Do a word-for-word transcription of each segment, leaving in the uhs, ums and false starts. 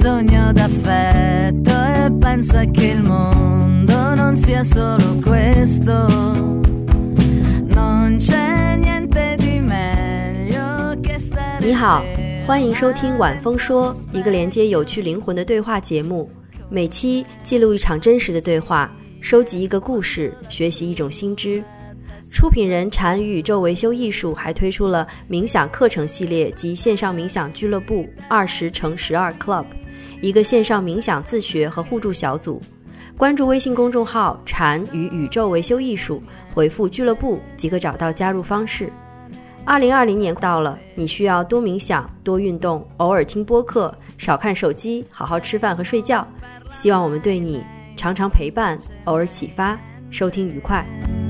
bisogno d'affetto e pensa che il mondo non sia solo questo non c'è niente di meglio che stare。 你好，欢迎收听晚风说，一个连接有趣灵魂的对话节目，每期记录一场真实的对话，收集一个故事，学习一种新知。出品人禅与宇宙维修艺术还推出了冥想课程系列及线上冥想俱乐部二十乘十二 Club， 一个线上冥想自学和互助小组。关注微信公众号禅与宇宙维修艺术，回复俱乐部即可找到加入方式。二零二零年到了，你需要多冥想、多运动，偶尔听播客，少看手机，好好吃饭和睡觉。希望我们对你常常陪伴，偶尔启发。收听愉快。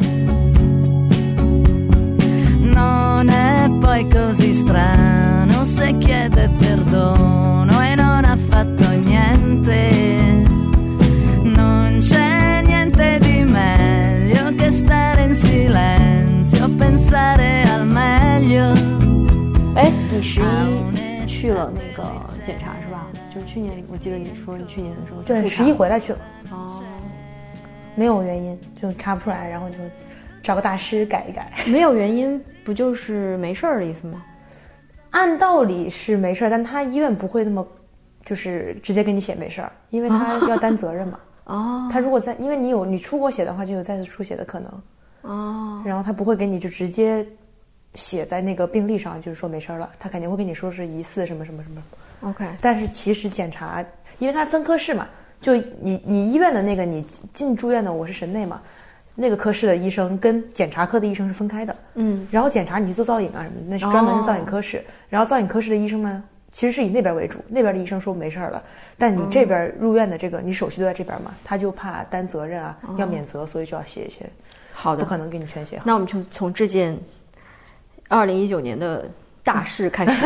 Non è poi così strano se chiede perdono e non ha fatto niente. Non c'è niente di meglio che stare in silenzio, pensare al meglio。 哎，你十一去了那个检查是吧？就是去年，我记得你说你去年的时候对，十一回来去了。 哦， 没有原因就查不出来，然后就找个大师改一改。 没有原因不就是没事儿的意思吗？ 按道理是没事儿，但他医院不会那么就是直接给你写没事儿，因为他要担责任嘛。 哦， 他如果在，因为你有你出过血的话，就有再次出血的可能。 哦， 然后他不会给你就直接写在那个病历上，就是说没事儿了，他肯定会跟你说是疑似什么什么什么。 OK， 但是其实检查，因为他分科室嘛，就你你医院的那个你进住院的，我是神内嘛。那个科室的医生跟检查科的医生是分开的，嗯，然后检查你去做造影啊什么的，那是专门的造影科室。哦、然后造影科室的医生呢，其实是以那边为主，那边的医生说没事了，但你这边入院的这个，你手续都在这边嘛，他就怕担责任啊，哦、要免责，所以就要写一些。 好的， 不可能给你全写好。 那我们就从这件二零一九年的大事开始。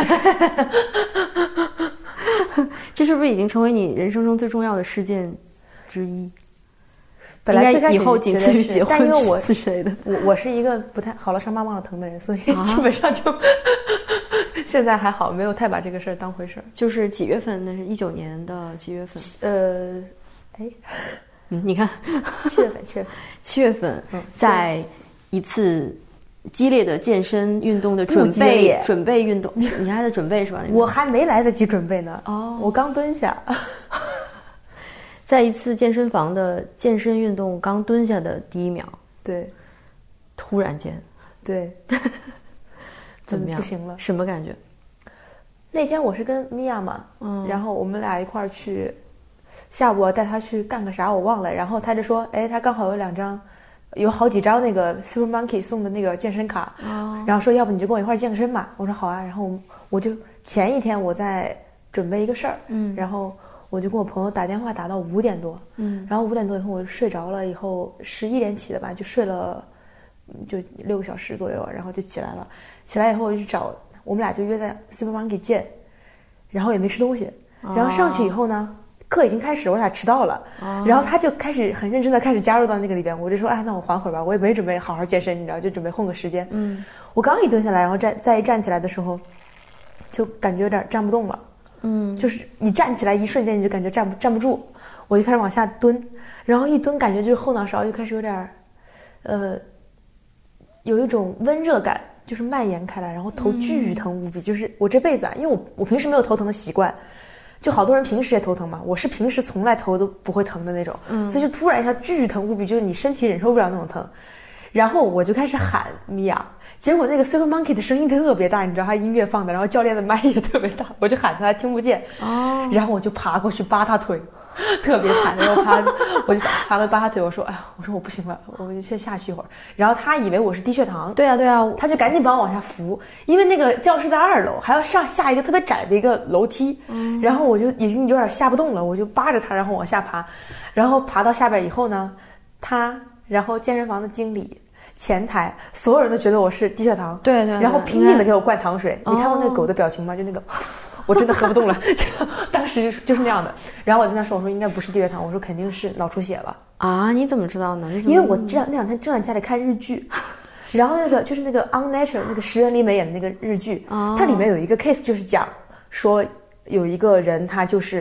这是不是已经成为你人生中最重要的事件之一？ 本来最开始以后仅次于结婚， 但因为我之类的， 我我是一个不太好了伤疤忘了疼的人，所以基本上就、啊、现在还好，没有太把这个事儿当回事儿。 就是几月份？那是一九年的几月份？ 呃，哎， 嗯，你看， 七月份，七月份， 七月份，嗯，在一次激烈的健身运动的准备准备运动，你还在准备是吧？ 我还没来得及准备呢， 哦， 我刚蹲下。 在一次健身房的健身运动刚蹲下的第一秒， 对， 突然间， 对， 怎么样？ 不行了， 什么感觉？ 那天我是跟米娅嘛，嗯，然后我们俩一块儿去，下午带她去干个啥我忘了，然后她就说，哎，她刚好有两张，有好几张那个 Super Monkey 送的那个健身卡，哦，然后说要不你就跟我一块儿健个身吧，我说好啊，然后我就前一天我在准备一个事儿，嗯，然后。我就跟我朋友打电话打到五点多，嗯，然后五点多以后我就睡着了，以后十一点起的吧，就睡了就六个小时左右，然后就起来了。起来以后我就找我们俩就约在 Super Monkey 见，然后也没吃东西，然后上去以后呢，课已经开始，我俩迟到了，哦、然后他就开始很认真的开始加入到那个里边，我就说哎，那我缓会儿吧，我也没准备好好健身，你知道，就准备混个时间。嗯，我刚一蹲下来，然后站再一站起来的时候，就感觉有点站不动了。嗯，就是你站起来一瞬间你就感觉站不站不住，我就开始往下蹲，然后一蹲感觉就是后脑勺就开始有点，呃，有一种温热感，就是蔓延开来，然后头巨疼无比。嗯、就是我这辈子啊，因为我我平时没有头疼的习惯，就好多人平时也头疼嘛，我是平时从来头都不会疼的那种，嗯，所以就突然一下巨疼无比，就是你身体忍受不了那种疼，然后我就开始喊米娅。结果那个 Super Monkey 的声音特别大，你知道他音乐放的，然后教练的麦也特别大，我就喊他，他听不见。哦。然后我就爬过去扒他腿，特别惨。然后爬，我就爬过去扒他腿，我说：“哎呀，我说我不行了，我就先下去一会儿。”然后他以为我是低血糖。 对啊，对啊， 他就赶紧把我往下扶，因为那个教室在二楼，还要上下一个特别窄的一个楼梯。嗯。然后我就已经有点下不动了，我就扒着他，然后往下爬，然后爬到下边以后呢，他，然后健身房的经理。前台所有人都觉得我是低血糖， 对 对, 对， 然后拼命的给我灌糖水。你看过那个狗的表情吗？就那个，我真的喝不动了，当时就是就是那样的。然后我跟他说，我说应该不是低血糖，我说肯定是脑出血了啊！你怎么知道呢？ 因为我这那两天正在家里看日剧，然后那个就是那个 Unnatural 那个石原里美演的那个日剧，哦、它里面有一个 case 就是讲说有一个人他就是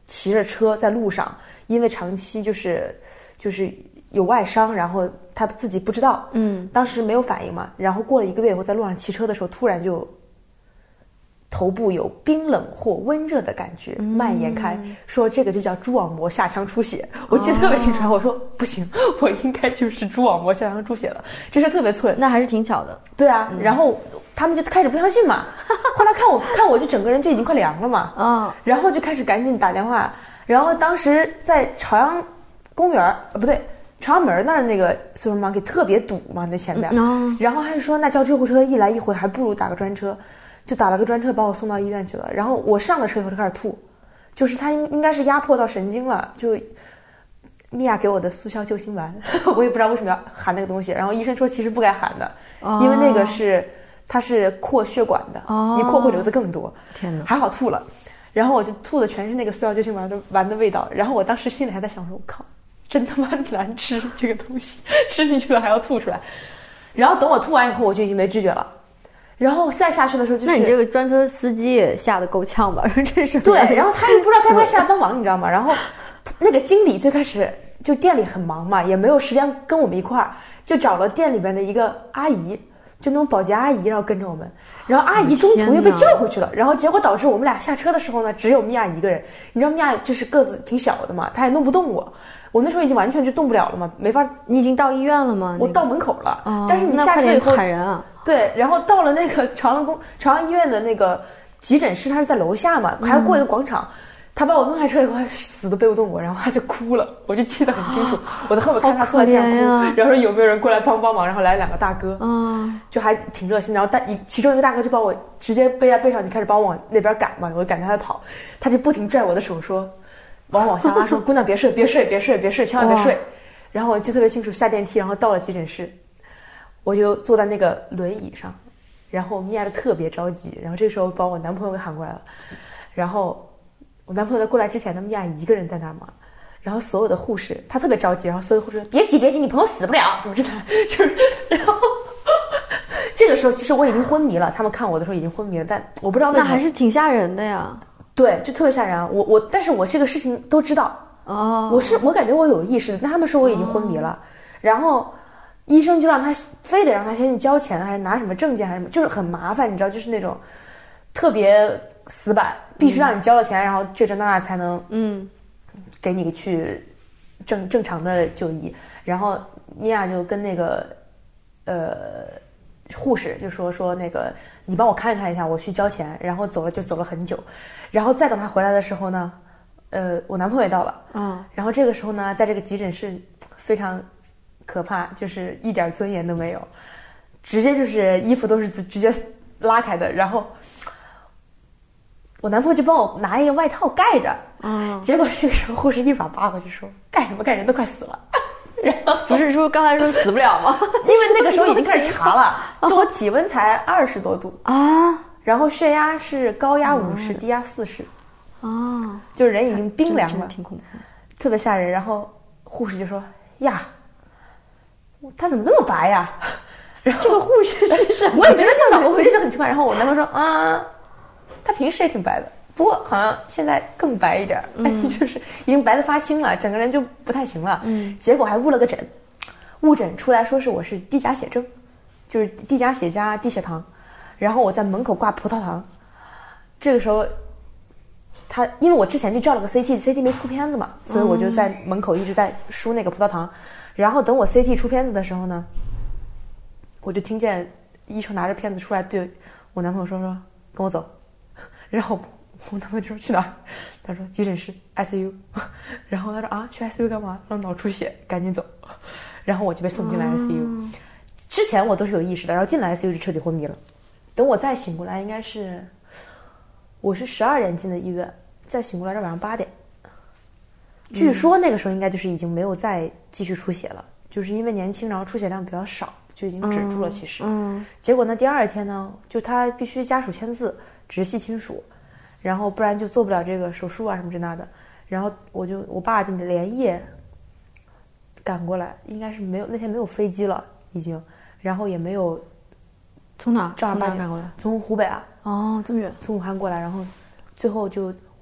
骑着车在路上，因为长期就是就是有外伤，然后他自己不知道， 嗯， 当时没有反应嘛，然后过了一个月以后，在路上骑车的时候，突然就头部有冰冷或温热的感觉蔓延开，嗯、说这个就叫蛛网膜下腔出血。我记得特别清楚，哦、我说不行，我应该就是蛛网膜下腔出血了，这事特别寸。 那还是挺巧的。 对啊，嗯、然后他们就开始不相信嘛，后来看我看我就整个人就已经快凉了嘛，啊、哦，然后就开始赶紧打电话，然后当时在朝阳公园，呃，不对。朝阳门那儿那个 supermarket 特别堵嘛，那前边，嗯、然后还是说那叫救护车一来一回，还不如打个专车，就打了个专车把我送到医院去了。然后我上了车以后就开始吐，就是他应应该是压迫到神经了，就米娅给我的速效救心丸，我也不知道为什么要含那个东西。然后医生说其实不该含的，哦、因为那个是它是扩血管的，哦、一扩会流的更多。 天哪， 还好吐了，然后我就吐的全是那个速效救心丸的丸的味道。然后我当时心里还在想说，我靠。真他妈难吃，这个东西吃进去了还要吐出来，然后等我吐完以后我就已经没知觉了，然后再下去的时候就是， 那你这个专车司机也吓得够呛吧？这是对，然后他也不知道该不该下来帮忙，你知道吗？然后那个经理最开始就店里很忙嘛，也没有时间跟我们一块儿，就找了店里边的一个阿姨，就那种保洁阿姨，然后跟着我们，然后阿姨中途又被叫回去了，然后结果导致我们俩下车的时候呢，只有米娅一个人。你知道米娅就是个子挺小的嘛，她也弄不动我。我那时候已经完全就动不了了嘛，没法。 你已经到医院了吗？ 我到门口了， 哦、 但是你下车以后喊人啊。 对，然后到了那个朝阳公朝阳医院的那个急诊室，它是在楼下嘛，还要过一个广场。嗯、他把我弄下车以后，他死都背不动我，然后他就哭了，我就记得很清楚。哦、我在后面看他坐在这样哭，啊、然后说有没有人过来帮帮忙，然后来两个大哥，嗯，就还挺热心。然后但一其中一个大哥就把我直接背在背上，就开始帮我往那边赶嘛，我就赶着他跑，他就不停拽我的手说。往往下拉说姑娘别睡别睡别睡别睡千万别睡，然后我记得特别清楚，下电梯然后到了急诊室，我就坐在那个轮椅上，然后米娅就特别着急，然后这个时候把我男朋友给喊过来了，然后我男朋友在过来之前呢，米娅一个人在那儿嘛，然后所有的护士他特别着急，然后所有护士说别急别急，你朋友死不了，怎么知道就是然后这个时候其实我已经昏迷了，他们看我的时候已经昏迷了，但我不知道为什么， 那还是挺吓人的呀。 对，就特别吓人啊！我我，但是我这个事情都知道哦。我是我感觉我有意识的，但他们说我已经昏迷了，哦、然后医生就让他非得让他先去交钱，还是拿什么证件，还是什么，就是很麻烦，你知道，就是那种特别死板，必须让你交了钱，嗯、然后这这那那才能嗯给你去正正常的就医。然后米娅就跟那个呃护士就说说那个你帮我看看一下，我去交钱，然后走了就走了很久。然后再等他回来的时候呢，呃，我男朋友也到了，嗯，然后这个时候呢，在这个急诊室非常可怕，就是一点尊严都没有，直接就是衣服都是直接拉开的，然后我男朋友就帮我拿一个外套盖着，嗯，结果这个时候护士一把扒过去说干什么干，人都快死了。然后不是说刚才说死不了吗？ 因为那个时候已经开始查了，就我体温才二十多度啊。然后血压是高压五十，低压四十，哦，就是人已经冰凉了， 挺恐怖， 特别吓人。然后护士就说：“呀，他怎么这么白呀？”然后这个护士是什么？ 我也觉得这个，我觉得很奇怪。然后我男朋友说：“啊，他平时也挺白的，不过好像现在更白一点，嗯、就是已经白得发青了，整个人就不太行了。”嗯，结果还误了个诊，误诊出来说是我是低钾血症，就是低钾血加低血糖。然后我在门口挂葡萄糖，这个时候，他因为我之前就照了个 C T，C T 没出片子嘛，所以我就在门口一直在输那个葡萄糖。然后等我 C T 出片子的时候呢，我就听见医生拿着片子出来对我男朋友说说跟我走，然后我男朋友就说去哪儿？他说急诊室 I C U， 然后他说啊去 I C U 干嘛？让脑出血，赶紧走。然后我就被送进来 I C U。之前我都是有意识的，然后进来 I C U 就彻底昏迷了。等我再醒过来，应该是我是十二点进的医院，再醒过来是晚上八点。据说那个时候应该就是已经没有再继续出血了，就是因为年轻，然后出血量比较少，就已经止住了。其实，嗯，结果呢，第二天呢，就他必须家属签字，直系亲属，然后不然就做不了这个手术啊什么这那的。然后我就我爸就连夜赶过来，应该是没有那天没有飞机了已经，然后也没有。 从哪？ 正儿八经赶过来？ 从湖北啊。 哦，这么远。 从武汉过来，然后最后就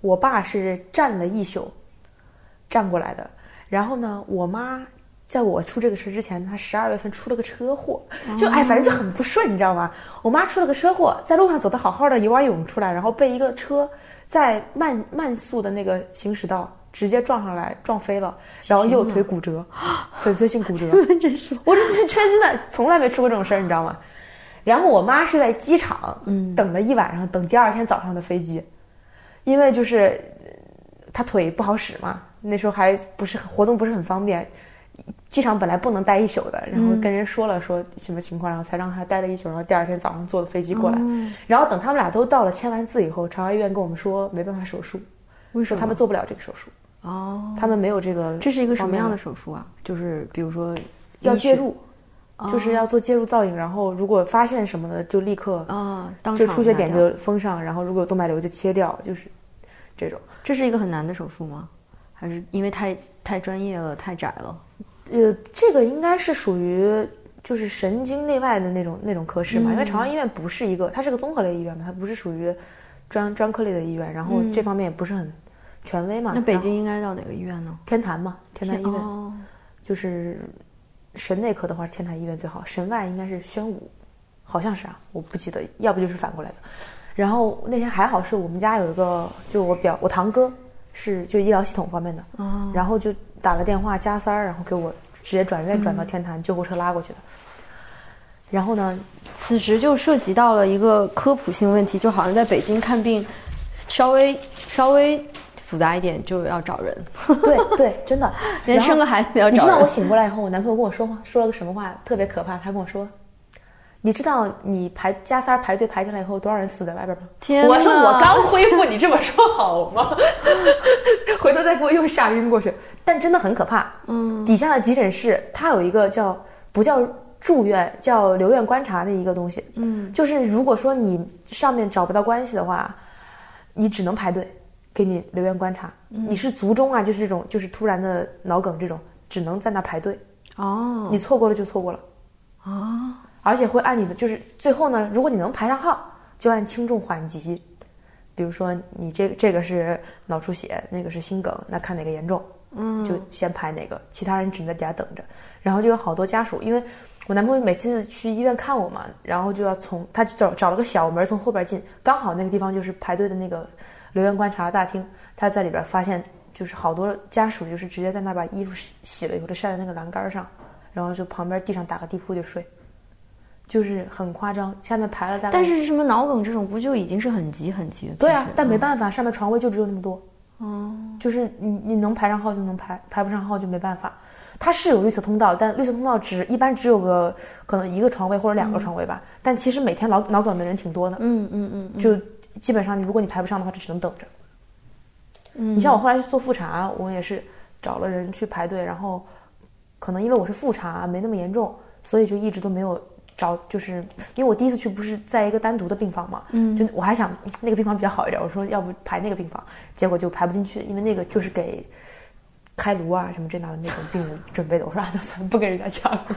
我爸是站了一宿站过来的，然后呢我妈在我出这个事之前，她十二月份出了个车祸，就哎反正就很不顺，你知道吗？我妈出了个车祸，在路上走得好好的，游完泳出来，然后被一个车在慢慢速的那个行驶道直接撞上来，撞飞了，然后右腿骨折，粉碎性骨折。 真是， 我这这真的从来没出过这种事儿，你知道吗？然后我妈是在机场，嗯，等了一晚上，等第二天早上的飞机，因为就是她腿不好使嘛，那时候还不是活动不是很方便，机场本来不能待一宿的，然后跟人说了说什么情况，然后才让她待了一宿，然后第二天早上坐的飞机过来，嗯、然后等他们俩都到了签完字以后，朝阳医院跟我们说没办法手术， 为什么？ 说他们做不了这个手术。哦，他们没有这个。 这是一个什么样的手术啊？就是比如说要介入。就是要做介入造影，然后如果发现什么的就立刻啊，当场就出血点就封上，然后如果有动脉瘤就切掉，就是这种。 这是一个很难的手术吗？还是因为太太专业了，太窄了？ 呃，这个应该是属于就是神经内外的那种那种科室嘛，嗯、因为朝阳医院不是一个，它是个综合类医院嘛，它不是属于专专科类的医院，然后这方面也不是很权威嘛。 那北京应该到哪个医院呢？ 天坛嘛，天坛医院， 哦、 就是。神内科的话是天坛医院最好，神外应该是宣武，好像是啊，我不记得，要不就是反过来的。然后那天还好是我们家有一个，就我表我堂哥是就医疗系统方面的，哦、然后就打了电话加塞儿，然后给我直接转院转到天坛，嗯、救护车拉过去的。然后呢， 此时就涉及到了一个科普性问题，就好像在北京看病，稍微稍微。复杂一点就要找人， 对对，真的， 连生个孩子要找人。 你知道我醒过来以后，我男朋友跟我说话，说了个什么话，特别可怕。他跟我说：“你知道你排加塞排队排进来以后，多少人死在外边吗？” 天， 我说我刚恢复，你这么说好吗？回头再给我又吓晕过去。但真的很可怕。嗯，底下的急诊室它有一个叫不叫住院，叫留院观察的一个东西。嗯，就是如果说你上面找不到关系的话，你只能排队。给你留院观察，嗯、你是卒中啊，就是这种，就是突然的脑梗这种，只能在那排队。哦，你错过了就错过了。哦，而且会按你的，就是最后呢，如果你能排上号，就按轻重缓急。比如说你这这个是脑出血，那个是心梗，那看哪个严重，嗯，就先排哪个，其他人只能在底下等着。然后就有好多家属，因为我男朋友每次去医院看我嘛，然后就要从他找找了个小门从后边进，刚好那个地方就是排队的那个。留院观察大厅，他在里边发现，就是好多家属就是直接在那把衣服洗洗了以后，就晒在那个栏杆上，然后就旁边地上打个地铺就睡，就是很夸张。下面排了大概， 但是什么脑梗这种不就已经是很急很急的？ 对啊，但没办法，上面床位就只有那么多，嗯，就是你你能排上号就能排，排不上号就没办法。它是有绿色通道，但绿色通道只一般只有个可能一个床位或者两个床位吧，嗯、但其实每天脑脑梗的人挺多的， 嗯嗯嗯，嗯就。基本上，你如果你排不上的话，就只能等着。嗯，你像我后来是做复查，我也是找了人去排队，然后可能因为我是复查没那么严重，所以就一直都没有找，就是因为我第一次去不是在一个单独的病房嘛，嗯，就我还想那个病房比较好一点，我说要不排那个病房，结果就排不进去，因为那个就是给开颅啊什么这那的那种病人准备的。我说啊，那算了，不跟人家抢了。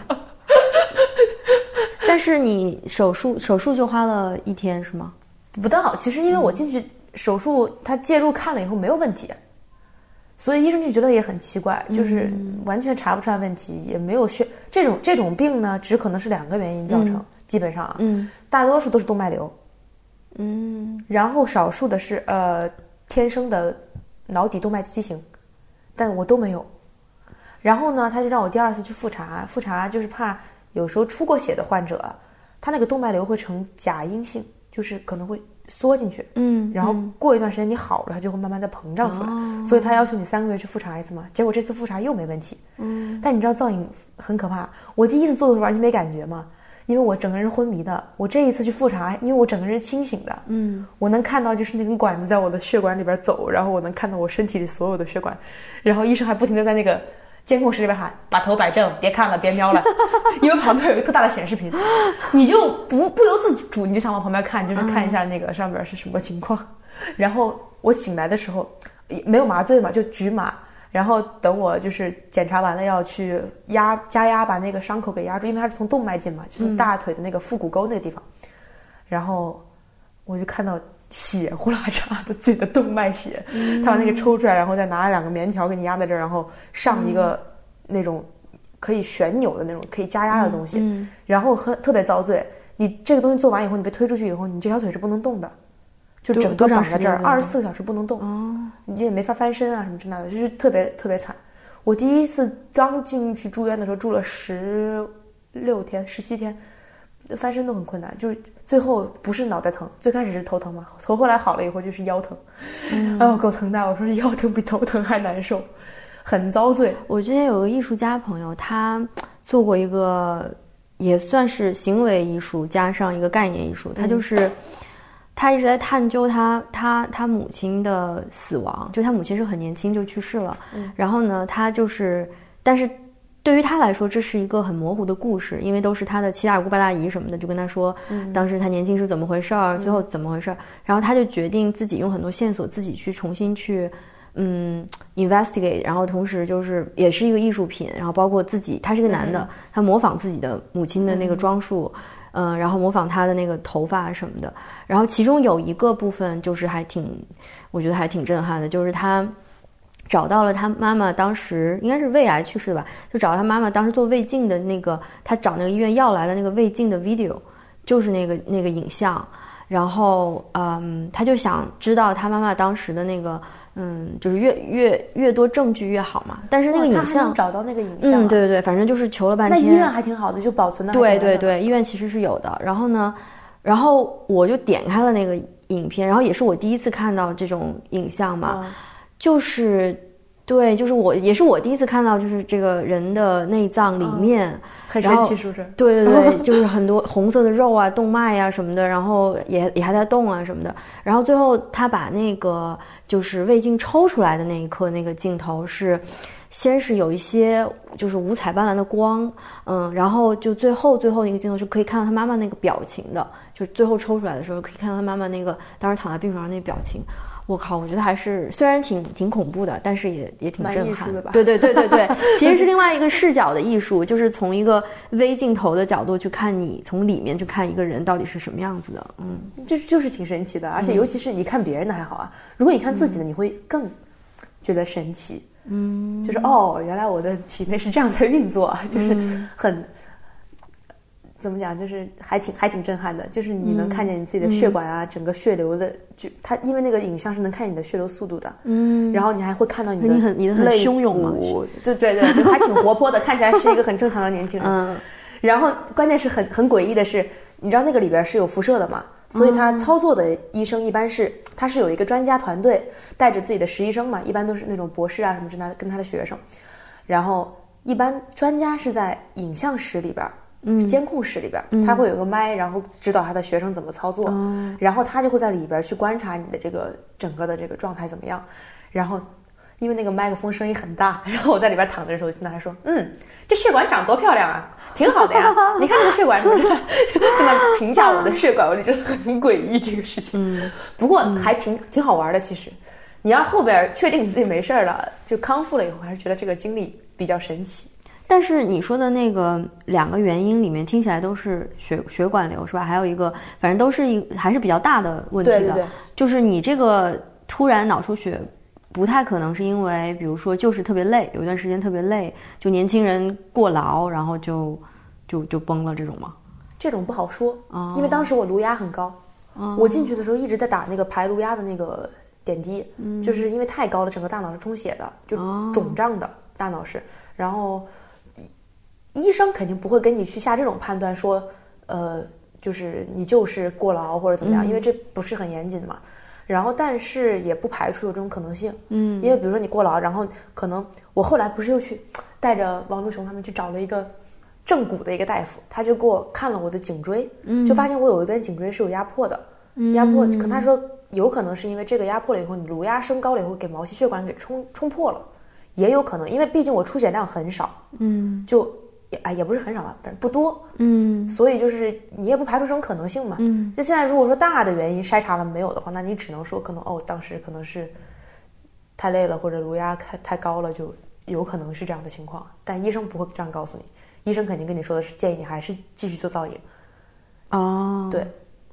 但是你手术手术就花了一天是吗？ 不到，其实因为我进去手术，他介入看了以后没有问题，所以医生就觉得也很奇怪，就是完全查不出来问题，也没有血这种这种病呢，只可能是两个原因造成，嗯、基本上啊，嗯，大多数都是动脉瘤，嗯，然后少数的是呃天生的脑底动脉畸形，但我都没有。然后呢，他就让我第二次去复查，复查就是怕有时候出过血的患者，他那个动脉瘤会呈假阴性。就是可能会缩进去，嗯，然后过一段时间你好了，它就会慢慢的膨胀出来，哦、所以他要求你三个月去复查一次嘛。结果这次复查又没问题，嗯，但你知道造影很可怕，我第一次做的时候完全没感觉嘛，因为我整个人昏迷的。我这一次去复查，因为我整个人是清醒的，嗯，我能看到就是那根管子在我的血管里边走，然后我能看到我身体里所有的血管，然后医生还不停的在那个监控室里边喊把头摆正，别看了别瞄了，因为旁边有一个特大的显示屏，你就不不由自主你就想往旁边看，就是看一下那个上边是什么情况。然后我醒来的时候没有麻醉嘛，就局麻，然后等我就是检查完了要去压加压把那个伤口给压住，因为它是从动脉进嘛，就是大腿的那个腹股沟那个地方，然后我就看到血呼啦嚓的自己的动脉血，嗯、他把那个抽出来，然后再拿两个棉条给你压在这儿，然后上一个那种可以旋钮的那种可以加压的东西，嗯嗯、然后很特别遭罪。你这个东西做完以后，你被推出去以后，你这条腿是不能动的，就整个绑在这儿，二十四个小时不能动，哦、你也没法翻身啊什么之类的，就是特别特别惨。我第一次刚进去住院的时候住了十六天、十七天，翻身都很困难，就是最后不是脑袋疼，最开始是头疼嘛，头后来好了以后就是腰疼，嗯、哎呦够疼的，我说腰疼比头疼还难受，很遭罪。 我之前有个艺术家朋友，他做过一个。也算是行为艺术加上一个概念艺术，他就是、嗯、他一直在探究他他他母亲的死亡，就他母亲是很年轻就去世了，嗯、然后呢，他就是，但是对于他来说，这是一个很模糊的故事，因为都是他的七大姑八大姨什么的就跟他说，嗯、当时他年轻是怎么回事儿，最后怎么回事儿，然后他就决定自己用很多线索自己去重新去。嗯 ，investigate， 然后同时就是也是一个艺术品，然后包括自己，他是个男的，嗯、他模仿自己的母亲的那个装束，嗯、呃，然后模仿他的那个头发什么的，然后其中有一个部分就是还挺，我觉得还挺震撼的，就是他找到了他妈妈当时应该是胃癌去世的吧，就找到他妈妈当时做胃镜的那个，他找那个医院要来的那个胃镜的 video， 就是那个那个影像，然后嗯，他就想知道他妈妈当时的那个。嗯，就是越越越多证据越好嘛。但是那个影像， 他还能找到那个影像、啊。 嗯，对对对，反正就是求了半天。 那医院还挺好的，就保存的。 对对对，医院其实是有的。然后呢，然后我就点开了那个影片，然后也是我第一次看到这种影像嘛，嗯、就是对，就是我也是我第一次看到，就是这个人的内脏里面。嗯很神奇，是不是？ 对对对，就是很多红色的肉啊、动脉呀、啊、什么的，然后也也还在动啊什么的。然后最后他把那个就是胃镜抽出来的那一刻，那个镜头是，先是有一些就是五彩斑斓的光，嗯，然后就最后最后一个镜头是可以看到他妈妈那个表情的，就是最后抽出来的时候可以看到他妈妈那个当时躺在病床上那个表情。我靠，我觉得还是虽然挺挺恐怖的，但是也也挺震撼的吧？ 对对对对对，其实是另外一个视角的艺术，就是从一个微镜头的角度去看你，从里面去看一个人到底是什么样子的。嗯， 就就是挺神奇的，而且尤其是你看别人的还好啊，如果你看自己的，你会更觉得神奇。嗯，就是哦，原来我的体内是这样在运作，就是很。嗯怎么讲，就是还挺还挺震撼的，就是你能看见你自己的血管啊，嗯、整个血流的，就它因为那个影像是能看见你的血流速度的，嗯，然后你还会看到你的你很你的很汹涌嘛， 就对对对，还挺活泼的，看起来是一个很正常的年轻人。嗯，然后关键是很很诡异的是，你知道那个里边是有辐射的嘛，所以他操作的医生一般是他是有一个专家团队带着自己的实习生嘛，一般都是那种博士啊什么之类的跟他的学生，然后一般专家是在影像室里边。嗯，监控室里边，嗯、他会有个麦，然后指导他的学生怎么操作，嗯、然后他就会在里边去观察你的这个整个的这个状态怎么样。然后，因为那个麦克风声音很大，然后我在里边躺着的时候，就听到他说：“嗯，这血管长多漂亮啊，挺好的呀。你看这个血管什么的，这么评价我的血管，我就觉得很诡异这个事情。嗯，不过还挺、嗯、挺好玩的。其实，你要后边确定你自己没事了，就康复了以后，还是觉得这个经历比较神奇。” 但是你说的那个两个原因里面听起来都是血血管瘤是吧？还有一个反正都是一还是比较大的问题的， 对对对， 就是你这个突然脑出血不太可能是因为比如说就是特别累，有一段时间特别累，就年轻人过劳然后就就就崩了这种吗？ 这种不好说，哦、因为当时我颅压很高，哦、我进去的时候一直在打那个排颅压的那个点滴，嗯、就是因为太高了，整个大脑是充血的，就肿胀的、哦、大脑是，然后。医生肯定不会跟你去下这种判断说，呃，就是你就是过劳或者怎么样，嗯、因为这不是很严谨的嘛。然后，但是也不排除有这种可能性，嗯，因为比如说你过劳，然后可能我后来不是又去带着王都雄他们去找了一个正骨的一个大夫，他就给我看了我的颈椎，嗯，就发现我有一边颈椎是有压迫的，嗯、压迫，可他说有可能是因为这个压迫了以后，你颅压升高了以后，给毛细血管给冲冲破了，也有可能，因为毕竟我出血量很少，嗯，就。也哎，也不是很少吧，反正不多，嗯，所以就是你也不排除这种可能性嘛，嗯，就现在如果说大的原因筛查了没有的话，那你只能说可能哦，当时可能是太累了或者颅压太太高了，就有可能是这样的情况，但医生不会这样告诉你，医生肯定跟你说的是建议你还是继续做造影，哦，对，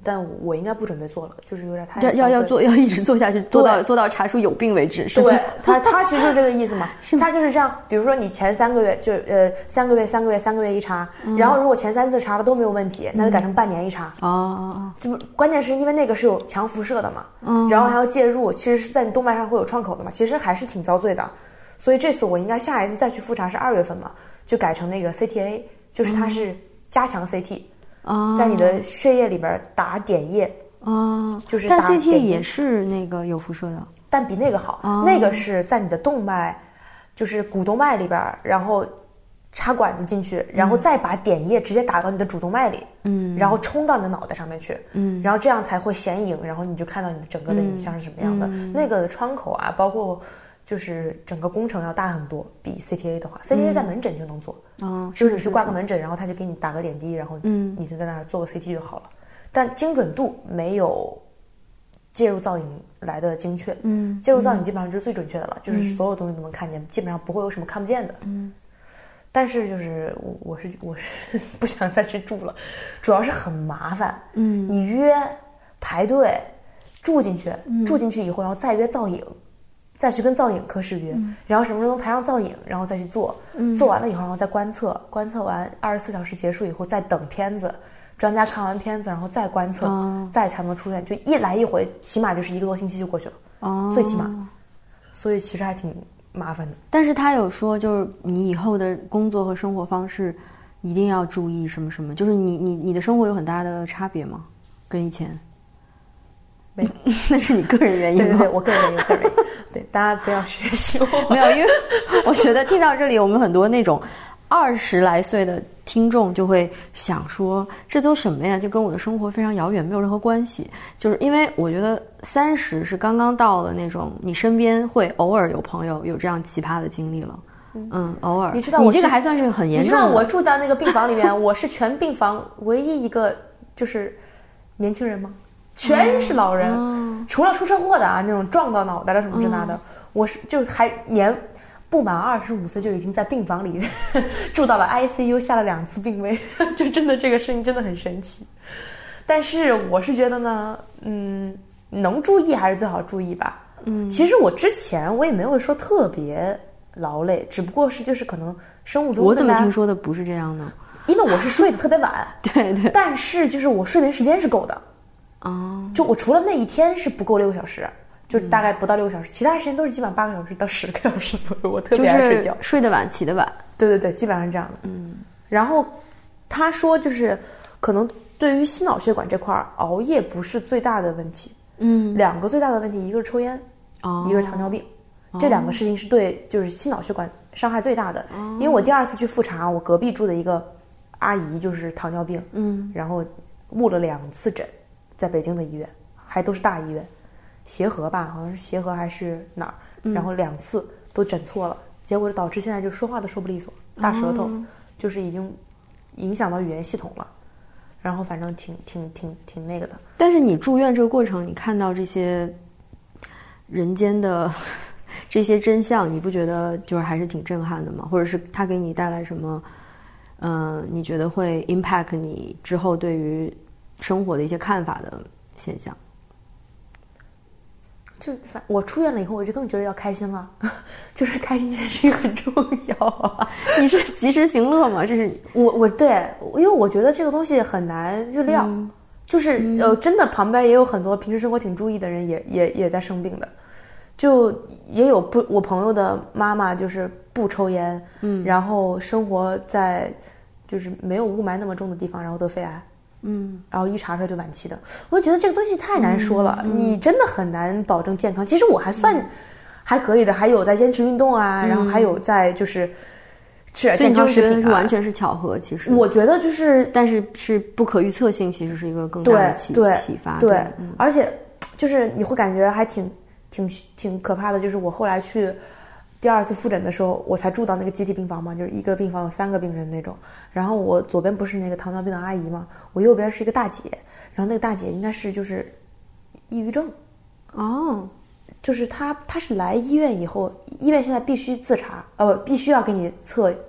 但我应该不准备做了，就是有点太要要要做，要一直做下去，做到做到查出有病为止，是吧？ 对，他他其实就是这个意思嘛，他就是这样。比如说你前三个月就呃三个月三个月三个月一查，嗯、然后如果前三次查了都没有问题，那就改成半年一查。哦哦哦，就关键是因为那个是有强辐射的嘛，嗯，然后还要介入，其实是在你动脉上会有创口的嘛，其实还是挺遭罪的。所以这次我应该下一次再去复查是二月份嘛，就改成那个 C T A， 就是它是加强 C T，、嗯、在你的血液里边打碘液。 哦， 就是但 C T 也是那个有辐射的， 但比那个好。哦、那个是在你的动脉，就是股动脉里边，然后插管子进去，然后再把碘液直接打到你的主动脉里，嗯，然后冲到你的脑袋上面去，嗯，然后这样才会显影，然后你就看到你的整个的影像是什么样的。嗯、那个窗口啊，包括就是整个工程要大很多，比 C T A 的话、嗯、，C T A 在门诊就能做，哦，就是你去挂个门诊，然后他就给你打个点滴，然后嗯，你就在那儿做个 C T 就好了。但精准度没有介入造影来的精确，嗯，介入造影基本上就是最准确的了，嗯、就是所有东西都能看见，基本上不会有什么看不见的，嗯。但是就是我我是我是不想再去住了，主要是很麻烦，嗯，你约排队住进去，嗯、住进去以后，然后再约造影，再去跟造影科室约，嗯、然后什么时候排上造影，然后再去做，嗯、做完了以后，然后再观测，观测完二十四小时结束以后再等片子。专家看完片子，然后再观测，哦、再才能出院，就一来一回，起码就是一个多星期就过去了，哦、最起码。所以其实还挺麻烦的。 但是他有说，就是你以后的工作和生活方式一定要注意什么什么，就是你你你的生活有很大的差别吗？跟以前？ 没有， 那是你个人原因吗？ 对对对，我个人原因，个人原因。对，大家不要学习我。 没有，因为我觉得听到这里，我们很多那种二十来岁的听众就会想说，这都什么呀？就跟我的生活非常遥远，没有任何关系。就是因为我觉得三十是刚刚到了那种，你身边会偶尔有朋友有这样奇葩的经历了。嗯, 嗯，偶尔。 你知道你这个还算是很严重的。 你知道我住到那个病房里面，我是全病房唯一一个就是年轻人吗？全是老人，嗯、除了出车祸的啊，那种撞到脑袋了什么这那的，嗯、我是就还年。不满二十五岁就已经在病房里住到了 I C U， 下了两次病危，就真的这个事情真的很神奇。但是我是觉得呢，嗯，能注意还是最好注意吧。嗯，其实我之前我也没有说特别劳累，只不过是就是可能生物钟。 我怎么听说的不是这样的？ 因为我是睡得特别晚， 对对。 但是就是我睡眠时间是够的。哦。就我除了那一天是不够六个小时。就大概不到六个小时，其他时间都是基本上八个小时到十个小时左右。我特别爱睡觉， 就是睡得晚，起得晚。 对对对，基本上是这样的。嗯，然后他说，就是可能对于心脑血管这块熬夜不是最大的问题。嗯，两个最大的问题，一个是抽烟，哦、一个是糖尿病。哦、这两个事情是对就是心脑血管伤害最大的。哦、因为我第二次去复查，我隔壁住的一个阿姨就是糖尿病，嗯，然后误了两次诊，在北京的医院，还都是大医院。协和吧，好像是协和还是哪儿，嗯、然后两次都诊错了，结果导致现在就说话都说不利索，大舌头，嗯、就是已经影响到语言系统了，然后反正挺挺挺挺那个的。 但是你住院这个过程，你看到这些人间的这些真相，你不觉得就是还是挺震撼的吗？或者是它给你带来什么？嗯、呃，你觉得会 impact 你之后对于生活的一些看法的现象？ 就反我出院了以后，我就更觉得要开心了，就是开心这件事情很重要啊。 你是及时行乐吗？这是我我对，因为我觉得这个东西很难预料，嗯、就是、嗯、呃，真的旁边也有很多平时生活挺注意的人也，也也也在生病的，就也有不我朋友的妈妈就是不抽烟，嗯，然后生活在就是没有雾霾那么重的地方，然后得肺癌。嗯，然后一查出来就晚期的，我就觉得这个东西太难说了，嗯、你真的很难保证健康。其实我还算、嗯、还可以的，还有在坚持运动啊，嗯、然后还有在就是吃点健康食品、啊。 是完全是巧合，其实我觉得就是， 但是是不可预测性，其实是一个更大的启启发。 对，对嗯、而且就是你会感觉还挺挺挺可怕的，就是我后来去。第二次复诊的时候，我才住到那个集体病房嘛，就是一个病房有三个病人那种。然后我左边不是那个糖尿病的阿姨嘛，我右边是一个大姐，然后那个大姐应该是就是抑郁症，哦，就是她她是来医院以后，医院现在必须自查，呃，必须要给你测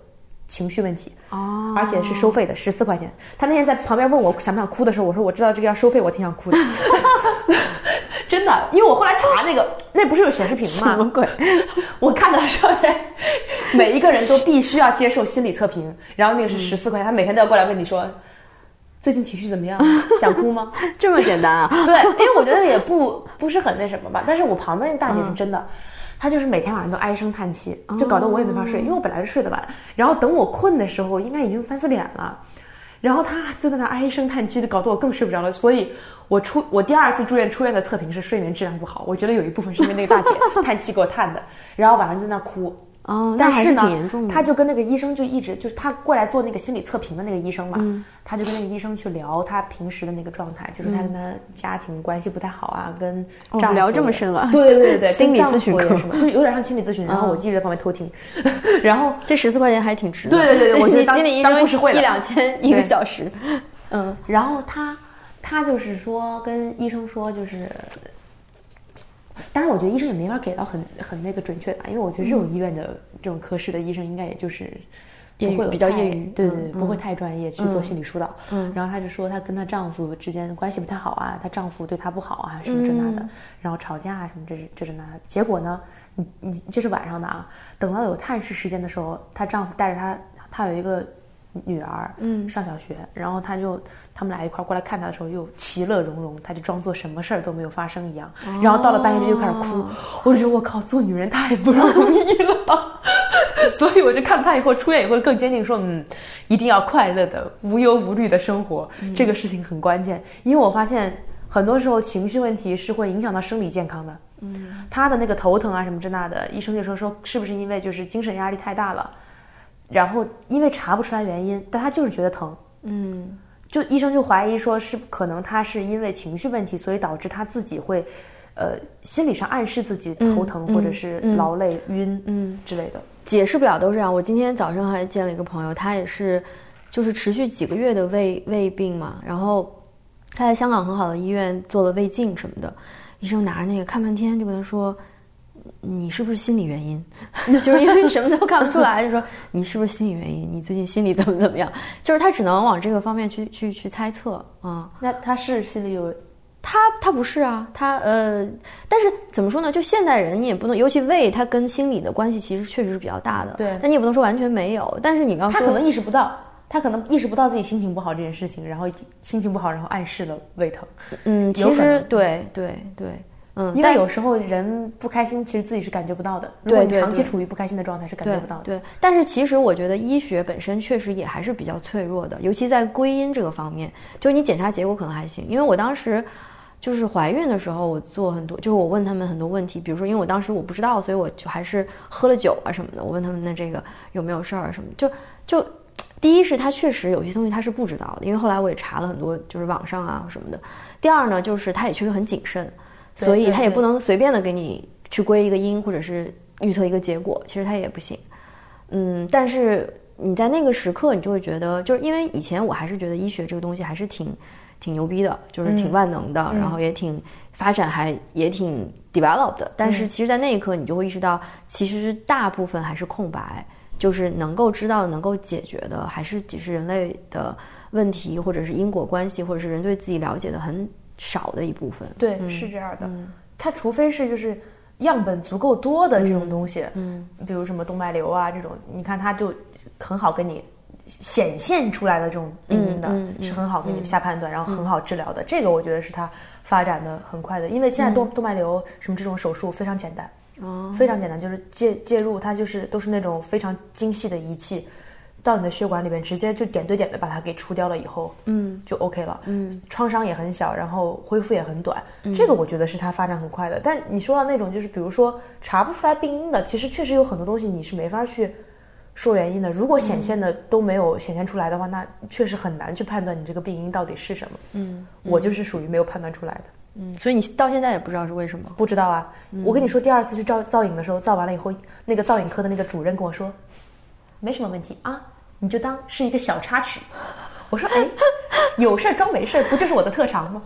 情绪问题哦， 而且是收费的，十四块钱。他那天在旁边问我想不想哭的时候，我说我知道这个要收费，我挺想哭的。真的，因为我后来查那个，那不是有显示屏吗？ 什么鬼？ 我看到上面每一个人都必须要接受心理测评，然后那个是十四块钱，他每天都要过来问你说，最近情绪怎么样？想哭吗？ 这么简单啊？ 对，因为我觉得也不不是很那什么吧。但是我旁边那大姐是真的。嗯，他就是每天晚上都唉声叹气，就搞得我也没法睡，因为我本来就睡得晚。然后等我困的时候，应该已经三四点了，然后他就在那唉声叹气，就搞得我更睡不着了。所以我出我第二次住院出院的测评是睡眠质量不好，我觉得有一部分是因为那个大姐叹气给我叹的，然后晚上在那哭。 哦， 但是呢， 挺严重的。 他就跟那个医生就一直就是他过来做那个心理测评的那个医生嘛，嗯，他就跟那个医生去聊他平时的那个状态，就是他跟他家庭关系不太好啊，跟丈夫、 哦、聊这么深了。 对对对对， 心理咨询课什么，就有点像心理咨询。然后我一直在旁边偷听，然后这十四块钱还挺值的。 对对对对，我觉得当心理医生故事会一两千一个小时。 嗯，然后他他就是说跟医生说就是。当然，我觉得医生也没法给到很很那个准确的，因为我觉得这种医院的这种科室的医生应该也就是不会有比较业余， 对对对，不会太专业去做心理疏导。嗯，然后她就说她跟她丈夫之间关系不太好啊，她丈夫对她不好啊，什么这那的，然后吵架啊什么这是这是那的。结果呢，你你这是晚上的啊，等到有探视时间的时候，她丈夫带着她，她有一个女儿，嗯，上小学，然后她就。他们俩一块过来看他的时候，又其乐融融，他就装作什么事儿都没有发生一样。哦、然后到了半夜就又开始哭，我就觉得我靠，做女人太不容易了。所以我就看他以后出院以后更坚定说，嗯，一定要快乐的、无忧无虑的生活，嗯、这个事情很关键。因为我发现很多时候情绪问题是会影响到生理健康的。嗯，他的那个头疼啊什么这那的，医生就说说是不是因为就是精神压力太大了，然后因为查不出来原因，但他就是觉得疼。嗯。就医生就怀疑说是可能他是因为情绪问题，所以导致他自己会，呃，心理上暗示自己头疼、嗯、或者是劳累、嗯、晕嗯之类的， 解释不了都是这样。我今天早上还见了一个朋友，他也是，就是持续几个月的胃胃病嘛，然后他在香港很好的医院做了胃镜什么的，医生拿着那个看半天就跟他说。你是不是心理原因？就是因为你什么都看不出来，就说你是不是心理原因？你最近心理怎么怎么样？就是他只能往这个方面去去去猜测啊、嗯。 那他是心理有， 他他不是啊，他呃，但是怎么说呢？就现代人你也不能，尤其胃它跟心理的关系其实确实是比较大的。 对， 但你也不能说完全没有。但是你要说他可能意识不到，他可能意识不到自己心情不好这件事情，然后心情不好，然后暗示了胃疼。 嗯，其实对对对。 嗯，因为有时候人不开心，其实自己是感觉不到的。如果你长期处于不开心的状态，是感觉不到的。 对，对对但是其实我觉得医学本身确实也还是比较脆弱的，尤其在归因这个方面。就你检查结果可能还行，因为我当时就是怀孕的时候，我做很多，就是我问他们很多问题，比如说因为我当时我不知道，所以我就还是喝了酒啊什么的，我问他们那这个有没有事儿什么，就就。第一是他确实有些东西他是不知道的，因为后来我也查了很多，就是网上啊什么的。第二呢，就是他也确实很谨慎。所以他也不能随便的给你去归一个因，或者是预测一个结果，其实他也不行。嗯，但是你在那个时刻，你就会觉得，就是因为以前我还是觉得医学这个东西还是挺挺牛逼的，就是挺万能的，嗯、然后也挺发展还也挺 developed 的。但是其实，在那一刻，你就会意识到，其实大部分还是空白，就是能够知道的、能够解决的，还是只是人类的问题，或者是因果关系，或者是人对自己了解的很。少的一部分， 对，嗯、是这样的。嗯，它除非是就是样本足够多的这种东西，嗯，比如什么动脉瘤啊这种，你看它就很好跟你显现出来的这种病因的，嗯嗯、是很好给你下判断，嗯、然后很好治疗的。这个我觉得是它发展的很快的，因为现在动、嗯、动脉瘤什么这种手术非常简单，哦，非常简单，就是介介入它就是都是那种非常精细的仪器。到你的血管里面，直接就点对点的把它给除掉了以后，嗯，就 OK 了，嗯，创伤也很小，然后恢复也很短，嗯、这个我觉得是它发展很快的。但你说到那种就是比如说查不出来病因的，其实确实有很多东西你是没法去说原因的。如果显现的都没有显现出来的话，那确实很难去判断你这个病因到底是什么。嗯，我就是属于没有判断出来的。 嗯，所以你到现在也不知道是为什么？ 不知道啊。嗯、我跟你说，第二次去照造影的时候，造完了以后，那个造影科的那个主任跟我说，没什么问题啊。你就当是一个小插曲，我说哎，有事装没事，不就是我的特长吗？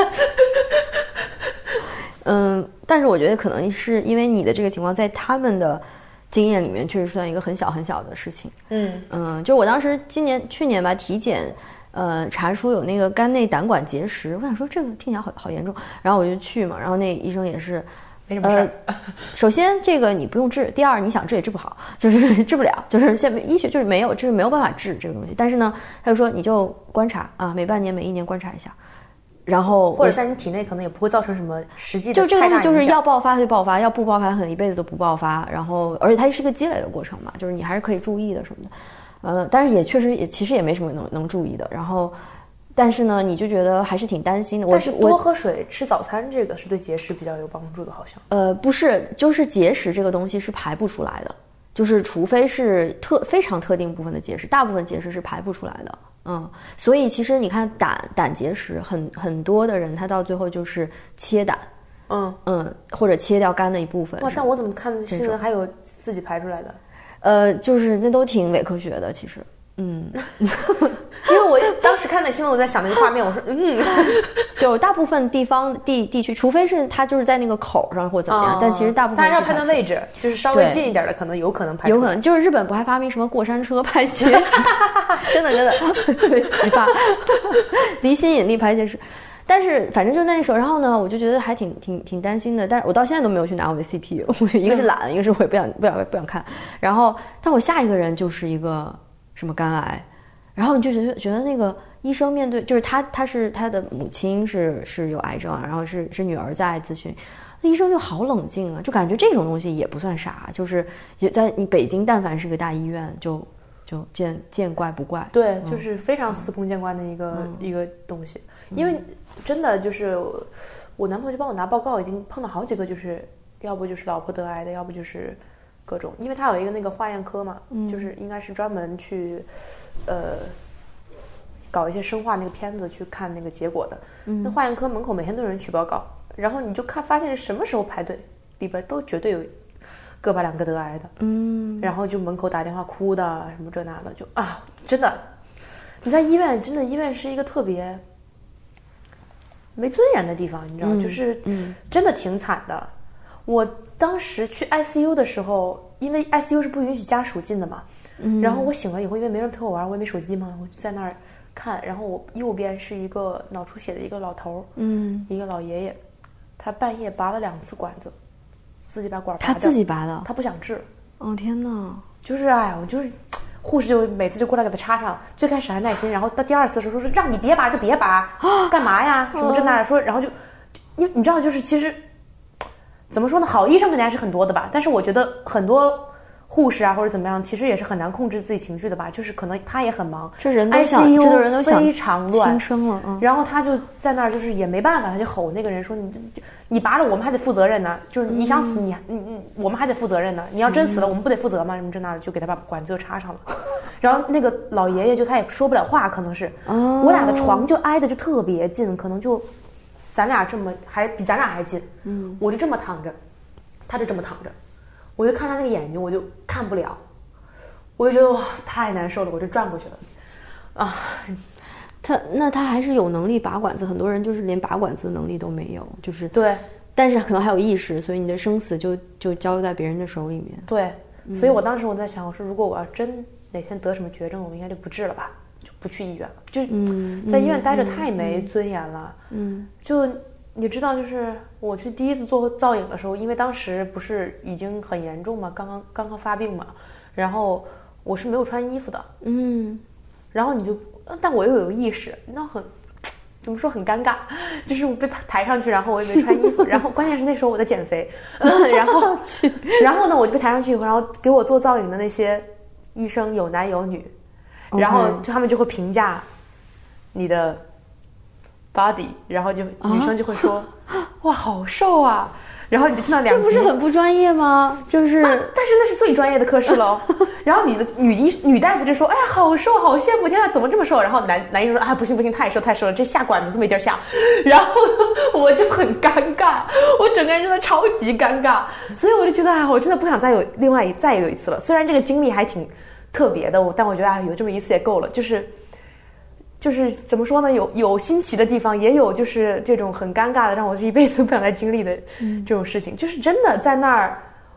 嗯，但是我觉得可能是因为你的这个情况，在他们的经验里面确实算一个很小很小的事情。 嗯嗯，就我当时今年去年吧体检，呃，查出有那个肝内胆管结石，我想说这个听起来好好严重，然后我就去嘛，然后那医生也是。 没什么事儿、 呃。首先，这个你不用治；第二，你想治也治不好，就是治不了，就是现在医学就是没有，就是没有办法治这个东西。但是呢，他就说你就观察啊，每半年、每一年观察一下，然后或者在你体内可能也不会造成什么实际的就这个东西就是要爆爆发就爆发，要不爆发可能一辈子都不爆发。然后，而且它是个积累的过程嘛，就是你还是可以注意的什么的。呃，但是也确实也其实也没什么能能注意的。然后。但是呢，你就觉得还是挺担心的。 但是多喝水、吃早餐，这个是对结石比较有帮助的，好像。 呃，不是，就是结石这个东西是排不出来的，就是除非是特非常特定部分的结石，大部分结石是排不出来的。嗯，所以其实你看胆胆结石，很很多的人他到最后就是切胆， 嗯嗯，或者切掉肝的一部分。 哇，但我怎么看新闻还有自己排出来的？ 呃，就是那都挺伪科学的，其实。嗯， 因为我当时看那新闻，我在想那个画面，我说，嗯， 就大部分地方地地区，除非是他就是在那个口上或怎么样，哦、但其实大部分他要判断位置，就是稍微近一点的，可能有可能排出来， 有可能就是日本不还发明什么过山车排结，真的真的特别奇葩，离心引力排结石。但是反正就那时候，然后呢，我就觉得还挺挺挺担心的。但是我到现在都没有去拿我的 C T， 我一个是懒，一个是我也不想不想不想看。然后，但我下一个人就是一个。什么肝癌，然后你就觉得觉得那个医生面对就是他他是他的母亲是是有癌症啊，然后是是女儿在咨询，那医生就好冷静啊，就感觉这种东西也不算啥，就是也在你北京但凡是个大医院就就见见怪不怪， 对，嗯、就是非常司空见惯的一个、嗯、一个东西，因为真的就是我男朋友就帮我拿报告，已经碰到好几个，就是要不就是老婆得癌的，要不就是各种，因为他有一个那个化验科嘛，嗯、就是应该是专门去，呃，搞一些生化那个片子去看那个结果的。嗯、那化验科门口每天都有人取报告，然后你就看发现是什么时候排队，里边都绝对有个把两个得癌的。嗯，然后就门口打电话哭的什么这那的，就啊，真的，你在医院真的医院是一个特别没尊严的地方，你知道，嗯、就是真的挺惨的。我当时去 I C U 的时候，因为 I C U 是不允许家属进的嘛，嗯、然后我醒了以后，因为没人陪我玩，我也没手机嘛，我就在那儿看。然后我右边是一个脑出血的一个老头，嗯，一个老爷爷，他半夜拔了两次管子，自己把管拔掉， 他自己拔的， 他不想治。 哦天哪！ 就是哎，我就是护士就每次就过来给他插上，最开始还耐心，然后到第二次的时候说是让你别拔就别拔，干嘛呀？什么这那的说，然后就你你知道就是其实。怎么说呢？好医生肯定还是很多的吧，但是我觉得很多护士啊或者怎么样，其实也是很难控制自己情绪的吧。就是可能他也很忙， 这人都想，这个人都想非常乱， 轻生了。嗯， 然后他就在那儿，就是也没办法，他就吼那个人说：“你你拔了，我们还得负责任呢。就是你想死，你你你，我们还得负责任呢。你要真死了，我们不得负责吗？什么这那的，就给他把管子又插上了。然后那个老爷爷就他也说不了话，可能是、哦、我俩的床就挨的就特别近，可能就。”咱俩这么还比咱俩还近，嗯，我就这么躺着，他就这么躺着，我就看他那个眼睛，我就看不了，我就觉得哇太难受了，我就转过去了，啊， 他那他还是有能力拔管子，很多人就是连拔管子的能力都没有，就是对， 但是可能还有意识，所以你的生死就就交在别人的手里面。 对，嗯、所以我当时我在想，我说如果我要真哪天得什么绝症，我应该就不治了吧。就不去医院了，就是在医院待着太没尊严了。嗯，就你知道，就是我去第一次做造影的时候，因为当时不是已经很严重嘛，刚刚刚刚发病嘛，然后我是没有穿衣服的。嗯，然后你就，但我又有意识，那很怎么说很尴尬，就是我被抬上去，然后我也没穿衣服，然后关键是那时候我在减肥，嗯、然后然后呢，我就被抬上去以后，然后给我做造影的那些医生有男有女。然后他们就会评价你的 body， 然后就女生就会说、啊、哇好瘦啊，然后你就听到两集， 这不是很不专业吗？就是、 啊、但是那是最专业的科室喽。然后女的女医女大夫就说哎呀好瘦好羡慕，天啊怎么这么瘦，然后男男医生说啊不行不行太瘦太瘦了，这下管子都没地儿下，然后我就很尴尬，我整个人真的超级尴尬，所以我就觉得啊我真的不想再有另外一再有一次了，虽然这个经历还挺特别的，但我觉得啊，有这么一次也够了。就是，就是怎么说呢？有有新奇的地方，也有就是这种很尴尬的，让我这一辈子不想再经历的这种事情。嗯、就是真的在那儿，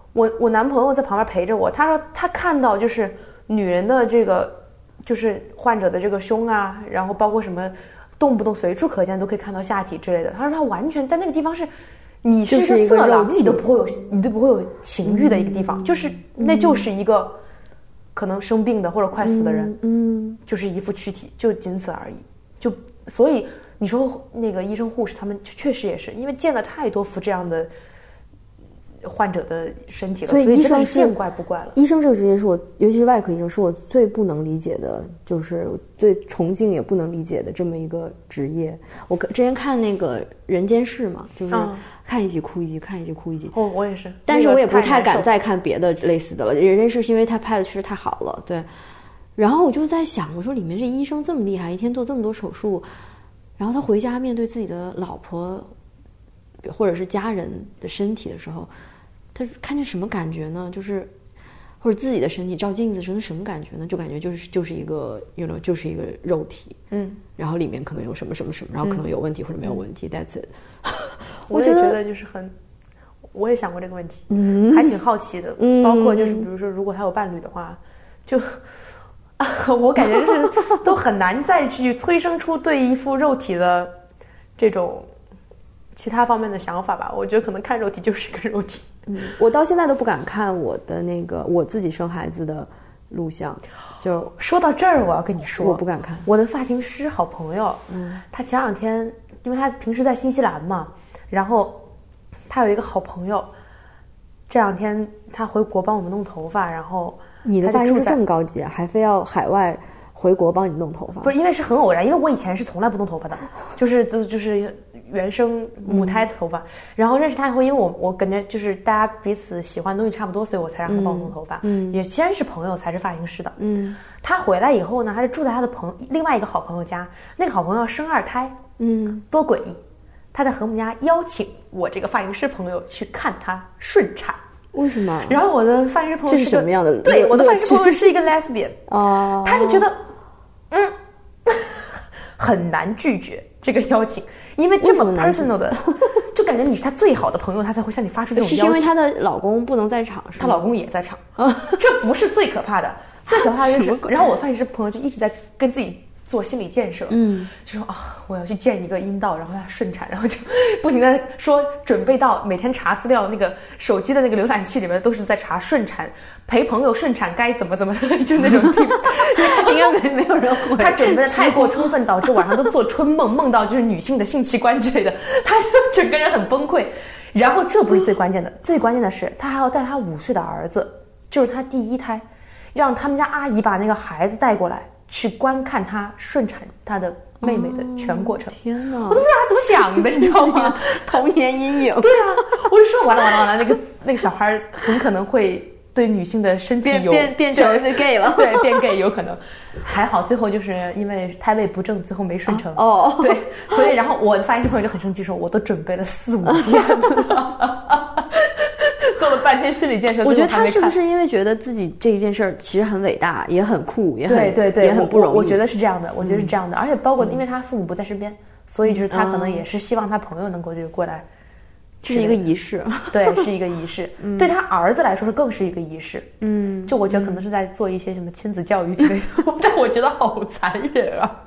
我我男朋友在旁边陪着我，他说他看到就是女人的这个就是患者的这个胸啊，然后包括什么动不动随处可见都可以看到下体之类的，他说他完全在那个地方是你是一个色狼，你都不会有你都不会有情欲的一个地方，嗯、就是那就是一个可能生病的或者快死的人，嗯，嗯就是一副躯体，就仅此而已。就所以你说那个医生护士他们确实也是因为见了太多副这样的患者的身体了，所以医生是见怪不怪了。 医生这个职业是我，尤其是外科医生，是我最不能理解的，就是最崇敬也不能理解的这么一个职业。我之前看那个《人间世》嘛，就是看一集哭一集，看一集哭一集。 哦，我也是， 但是我也不太敢再看别的类似的了。《人间世》是因为他拍的确实太好了，对。然后我就在想，我说里面这医生这么厉害，一天做这么多手术，然后他回家面对自己的老婆或者是家人的身体的时候，他看见什么感觉呢？就是或者自己的身体照镜子时是什么感觉呢？就感觉就是就是一个 you know 就是一个肉体，嗯，然后里面可能有什么什么什么，然后可能有问题或者没有问题、嗯、，that's it 我也觉得就是很，我也想过这个问题，嗯，还挺好奇的，嗯，包括就是比如说如果他有伴侣的话，就。我感觉是都很难再去催生出对一副肉体的这种其他方面的想法吧。我觉得可能看肉体就是一个肉体。 嗯，我到现在都不敢看我的那个我自己生孩子的录像。就说到这儿，我要跟你说， 我不敢看。 我的发型师好朋友，嗯，他前两天，因为他平时在新西兰嘛，然后他有一个好朋友，这两天他回国帮我们弄头发，然后。 你的发型师这么高级，还非要海外回国帮你弄头发？ 不是，因为是很偶然，因为我以前是从来不弄头发的，就是就就是原生母胎的头发。嗯、然后认识他以后，因为我我感觉就是大家彼此喜欢的东西差不多，所以我才让他帮我弄头发。嗯，也先是朋友，才是发型师的。嗯，他回来以后呢，他是住在他的朋另外一个好朋友家，那个好朋友要生二胎。嗯，多诡异！他在和我们家邀请我这个发型师朋友去看他顺产。 为什么？ 然后我的发型师朋友这是什么样的？ 对，我的发型师朋友是一个 lesbian 哦，他就觉得嗯很难拒绝这个邀请，因为这么 personal 的，就感觉你是他最好的朋友，他才会向你发出这种邀请。 是因为她的老公不能在场，是吗？ 她老公也在场，这不是最可怕的，最可怕的就是，然后我发型师朋友就一直在跟自己。做心理建设，嗯，就说啊，我要去建一个阴道，然后它顺产，然后就不停的说准备到每天查资料，那个手机的那个浏览器里面都是在查顺产，陪朋友顺产该怎么怎么，就那种 tips， 应该没没有人会。他准备的太过充分，导致晚上都做春梦，梦到就是女性的性器官之类的，他就整个人很崩溃。然后这不是最关键的，最关键的是他还要带他五岁的儿子，就是他第一胎，让他们家阿姨把那个孩子带过来。去观看他顺产他的妹妹的全过程。哦、 天哪！ 我都不知道他怎么想的，你知道吗？ 童年阴影。 对啊，我就说完了完了完了，那个那个小孩很可能会对女性的身体有变变成 gay 了， 对，变 gay 有可能。还好最后就是因为胎位不正，最后没顺成。哦，对，所以然后我的发型师朋友就很生气，说我都准备了四五天了。做了半天心理建设， 我觉得他是不是因为觉得自己这一件事儿其实很伟大，也很酷，也很对对对， 也很不容易。 我, 我觉得是这样的，我觉得是这样的，嗯、而且包括因为他父母不在身边，所以就是他可能也是希望他朋友能够就过来， 这是一个仪式， 对，是一个仪式。嗯、对他儿子来说是更是一个仪式。嗯，就我觉得可能是在做一些什么亲子教育之类的，但我觉得好残忍啊。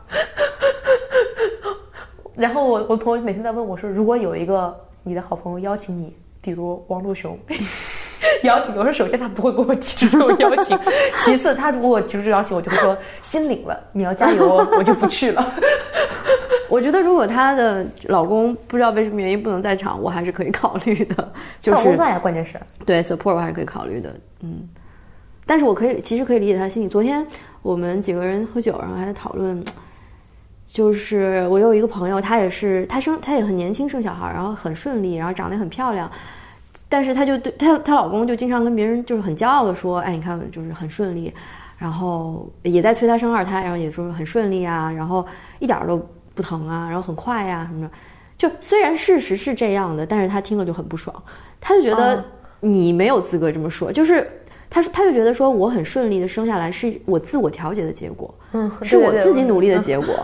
然后我我朋友每天在问我说，如果有一个你的好朋友邀请你。比如王陆雄邀请我说，首先他不会给我提出这种邀请，其次他如果我提出这种邀请，我就会说心领了，你要加油哦，我就不去了。 我觉得如果她的老公不知道为什么原因不能在场，我还是可以考虑的。就是老公在呀，关键是对 support 我还是可以考虑的。嗯，但是我可以其实可以理解他心里。昨天我们几个人喝酒，然后还在讨论。就是我有一个朋友，他也是，他生他也很年轻生小孩，然后很顺利，然后长得也很漂亮，但是他就对她她老公就经常跟别人就是很骄傲的说，哎，你看就是很顺利，然后也在催她生二胎，然后也说很顺利啊，然后一点都不疼啊，然后很快呀、啊、什么的。就虽然事实是这样的，但是他听了就很不爽，他就觉得你没有资格这么说，就是他说他就觉得说我很顺利的生下来是我自我调节的结果，嗯，是我自己努力的结果。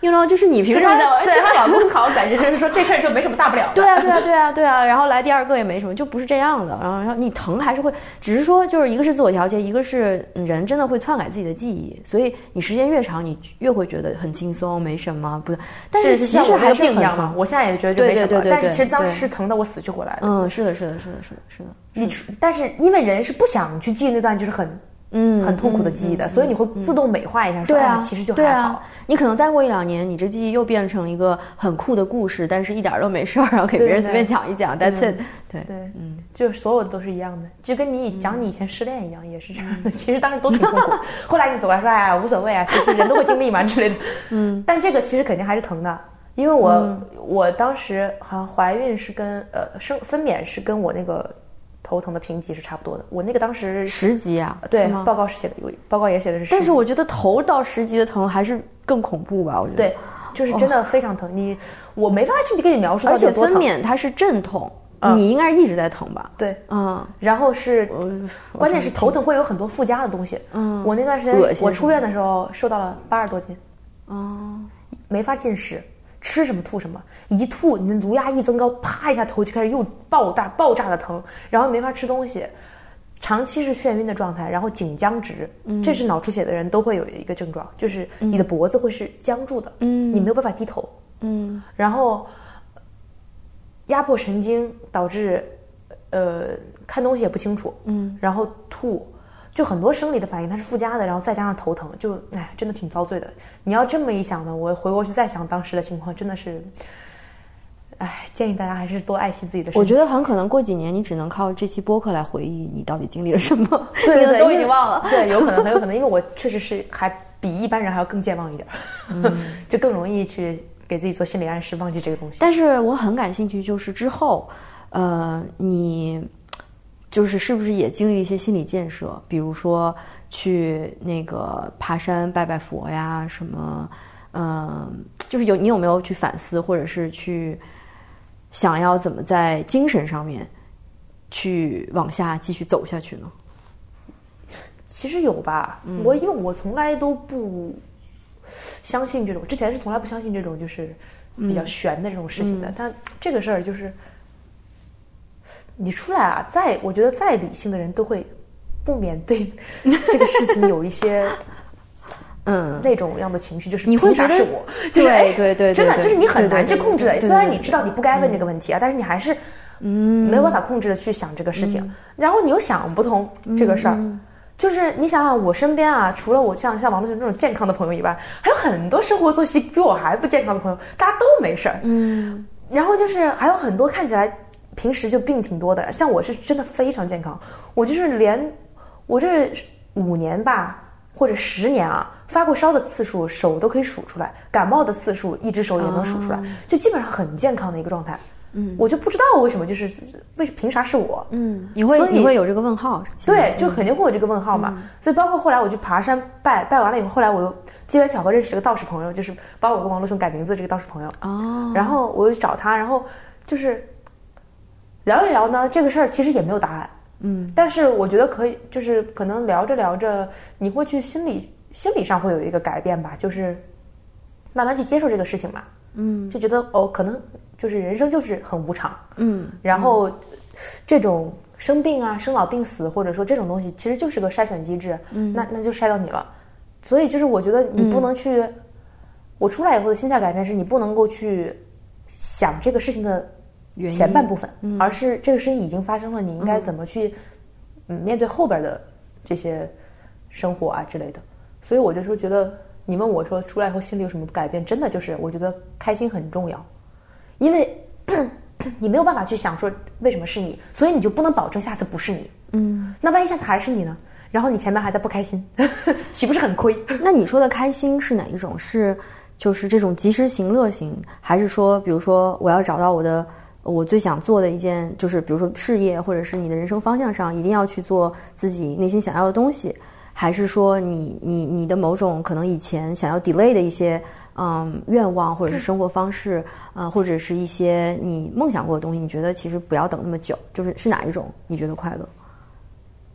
you know， 就是你凭什么？ 对她老公好像感觉是说这事儿就没什么大不了的。 对啊，对啊，对啊，对啊。然后来第二个也没什么，就不是这样的。然后，然后你疼还是会，只是说就是一个是自我调节，一个是人真的会篡改自己的记忆，所以你时间越长，你越会觉得很轻松，没什么不。但是其实还是很疼。 我现在也觉得就没什么， 对对对对对， 但是其实当时疼的我死去活来的。 嗯，是的，是的，是的，是的，是的。 你但是因为人是不想去记那段就是很。嗯，很痛苦的记忆的，嗯、所以你会自动美化一下，说、 对啊， 其实就还好。 啊、你可能再过一两年，你这记忆又变成一个很酷的故事，但是一点都没事儿，然后给别人随便讲一讲 ，that's it。对对，嗯，就是所有的都是一样的，就跟你讲你以前失恋一样，也是这样的。嗯、其实当时都挺痛苦，后来你走过来说，哎呀，无所谓啊，其实人都会经历嘛之类的。嗯，但这个其实肯定还是疼的，因为我、嗯、我当时好像怀孕是跟呃生分娩是跟我那个。头疼的评级是差不多的，我那个当时十级啊， 对，报告是写的，报告也写的是十级。 但是我觉得头到十级的疼还是更恐怖吧，我觉得。 对，就是真的非常疼，哦、你我没法去跟你描述到底有多疼。 而且分娩它是阵痛，嗯、你应该是一直在疼吧？ 对，嗯，然后是，关键是头疼会有很多附加的东西。嗯，我那段时间我出院的时候瘦到了八十多斤，哦，没法进食。吃什么吐什么，一吐你的颅压一增高，啪一下头就开始又爆炸爆炸的疼，然后没法吃东西，长期是眩晕的状态，然后颈僵直，嗯、这是脑出血的人都会有一个症状，就是你的脖子会是僵住的，嗯，你没有办法低头，嗯，然后压迫神经导致呃看东西也不清楚，嗯，然后吐。就很多生理的反应它是附加的，然后再加上头疼，就哎，真的挺遭罪的。你要这么一想呢，我回过去再想当时的情况，真的是，哎，建议大家还是多爱惜自己的身体。 我觉得很可能过几年你只能靠这期播客来回忆你到底经历了什么， 对对对， 都已经忘了。 对，有可能，很有可能，因为我确实是还比一般人还要更健忘一点，嗯、就更容易去给自己做心理暗示，忘记这个东西。 但是我很感兴趣，就是之后，呃，你。就是是不是也经历一些心理建设，比如说去那个爬山拜拜佛呀什么，嗯、呃，就是有你有没有去反思，或者是去想要怎么在精神上面去往下继续走下去呢？ 其实有吧，嗯、我因为我从来都不相信这种，之前是从来不相信这种就是比较玄的这种事情的，嗯、但这个事儿就是。你出来啊，再我觉得再理性的人都会不免对这个事情有一些嗯那种样的情绪，就是你会觉得是我，就是对对对， 真的就是你很难去控制的。虽然你知道你不该问这个问题啊，但是你还是嗯没有办法控制的去想这个事情，然后你又想不通这个事儿。就是你想想，我身边啊，除了我像像王乐群这种健康的朋友以外，还有很多生活作息比我还不健康的朋友，大家都没事儿。嗯，然后就是还有很多看起来。平时就病挺多的，像我是真的非常健康，我就是连我这五年吧或者十年啊，发过烧的次数手都可以数出来，感冒的次数一只手也能数出来，哦、就基本上很健康的一个状态。嗯，我就不知道为什么，就是为凭啥是我？嗯， 你会你会有这个问号？ 对，就肯定会有这个问号嘛。嗯、所以包括后来我去爬山拜拜完了以后，后来我又机缘巧合认识了个道士朋友，就是帮我跟王洛兄改名字这个道士朋友。哦，然后我又去找他，然后就是。聊一聊呢，这个事儿其实也没有答案，嗯，但是我觉得可以，就是可能聊着聊着，你会去心理心理上会有一个改变吧，就是慢慢去接受这个事情嘛，嗯，就觉得哦，可能就是人生就是很无常，嗯，然后、嗯、这种生病啊、生老病死，或者说这种东西，其实就是个筛选机制，嗯，那那就筛到你了，所以就是我觉得你不能去，嗯、我出来以后的心态改变是你不能够去想这个事情的。前半部分、嗯、而是这个事情已经发生了，你应该怎么去、嗯、面对后边的这些生活啊之类的。所以我就说觉得你问我说出来以后心里有什么改变，真的就是我觉得开心很重要，因为你没有办法去想说为什么是你，所以你就不能保证下次不是你，嗯，那万一下次还是你呢，然后你前面还在不开心岂不是很亏？ 那你说的开心是哪一种？是就是这种及时行乐型，还是说比如说我要找到我的我最想做的一件，就是比如说事业，或者是你的人生方向上一定要去做自己内心想要的东西，还是说你你你的某种可能以前想要 delay 的一些嗯愿望，或者是生活方式啊、呃，或者是一些你梦想过的东西，你觉得其实不要等那么久，就是是哪一种你觉得快乐？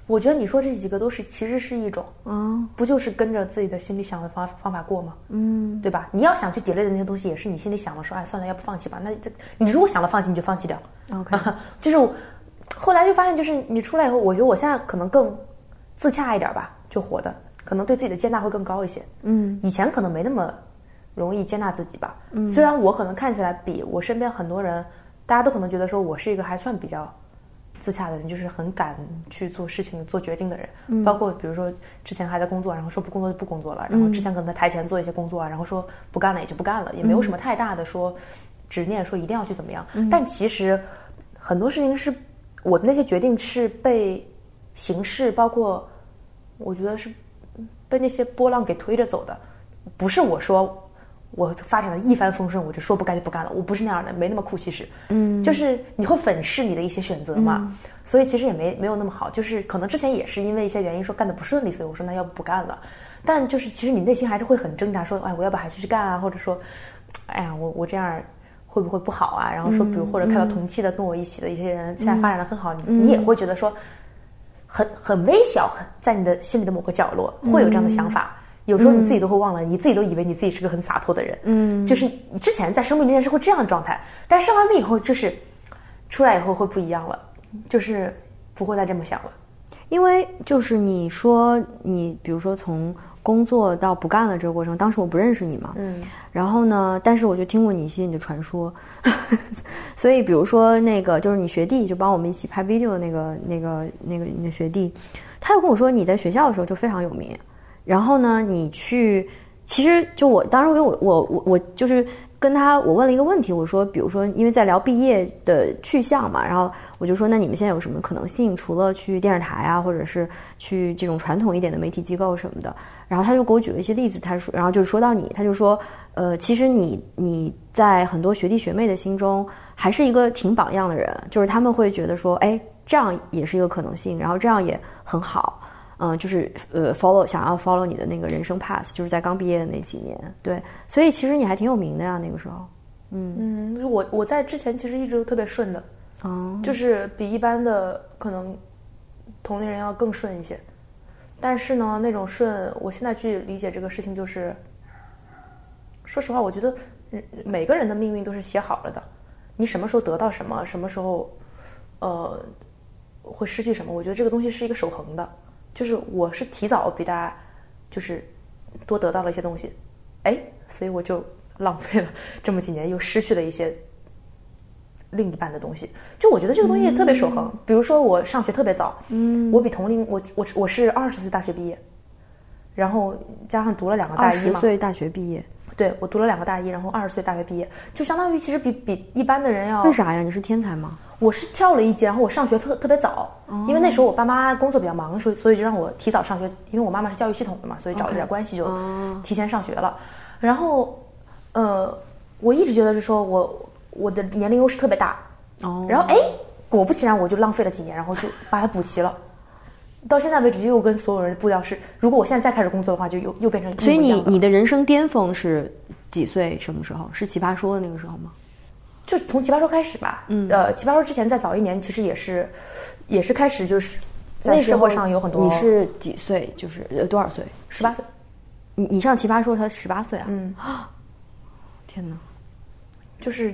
我觉得你说这几个都是其实是一种， 嗯， 不就是跟着自己的心里想的方方法过吗？ 嗯， 对吧？你要想去 delay 的那些东西，也是你心里想的说，哎，算了，要不放弃吧。那你如果想了放弃，你就放弃掉。 OK， 就是后来就发现，就是你出来以后，我觉得我现在可能更自洽一点吧，就活的可能对自己的接纳会更高一些。 嗯， 以前可能没那么容易接纳自己吧。嗯，虽然我可能看起来比我身边很多人，大家都可能觉得说我是一个还算比较自洽的人，就是很敢去做事情、做决定的人。嗯，包括比如说之前还在工作，然后说不工作就不工作了，然后之前可能在台前做一些工作啊，然后说不干了也就不干了，也没有什么太大的说执念，说一定要去怎么样。嗯，但其实很多事情是我的那些决定是被形势，包括我觉得是被那些波浪给推着走的，不是我说我发展的一帆风顺，我就说不干就不干了，我不是那样的，没那么酷。其实，嗯，就是你会粉饰你的一些选择嘛，嗯，所以其实也没没有那么好。就是可能之前也是因为一些原因说干得不顺利，所以我说那要不不干了。但就是其实你内心还是会很挣扎，说哎我要不还继续干啊，或者说，哎呀我我这样会不会不好啊？然后说比如或者看到同期的跟我一起的一些人现在发展的很好，嗯，你你也会觉得说很很微小，很在你的心里的某个角落会有这样的想法。有时候你自己都会忘了，嗯，你自己都以为你自己是个很洒脱的人，嗯，就是你之前在生病之前是会这样的状态，但是生完病以后就是出来以后会不一样了，就是不会再这么想了。 因为就是你说你比如说从工作到不干了这个过程，当时我不认识你嘛，嗯，然后呢，但是我就听过你一些你的传说，所以比如说那个就是你学弟就帮我们一起拍 video 的那个那个那个你的学弟，他又跟我说你在学校的时候就非常有名。然后呢，你去，其实就我当时因为我我我我就是跟他我问了一个问题，我说，比如说因为在聊毕业的去向嘛，然后我就说，那你们现在有什么可能性？除了去电视台啊，或者是去这种传统一点的媒体机构什么的。然后他就给我举了一些例子，他说，然后就是说到你，他就说，呃，其实你你在很多学弟学妹的心中还是一个挺榜样的人，就是他们会觉得说，哎，这样也是一个可能性，然后这样也很好。嗯，就是呃 ，follow 想要 follow 你的那个人生 path， 就是在刚毕业的那几年，对，所以其实你还挺有名的呀，那个时候。嗯嗯，我我在之前其实一直都特别顺的，哦，就是比一般的可能同龄人要更顺一些。但是呢，那种顺，我现在去理解这个事情，就是说实话，我觉得每个人的命运都是写好了的，你什么时候得到什么，什么时候呃会失去什么，我觉得这个东西是一个守恒的。就是我是提早比大家就是多得到了一些东西，哎，所以我就浪费了这么几年，又失去了一些另一半的东西。就我觉得这个东西特别守恒。嗯，比如说我上学特别早，嗯，我比同龄我我我是二十岁大学毕业，然后加上读了两个大一嘛， 二十岁大学毕业， 对，我读了两个大一，然后二十岁大学毕业，就相当于其实比比一般的人要。 为啥呀？你是天才吗？ 我是跳了一级，然后我上学特特别早，哦，因为那时候我爸妈工作比较忙，所以所以就让我提早上学，因为我妈妈是教育系统的嘛，所以找了点关系就提前上学了。Okay. 然后，呃，我一直觉得是说我我的年龄优势特别大，哦，然后哎，果不其然我就浪费了几年，然后就把它补齐了。到现在为止，又跟所有人的步调是，如果我现在再开始工作的话，就又又变成。 所以你你的人生巅峰是几岁？什么时候？是奇葩说的那个时候吗？ 就从奇葩说开始吧，嗯，呃，奇葩说之前再早一年，其实也是，也是开始就是在社会上有很多。 你是几岁？就是呃多少岁？ 十八岁。 你你上奇葩说，他十八岁啊？嗯。天哪， 就是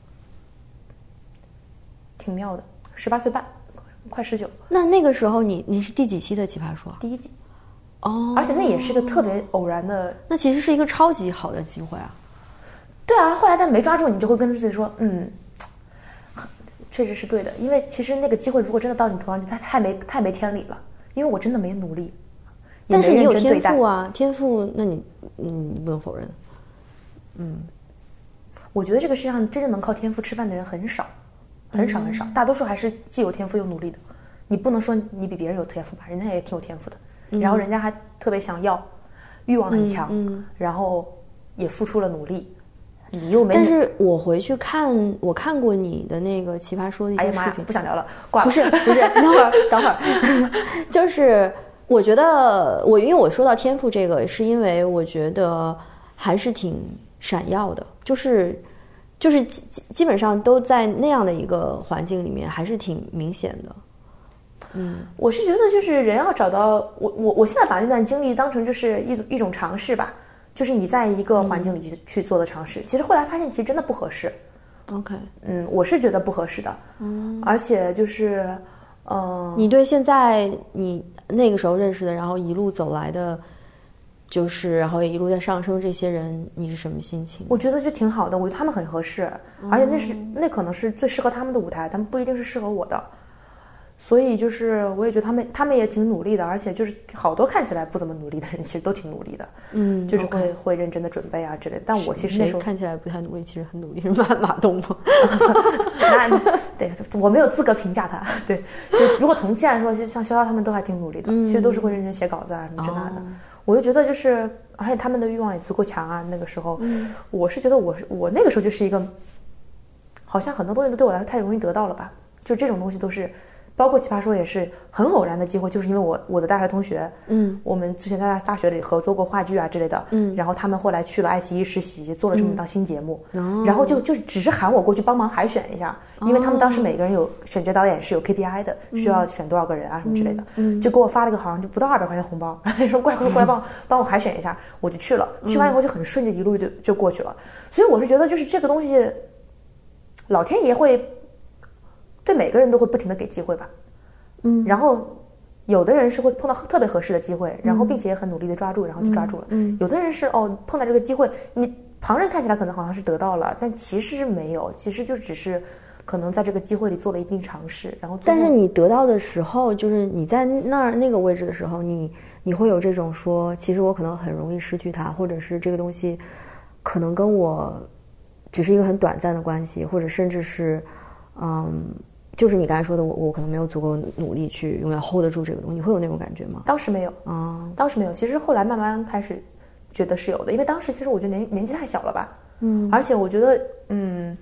挺妙的，十八岁半，快十九。 那那个时候你你是第几期的奇葩说？ 第一季。哦。而且那也是个特别偶然的。 那其实是一个超级好的机会啊。 对啊，后来但没抓住，你就会跟自己说，嗯，确实是对的。因为其实那个机会如果真的到你头上，它太没太没天理了。因为我真的没努力， 但是你有天赋啊，天赋，那你嗯不能否认。嗯， 我觉得这个世界上真正能靠天赋吃饭的人很少，很少很少，大多数还是既有天赋又努力的。你不能说你比别人有天赋吧，人家也挺有天赋的，嗯，然后人家还特别想要，欲望很强，嗯嗯，然后也付出了努力。你又没， 但是我回去看，我看过你的那个奇葩说的一些视频。哎呀妈呀， 不想聊了，挂了。 不是不是，等会儿等会儿，就是我觉得我因为我说到天赋这个，是因为我觉得还是挺闪耀的，就是就是基基本上都在那样的一个环境里面，还是挺明显的。 嗯，我是觉得就是人要找到我我我现在把那段经历当成就是一种一种尝试吧，就是你在一个环境里去、嗯、去做的尝试。其实后来发现其实真的不合适。 OK， 嗯，我是觉得不合适的。嗯，而且就是，嗯、呃， 你对现在你那个时候认识的，然后一路走来的，就是然后也一路在上升这些人，你是什么心情？ 我觉得就挺好的，我觉得他们很合适，嗯、而且那是那可能是最适合他们的舞台，他们不一定是适合我的。所以就是我也觉得他们他们也挺努力的，而且就是好多看起来不怎么努力的人其实都挺努力的，嗯，就是会、okay. 会认真的准备啊之类的。但我其实那时候看起来不太努力，其实很努力，是马马东吗？ 那对，我没有资格评价他。对，就如果同期来说，像潇潇他们都还挺努力的，嗯、其实都是会认真写稿子啊什么这那的。哦、我就觉得就是，而且他们的欲望也足够强啊。那个时候，嗯、我是觉得我我那个时候就是一个，好像很多东西都对我来说太容易得到了吧，就这种东西都是。包括奇葩说也是很偶然的机会，就是因为我我的大学同学，嗯，我们之前在大学里合作过话剧啊之类的，嗯，然后他们后来去了爱奇艺实习，做了这么一档新节目，嗯、然后就就只是喊我过去帮忙海选一下，哦、因为他们当时每个人有选角导演是有 K P I 的，嗯、需要选多少个人啊什么之类的，嗯，就给我发了个好像就不到二百块钱红包，说过来过来过来帮帮我海选一下，我就去了，去完以后就很顺，就一路就就过去了，所以我是觉得就是这个东西，老天爷会。对每个人都会不停的给机会吧，嗯，然后有的人是会碰到特别合适的机会，然后并且也很努力的抓住，然后就抓住了，嗯，有的人是哦碰到这个机会，你旁人看起来可能好像是得到了，但其实是没有，其实就只是可能在这个机会里做了一定尝试，然后但是你得到的时候，就是你在那儿那个位置的时候，你你会有这种说，其实我可能很容易失去它，或者是这个东西可能跟我只是一个很短暂的关系，或者甚至是嗯。就是你刚才说的，我我可能没有足够努力去永远 hold 得住这个东西，你会有那种感觉吗？ 当时没有啊、嗯，当时没有。其实后来慢慢开始觉得是有的，因为当时其实我觉得年年纪太小了吧，嗯，而且我觉得嗯，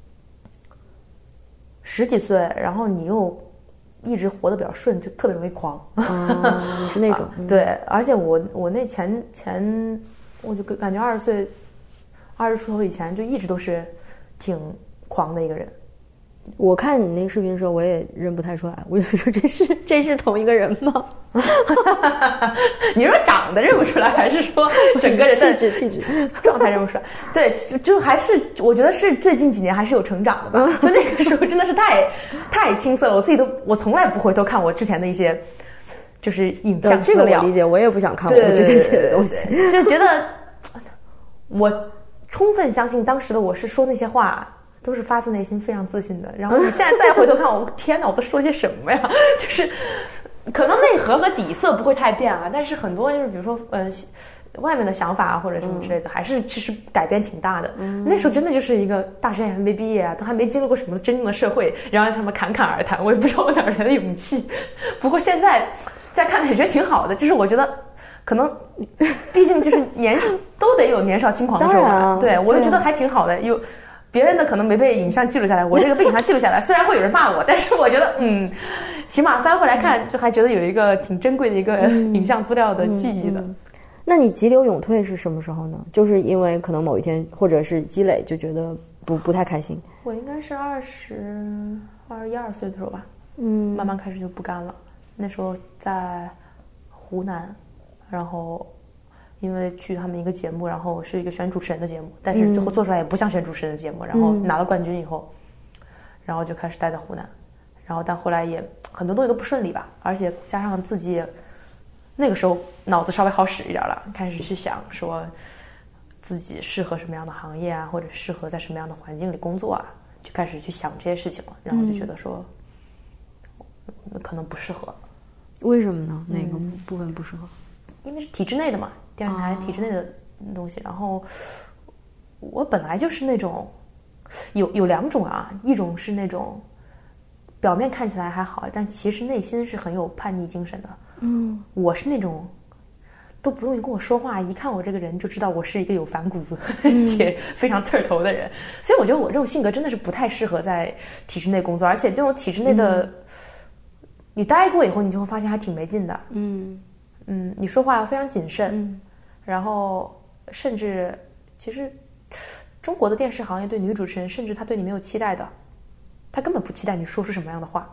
十几岁，然后你又一直活得比较顺，就特别容易狂。 哦，你是那种、 嗯、对，而且我我那前前，我就感觉二十岁，二十出头以前就一直都是挺狂的一个人。 我看你那个视频的时候，我也认不太出来，我就说这是这是同一个人吗？ 你说长得认不出来，还是说整个人的气质气质状态认不出来？对，就就还是我觉得是最近几年还是有成长的吧。就那个时候真的是太太青涩了，我自己都我从来不回头看我之前的一些就是影像资料。 这个我理解，我也不想看我之前写的东西， 对对对对就觉得我充分相信当时的我是说那些话。都是发自内心非常自信的，然后你现在再回头看我，天哪，我都说些什么呀？就是可能内核和底色不会太变啊，但是很多就是比如说呃外面的想法或者什么之类的，嗯、还是其实改变挺大的。嗯、那时候真的就是一个大学还没毕业啊，都还没经历过什么真正的社会，然后什么侃侃而谈，我也不知道我哪来的勇气。不过现在再看也觉得挺好的，就是我觉得可能毕竟就是年都得有年少轻狂的时候啊，对我就觉得还挺好的，有。别人的可能没被影像记录下来，我这个被影像记录下来，虽然会有人骂我，但是我觉得，嗯，起码翻回来看，就还觉得有一个挺珍贵的一个影像资料的记忆的。 嗯嗯嗯、那你急流勇退是什么时候呢？就是因为可能某一天，或者是积累，就觉得不不太开心。 我应该是二十二一二岁的时候吧，嗯，慢慢开始就不干了。那时候在湖南，然后。因为去他们一个节目，然后是一个选主持人的节目，但是最后做出来也不像选主持人的节目，嗯、然后拿了冠军以后，然后就开始待在湖南，然后但后来也很多东西都不顺利吧，而且加上自己那个时候脑子稍微好使一点了，开始去想说自己适合什么样的行业啊，或者适合在什么样的环境里工作啊，就开始去想这些事情了，然后就觉得说、嗯、可能不适合。 为什么呢？哪个部分不适合？ 因为是体制内的嘛，电视台体制内的东西。然后我本来就是那种有有两种啊，一种是那种表面看起来还好，但其实内心是很有叛逆精神的。嗯，我是那种都不用你跟我说话，一看我这个人就知道我是一个有反骨子且非常刺儿头的人。所以我觉得我这种性格真的是不太适合在体制内工作，而且这种体制内的、嗯、你待过以后，你就会发现还挺没劲的。嗯。嗯，你说话要非常谨慎，嗯、然后甚至其实中国的电视行业对女主持人，甚至他对你没有期待的，他根本不期待你说出什么样的话，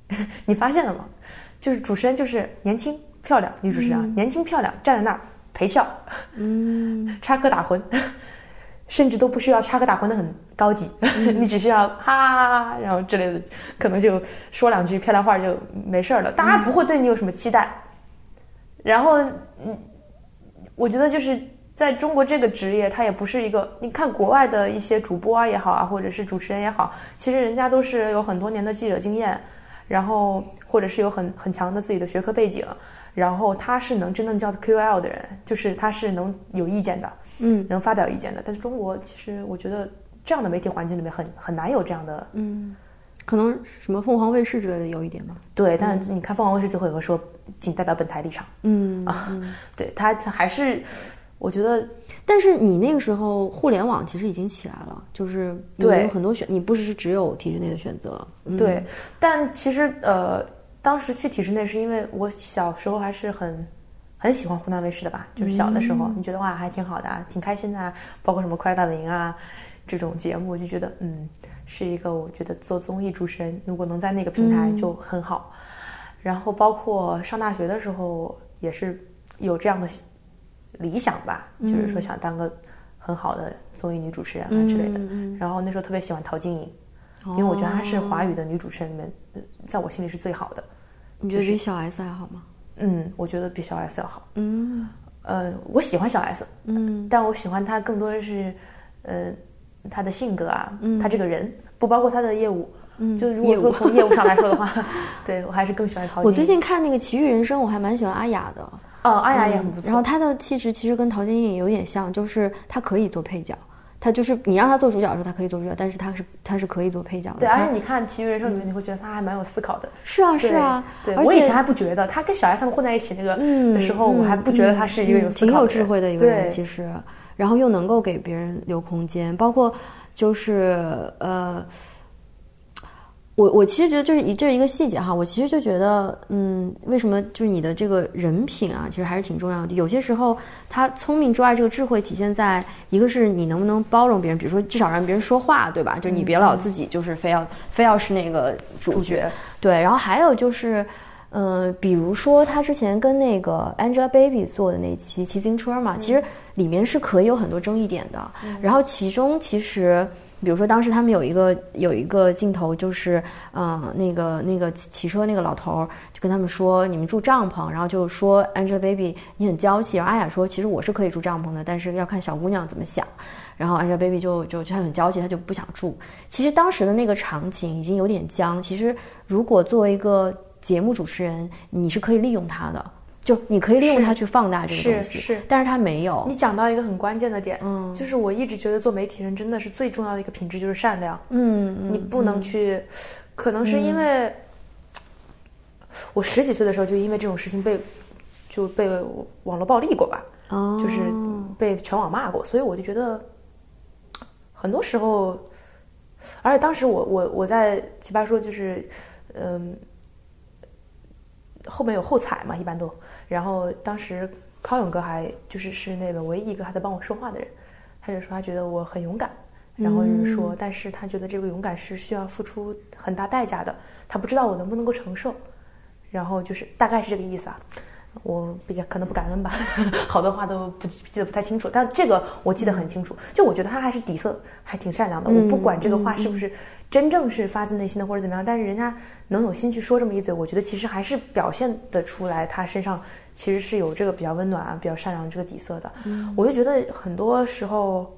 你发现了吗？就是主持人就是年轻漂亮女主持人、嗯、年轻漂亮站在那儿陪笑，嗯，插科打诨，甚至都不需要插科打诨的很高级、嗯、你只需要哈然后之类的，可能就说两句漂亮话就没事了，大家不会对你有什么期待、嗯、然后嗯，我觉得就是在中国这个职业它也不是一个，你看国外的一些主播啊也好啊，或者是主持人也好，其实人家都是有很多年的记者经验，然后或者是有很很强的自己的学科背景，然后他是能真正叫 Q O L 的人，就是他是能有意见的，嗯，能发表意见的。但是中国其实我觉得这样的媒体环境里面很很难有这样的， 嗯，可能什么凤凰卫视之类的有一点吧。 对，但你看凤凰卫视就会有说仅代表本台立场，嗯啊，嗯对他还是我觉得。 但是你那个时候互联网其实已经起来了，就是有很多选，你不是只有体制内的选择。 嗯、对，但其实呃，当时去体制内是因为我小时候还是很很喜欢湖南卫视的吧，就是小的时候，嗯、你觉得哇还挺好的、啊，挺开心的、啊，包括什么快乐大本营啊这种节目，就觉得嗯是一个我觉得做综艺主持人如果能在那个平台就很好。嗯、然后包括上大学的时候也是有这样的理想吧，就是说想当个很好的综艺女主持人啊之类的、嗯嗯、然后那时候特别喜欢陶晶莹、哦、因为我觉得她是华语的女主持人里面在我心里是最好的。 你觉得比小 S 还好吗？ 嗯，我觉得比小 S 要好。嗯，呃，我喜欢小 S， 嗯，但我喜欢她更多的是呃她的性格啊，嗯，她这个人，不包括她的业务。嗯，就如果说从业务上来说的话对，我还是更喜欢陶晶莹。 我最近看那个奇遇人生，我还蛮喜欢阿雅的。 哦，阿雅也很不错、嗯。 然后她的气质其实跟陶晶莹有点像，就是她可以做配角，她就是你让她做主角的时候，她可以做主角，但是她是她是可以做配角的。 对，而且你看《奇遇人生》里面，你会觉得她还蛮有思考的。 是啊，是啊。 对，我以前还不觉得，她跟小 S 他们混在一起那个的时候，嗯、我还不觉得她是一个有思考的人、 嗯嗯、挺有智慧的一个人，其实，然后又能够给别人留空间，包括就是呃。我我其实觉得就是一这是一个细节哈，我其实就觉得，嗯，为什么就是你的这个人品啊，其实还是挺重要的。有些时候，他聪明之外，这个智慧体现在一个是你能不能包容别人，比如说至少让别人说话，对吧？就你别老自己就是非要、嗯、非要是那个主角，主角对。然后还有就是，嗯、呃，比如说他之前跟那个 Angelababy 做的那期骑自行车嘛，嗯、其实里面是可以有很多争议点的。嗯、然后其中其实。比如说当时他们有一个有一个镜头就是嗯、呃、那个那个骑车那个老头就跟他们说你们住帐篷，然后就说 Angelababy 你很娇气，然后阿雅说其实我是可以住帐篷的，但是要看小姑娘怎么想，然后 Angelababy 就就她很娇气，她就不想住。其实当时的那个场景已经有点僵，其实如果作为一个节目主持人你是可以利用它的，就你可以利用它去放大这个东西， 是是， 但是它没有。 你讲到一个很关键的点，嗯，就是我一直觉得做媒体人真的是最重要的一个品质就是善良，嗯，你不能去，嗯、可能是因为、嗯、我十几岁的时候就因为这种事情被就被网络暴力过吧，哦，就是被全网骂过，所以我就觉得很多时候，而且当时我我我在奇葩说就是嗯。后面有后采嘛，一般都。然后当时康永哥还就是是那个唯一一个还在帮我说话的人，他就说他觉得我很勇敢，然后就是说，嗯、但是他觉得这个勇敢是需要付出很大代价的，他不知道我能不能够承受。然后就是大概是这个意思啊，我比较可能不感恩吧，好多话都不记得不太清楚，但这个我记得很清楚。就我觉得他还是底色还挺善良的，嗯、我不管这个话是不是真正是发自内心的或者怎么样，但是人家能有心去说这么一嘴，我觉得其实还是表现得出来他身上其实是有这个比较温暖啊比较善良这个底色的。嗯、我就觉得很多时候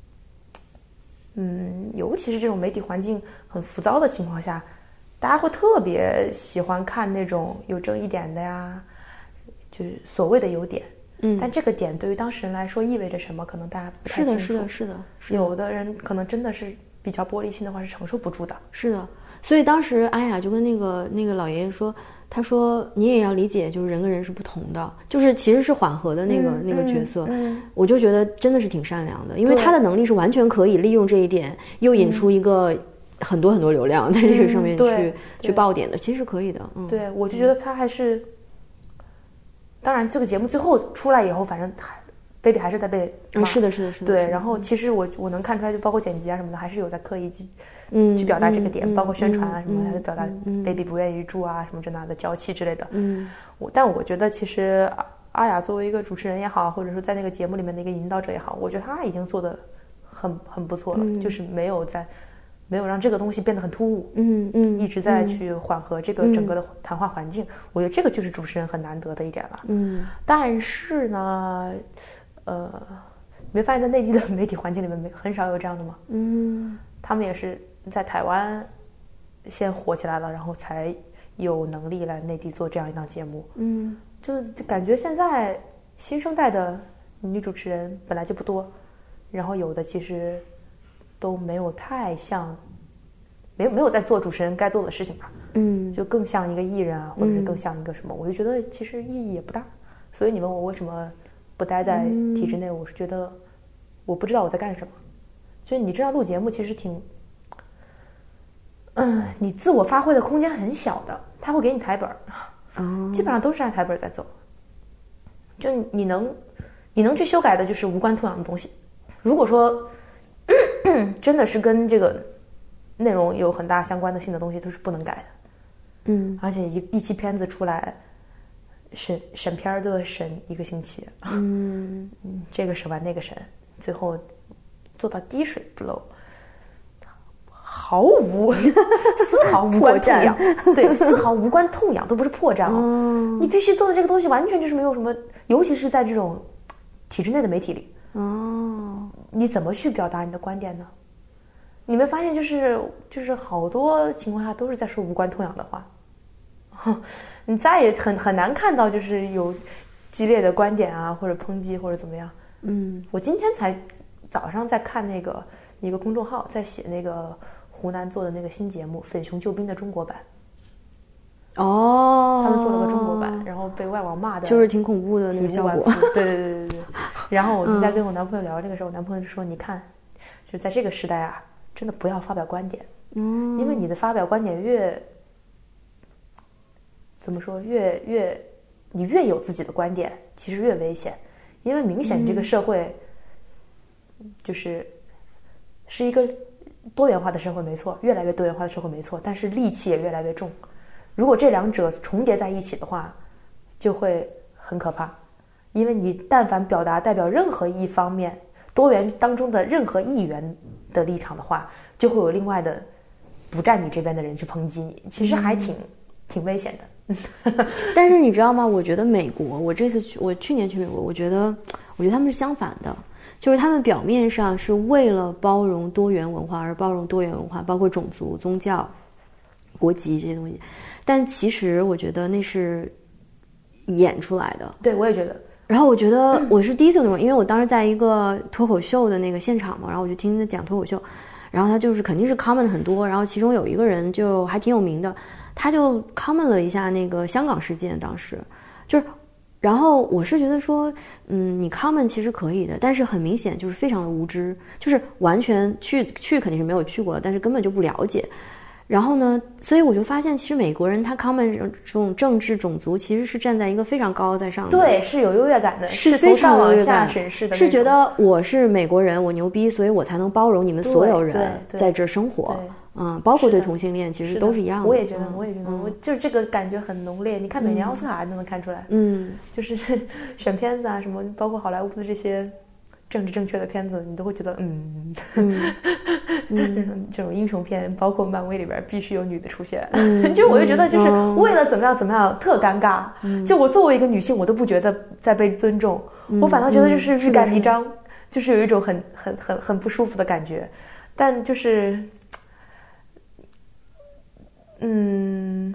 嗯，尤其是这种媒体环境很浮躁的情况下，大家会特别喜欢看那种有争议点的呀，就是所谓的优点。嗯，但这个点对于当事人来说意味着什么，可能大家不太清楚。 是的，是的，是的，是的。 有的人可能真的是比较玻璃心的话是承受不住的。 是的，所以当时阿雅就跟那个那个老爷爷说，他说你也要理解，就是人跟人是不同的，就是其实是缓和的那个、嗯、那个角色、嗯嗯。我就觉得真的是挺善良的，因为他的能力是完全可以利用这一点，又引出一个很多很多流量在这个上面去、嗯、去爆点的，其实是可以的。嗯， 对，我就觉得他还是。当然，这个节目最后出来以后，反正还 baby 还是在被骂、 嗯，是的，是的，是的。 对，然后其实我我能看出来，就包括剪辑啊什么的，还是有在刻意嗯，去表达这个点， 嗯、 包括宣传啊什么，还、 嗯、 是表达 baby 不愿意住啊、嗯、什么这那的娇气之类的。 嗯， 我但我觉得其实阿雅作为一个主持人也好，或者说在那个节目里面的一个引导者也好，我觉得她已经做的很很不错了， 嗯、 就是没有在没有让这个东西变得很突兀， 嗯嗯， 一直在去缓和这个整个的谈话环境。嗯、我觉得这个就是主持人很难得的一点了。 嗯， 但是呢，呃，没发现在内地的媒体环境里面没很少有这样的吗？ 嗯， 他们也是在台湾先火起来了，然后才有能力来内地做这样一档节目。 嗯， 就感觉现在新生代的女主持人本来就不多，然后有的其实都没有太像，没有没有在做主持人该做的事情吧。 嗯， 就更像一个艺人啊，或者是更像一个什么，嗯、我就觉得其实意义也不大。所以你问我为什么不待在体制内，嗯、我是觉得我不知道我在干什么。就你知道录节目其实挺，嗯，你自我发挥的空间很小的，他会给你台本， 哦， 基本上都是按台本在走。就你能你能去修改的就是无关痛痒的东西。如果说咳咳真的是跟这个内容有很大相关的性的东西，都是不能改的。 嗯， 而且一一期片子出来，审审片都要审一个星期。 嗯嗯，这个审完那个审，最后做到滴水不漏，毫无丝毫无关痛痒，对，丝毫无关痛痒，都不是破绽哦。哦，你必须做的这个东西完全就是没有什么，尤其是在这种体制内的媒体里， 哦， 你怎么去表达你的观点呢？你们发现就是就是好多情况下都是在说无关痛痒的话。你再也很很难看到就是有激烈的观点啊，或者抨击或者怎么样。 嗯， 我今天才早上在看那个一个公众号在写那个湖南做的那个新节目《粉熊救兵》的中国版。 哦， 他们做了个中国版，然后被外网骂的， 就是挺恐怖的那个效果。 对对对对对。然后我就在跟我男朋友聊这个时候，我男朋友就说：“你看，就在这个时代啊，真的不要发表观点， 嗯， 因为你的发表观点越。”怎么说？越越你越有自己的观点，其实越危险，因为明显这个社会就是是一个多元化的社会，没错，越来越多元化的社会没错，但是戾气也越来越重。如果这两者重叠在一起的话，就会很可怕，因为你但凡表达代表任何一方面多元当中的任何一员的立场的话，就会有另外的不站你这边的人去抨击你，其实还挺、嗯、挺危险的。 但是你知道吗？我觉得美国，我这次去，我去年去美国，我觉得，我觉得他们是相反的，就是他们表面上是为了包容多元文化而包容多元文化，包括种族、宗教、国籍这些东西，但其实我觉得那是演出来的。 对，我也觉得。 然后我觉得我是第一次有那种，因为我当时在一个脱口秀的那个现场嘛，然后我就听他讲脱口秀，然后他就是肯定是 comment 很多，然后其中有一个人就还挺有名的。他就 comment 了一下那个香港事件，当时就是，然后我是觉得说，嗯，你 comment 其实可以的，但是很明显就是非常的无知，就是完全去去肯定是没有去过了，但是根本就不了解。然后呢，所以我就发现，其实美国人他 comment 这种政治种族其实是站在一个非常高在上的， 对，是有优越感的， 是非常往下审视的， 是觉得我是美国人，我牛逼，所以我才能包容你们所有人在这生活。嗯，包括对同性恋其实都是一样的。 我也觉得，我也觉得，我就是这个感觉很浓烈。你看每年奥斯卡都能看出来， 嗯， 就是选片子啊什么，包括好莱坞的这些政治正确的片子，你都会觉得，嗯， 嗯，嗯这种英雄片，包括漫威里边必须有女的出现， 嗯、 就我就觉得就是为了怎么样怎么样，特尴尬。 嗯、 就我作为一个女性，我都不觉得在被尊重， 嗯、 我反倒觉得就是欲盖弥彰， 嗯、 就是有一种很很很很不舒服的感觉，但就是。嗯，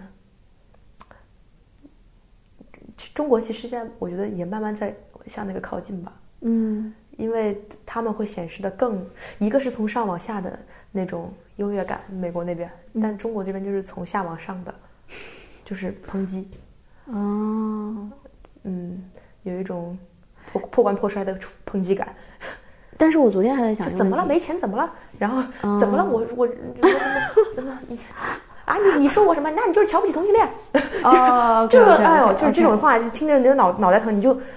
中国其实现在我觉得也慢慢在向那个靠近吧。 嗯， 因为他们会显示的更，一个是从上往下的那种优越感，美国那边，但中国这边就是从下往上的，就是抨击。 哦， 嗯，有一种破破罐破摔的抨击感。 但是我昨天还在想， 怎么了？没钱怎么了？然后、哦、怎么了？我我我啊，你你说我什么？那你就是瞧不起同性恋， 哦， 就是哎呦，就是这种话，就听着你的脑脑袋疼，你就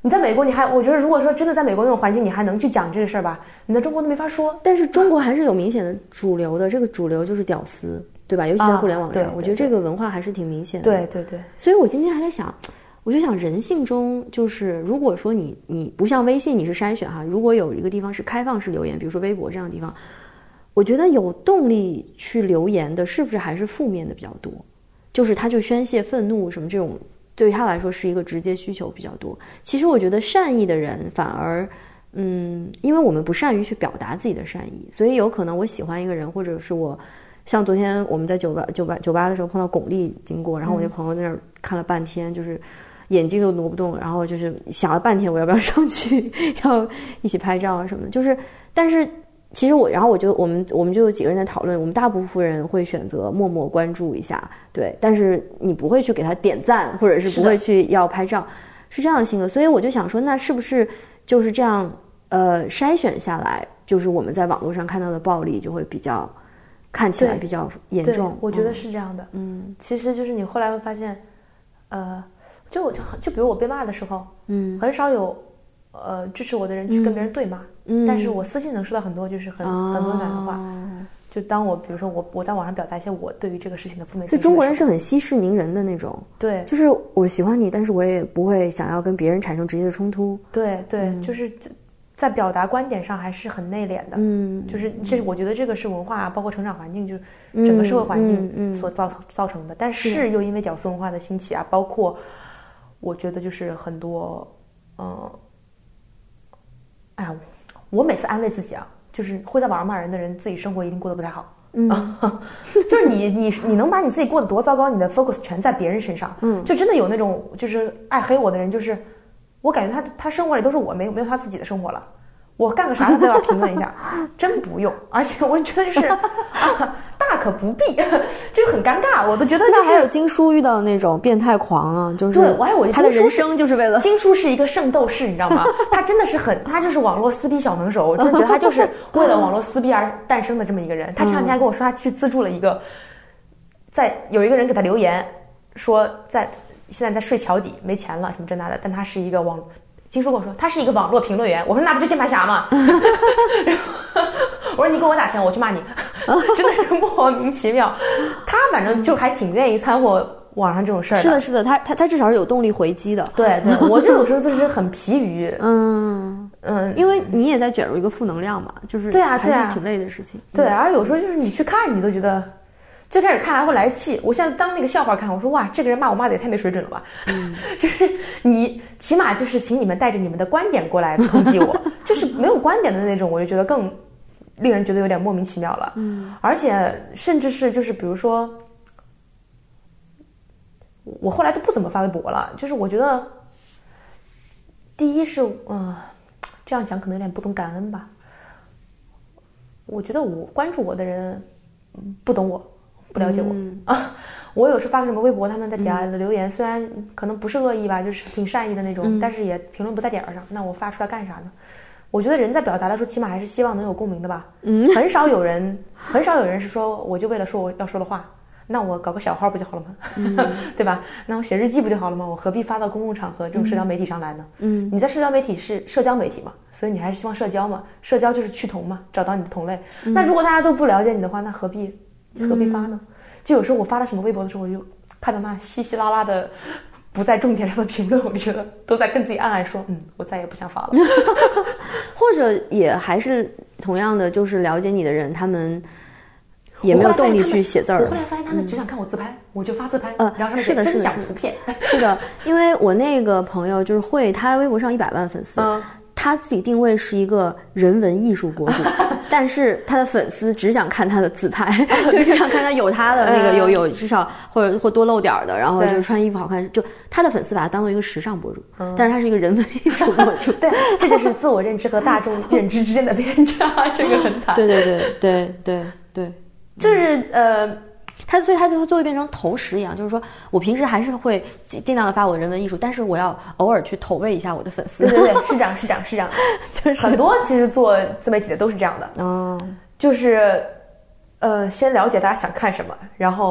你在美国，你还我觉得如果说真的在美国那种环境，你还能去讲这个事儿吧？你在中国都没法说。 但是中国还是有明显的主流的，这个主流就是屌丝，对吧？尤其在互联网上， 啊、 我觉得这个文化还是挺明显的。 对对对。 所以我今天还在想，我就想人性中就是，如果说你你不像微信你是筛选哈，如果有一个地方是开放式留言，比如说微博这样的地方，我觉得有动力去留言的，是不是还是负面的比较多？就是他就宣泄愤怒什么这种。对于他来说是一个直接需求比较多。其实我觉得善意的人反而，嗯，因为我们不善于去表达自己的善意，所以有可能我喜欢一个人，或者是我，像昨天我们在酒吧酒吧酒吧的时候碰到巩俐经过，然后我那朋友在那儿看了半天，就是眼睛都挪不动，然后就是想了半天我要不要上去，要一起拍照啊什么的，就是但是。其实我，然后我就我们我们就有几个人在讨论，我们大部分人会选择默默关注一下，对，但是你不会去给他点赞，或者是不会去要拍照，是这样的性格。所以我就想说，那是不是就是这样？呃，筛选下来，就是我们在网络上看到的暴力就会比较看起来比较严重。 我觉得是这样的。嗯，其实就是你后来会发现，呃，就就就比如我被骂的时候，嗯，很少有。呃，支持我的人去跟别人对骂，嗯，但是我私信能收到很多就是很、哦、很温暖的话。就当我比如说我我在网上表达一些我对于这个事情的负面情绪， 所以中国人是很息事宁人的那种， 对， 就是我喜欢你，但是我也不会想要跟别人产生直接的冲突。 对对、嗯，就是在表达观点上还是很内敛的，嗯，就是这我觉得这个是文化包括成长环境，就是整个社会环境所造、嗯嗯、造成的。但是又因为屌丝文化的兴起啊，包括我觉得就是很多嗯。呃哎呀，我每次安慰自己啊，就是会在网上骂人的人，自己生活一定过得不太好。嗯，就是你你你能把你自己过得多糟糕，你的 focus 全在别人身上。嗯，就真的有那种就是爱黑我的人，就是我感觉他他生活里都是我，没有没有他自己的生活了。我干个啥他都要评论一下，真不用。而且我觉得是、啊、大可不必，这个很尴尬。我都觉得、就是、 那还有金叔遇到那种变态狂啊，就是对，我还我他的人生就是为了金叔是一个圣斗士，你知道吗？他真的是很，他就是网络撕逼小能手。我真的觉得他就是为了网络撕逼而诞生的这么一个人。他前两天还跟我说，他去资助了一个，在有一个人给他留言说在现在在睡桥底没钱了什么这那的，但他是一个网。金叔跟我说他是一个网络评论员，我说那不就键盘侠吗？我说你给我打钱我去骂你，真的是莫名其妙。他反正就还挺愿意掺和网上这种事儿的。 是的，是的，他他他至少是有动力回击的。 对对，我这种时候就是很疲于， 嗯嗯，因为你也在卷入一个负能量嘛，就是对啊对啊， 还是挺累的事情。 对，而有时候就是你去看，你都觉得。最开始看还会来气，我现在当那个笑话看，我说哇，这个人骂我骂的也太没水准了吧！嗯，就是你起码就是请你们带着你们的观点过来抨击我，就是没有观点的那种，我就觉得更令人觉得有点莫名其妙了。嗯，而且甚至是就是比如说，我后来都不怎么发微博了，就是我觉得，第一是嗯、呃，这样讲可能有点不懂感恩吧。我觉得我关注我的人不懂我。不了解我、嗯、啊！我有时发个什么微博，他们在底下的留言、嗯、虽然可能不是恶意吧，就是挺善意的那种、嗯，但是也评论不在点上。那我发出来干啥呢？我觉得人在表达的时候，起码还是希望能有共鸣的吧。嗯，很少有人，很少有人是说我就为了说我要说的话，那我搞个小号不就好了吗？嗯、对吧？那我写日记不就好了吗？我何必发到公共场合这种社交媒体上来呢？嗯，你在社交媒体是社交媒体嘛，所以你还是希望社交嘛，社交就是趋同嘛，找到你的同类。嗯、那如果大家都不了解你的话，那何必？何必发呢？就有时候我发了什么微博的时候，我就看到那稀稀拉拉的不在重点上的评论，我就觉得都在跟自己暗暗说，嗯，我再也不想发了。 或者也还是同样的，就是了解你的人，他们也没有动力去写字儿。 我后来发现他们只想看我自拍，嗯、我就发自拍，呃，然后上面分享图片。 是的，因为我那个朋友就是会，他微博上一百万粉丝。嗯，他自己定位是一个人文艺术博主，但是他的粉丝只想看他的自拍，就只想看他有他的那个有有至少或者或多露点的，然后就是穿衣服好看，就他的粉丝把他当做一个时尚博主，嗯、但是他是一个人文艺术博主。 对，这就是自我认知和大众认知之间的偏差，这个很惨。 对对对对对对， 就是呃。 他所以他就会最后变成投食一样，就是说我平时还是会尽量的发我的人文艺术，但是我要偶尔去投喂一下我的粉丝。 对对对，是这样是这样是这样，就是很多其实做自媒体的都是这样的。哦，就是呃先了解大家想看什么，然后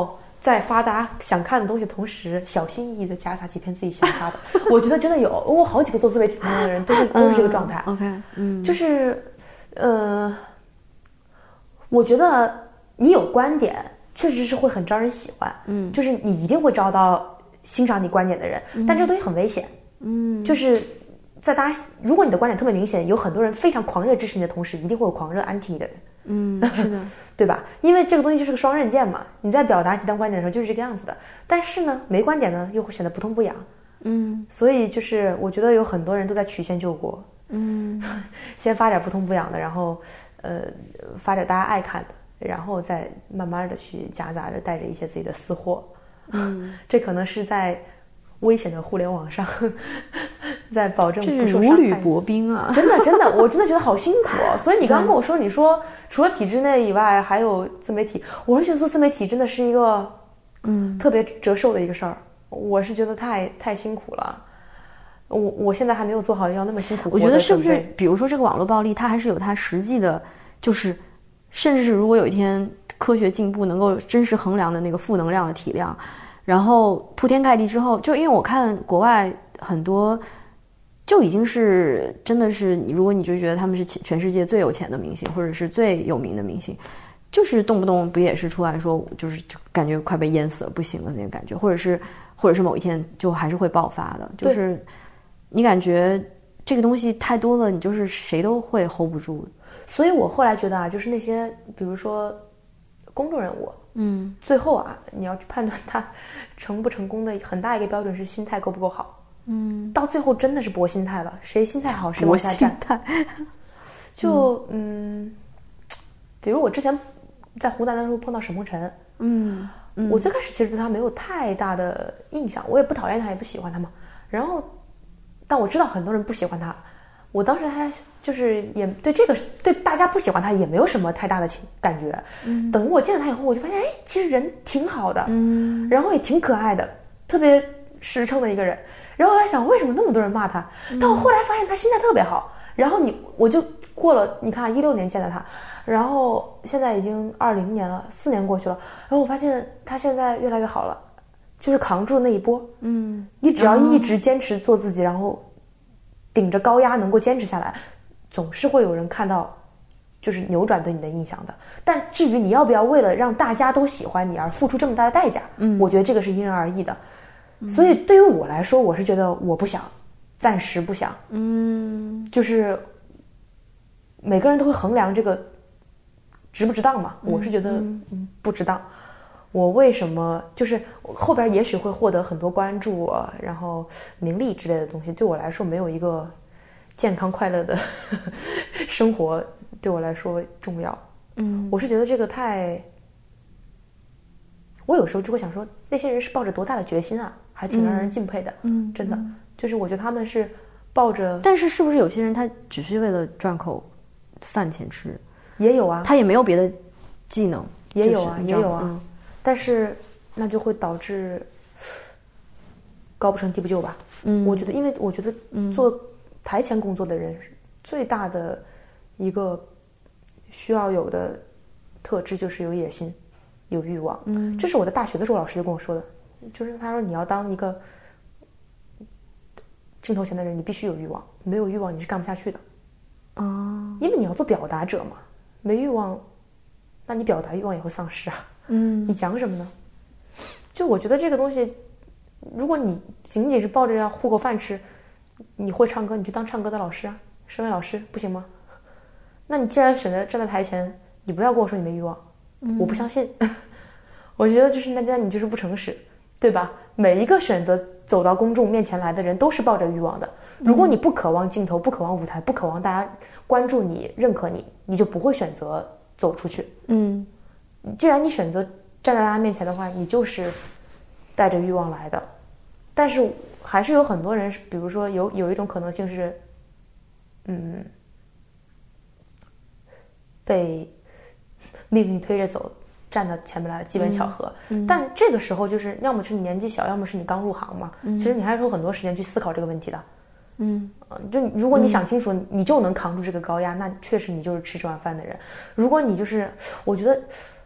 在发大家想看的东西的同时，小心翼翼的夹杂几篇自己想发的。我觉得真的有，我好几个做自媒体朋友的人都是都是这个状态。 嗯、OK， 嗯， 就是呃，我觉得你有观点，确实是会很招人喜欢。嗯，就是你一定会招到欣赏你观点的人，嗯、但这个东西很危险。嗯，就是在大家如果你的观点特别明显，有很多人非常狂热支持你的同时，一定会有狂热安 t 你的人。 嗯，是的。 对吧？因为这个东西就是个双刃剑嘛，你在表达极端观点的时候就是这个样子的，但是呢，没观点呢又会显得不痛不痒，嗯，所以就是我觉得有很多人都在曲线救国，嗯，先发点不痛不痒的，然后呃发点大家爱看的，然后再慢慢的去夹杂着带着一些自己的私货，嗯，这可能是在危险的互联网上在保证不受伤害， 这是如履薄冰啊！ 真的真的，我真的觉得好辛苦哦。所以你刚刚跟我说，你说除了体制内以外，还有自媒体，我是觉得做自媒体真的是一个嗯特别折寿的一个事儿。我是觉得太太辛苦了。我我现在还没有做好要那么辛苦。 我觉得是不是，比如说这个网络暴力，它还是有它实际的，就是甚至是如果有一天科学进步能够真实衡量的那个负能量的体量。然后铺天盖地之后，就因为我看国外很多，就已经是真的是，如果你就觉得他们是全世界最有钱的明星，或者是最有名的明星，就是动不动不也是出来说，就是就感觉快被淹死了，不行了那个感觉，或者是或者是某一天就还是会爆发的，就是你感觉这个东西太多了，你就是谁都会 hold 不住。 所以我后来觉得啊，就是那些比如说公众人物。嗯，最后啊，你要去判断他成不成功的很大一个标准是心态够不够好。嗯，到最后真的是搏心态了，谁心态好谁往下站。就嗯，比如我之前在湖南的时候碰到沈梦辰，嗯，嗯我最开始其实对他没有太大的印象，我也不讨厌他，也不喜欢他嘛。然后，但我知道很多人不喜欢他。我当时还就是也对这个对大家不喜欢他也没有什么太大的情感觉，嗯，等我见了他以后，我就发现，哎，其实人挺好的，嗯，然后也挺可爱的，特别实诚的一个人。然后我在想，为什么那么多人骂他？但我后来发现他心态特别好。然后你我就过了，你看一六年见的他，然后现在已经二零年了，四年过去了，然后我发现他现在越来越好了，就是扛住那一波，嗯，你只要一直坚持做自己，然后。顶着高压能够坚持下来，总是会有人看到，就是扭转对你的印象的。但至于你要不要为了让大家都喜欢你而付出这么大的代价，嗯，我觉得这个是因人而异的。嗯、所以对于我来说，我是觉得我不想，暂时不想，嗯，就是每个人都会衡量这个值不值当嘛。嗯、我是觉得嗯不值当。我为什么就是后边也许会获得很多关注啊，然后名利之类的东西，对我来说没有一个健康快乐的呵呵生活对我来说重要。嗯，我是觉得这个太，我有时候就会想说，那些人是抱着多大的决心啊，还挺让人敬佩的。嗯，真的，就是我觉得他们是抱着， 但是是不是有些人他只是为了赚口饭钱吃？ 也有啊， 他也没有别的技能， 也有啊，也有啊。嗯，但是那就会导致高不成低不就吧。嗯，我觉得，因为我觉得做台前工作的人最大的一个需要有的特质就是有野心，有欲望。嗯，这是我在大学的时候老师就跟我说的，就是他说你要当一个镜头前的人，你必须有欲望，没有欲望你是干不下去的。哦，因为你要做表达者嘛，没欲望，那你表达欲望也会丧失啊。嗯，你讲什么呢？就我觉得这个东西，如果你仅仅是抱着要糊口饭吃，你会唱歌，你去当唱歌的老师啊，声乐老师不行吗？那你既然选择站在台前，你不要跟我说你没欲望，嗯、我不相信。我觉得就是那那你就是不诚实，对吧？每一个选择走到公众面前来的人都是抱着欲望的。如果你不渴望镜头，不渴望舞台，不渴望大家关注你、认可你，你就不会选择走出去。嗯。既然你选择站在大家面前的话，你就是带着欲望来的。但是还是有很多人，比如说有有一种可能性是，嗯，被命运推着走，站到前面来了，机缘巧合。嗯嗯、但这个时候就是，要么是你年纪小，要么是你刚入行嘛。嗯、其实你还是有很多时间去思考这个问题的。嗯，就如果你想清楚，嗯、你就能扛住这个高压，那确实你就是吃这碗饭的人。如果你就是，我觉得。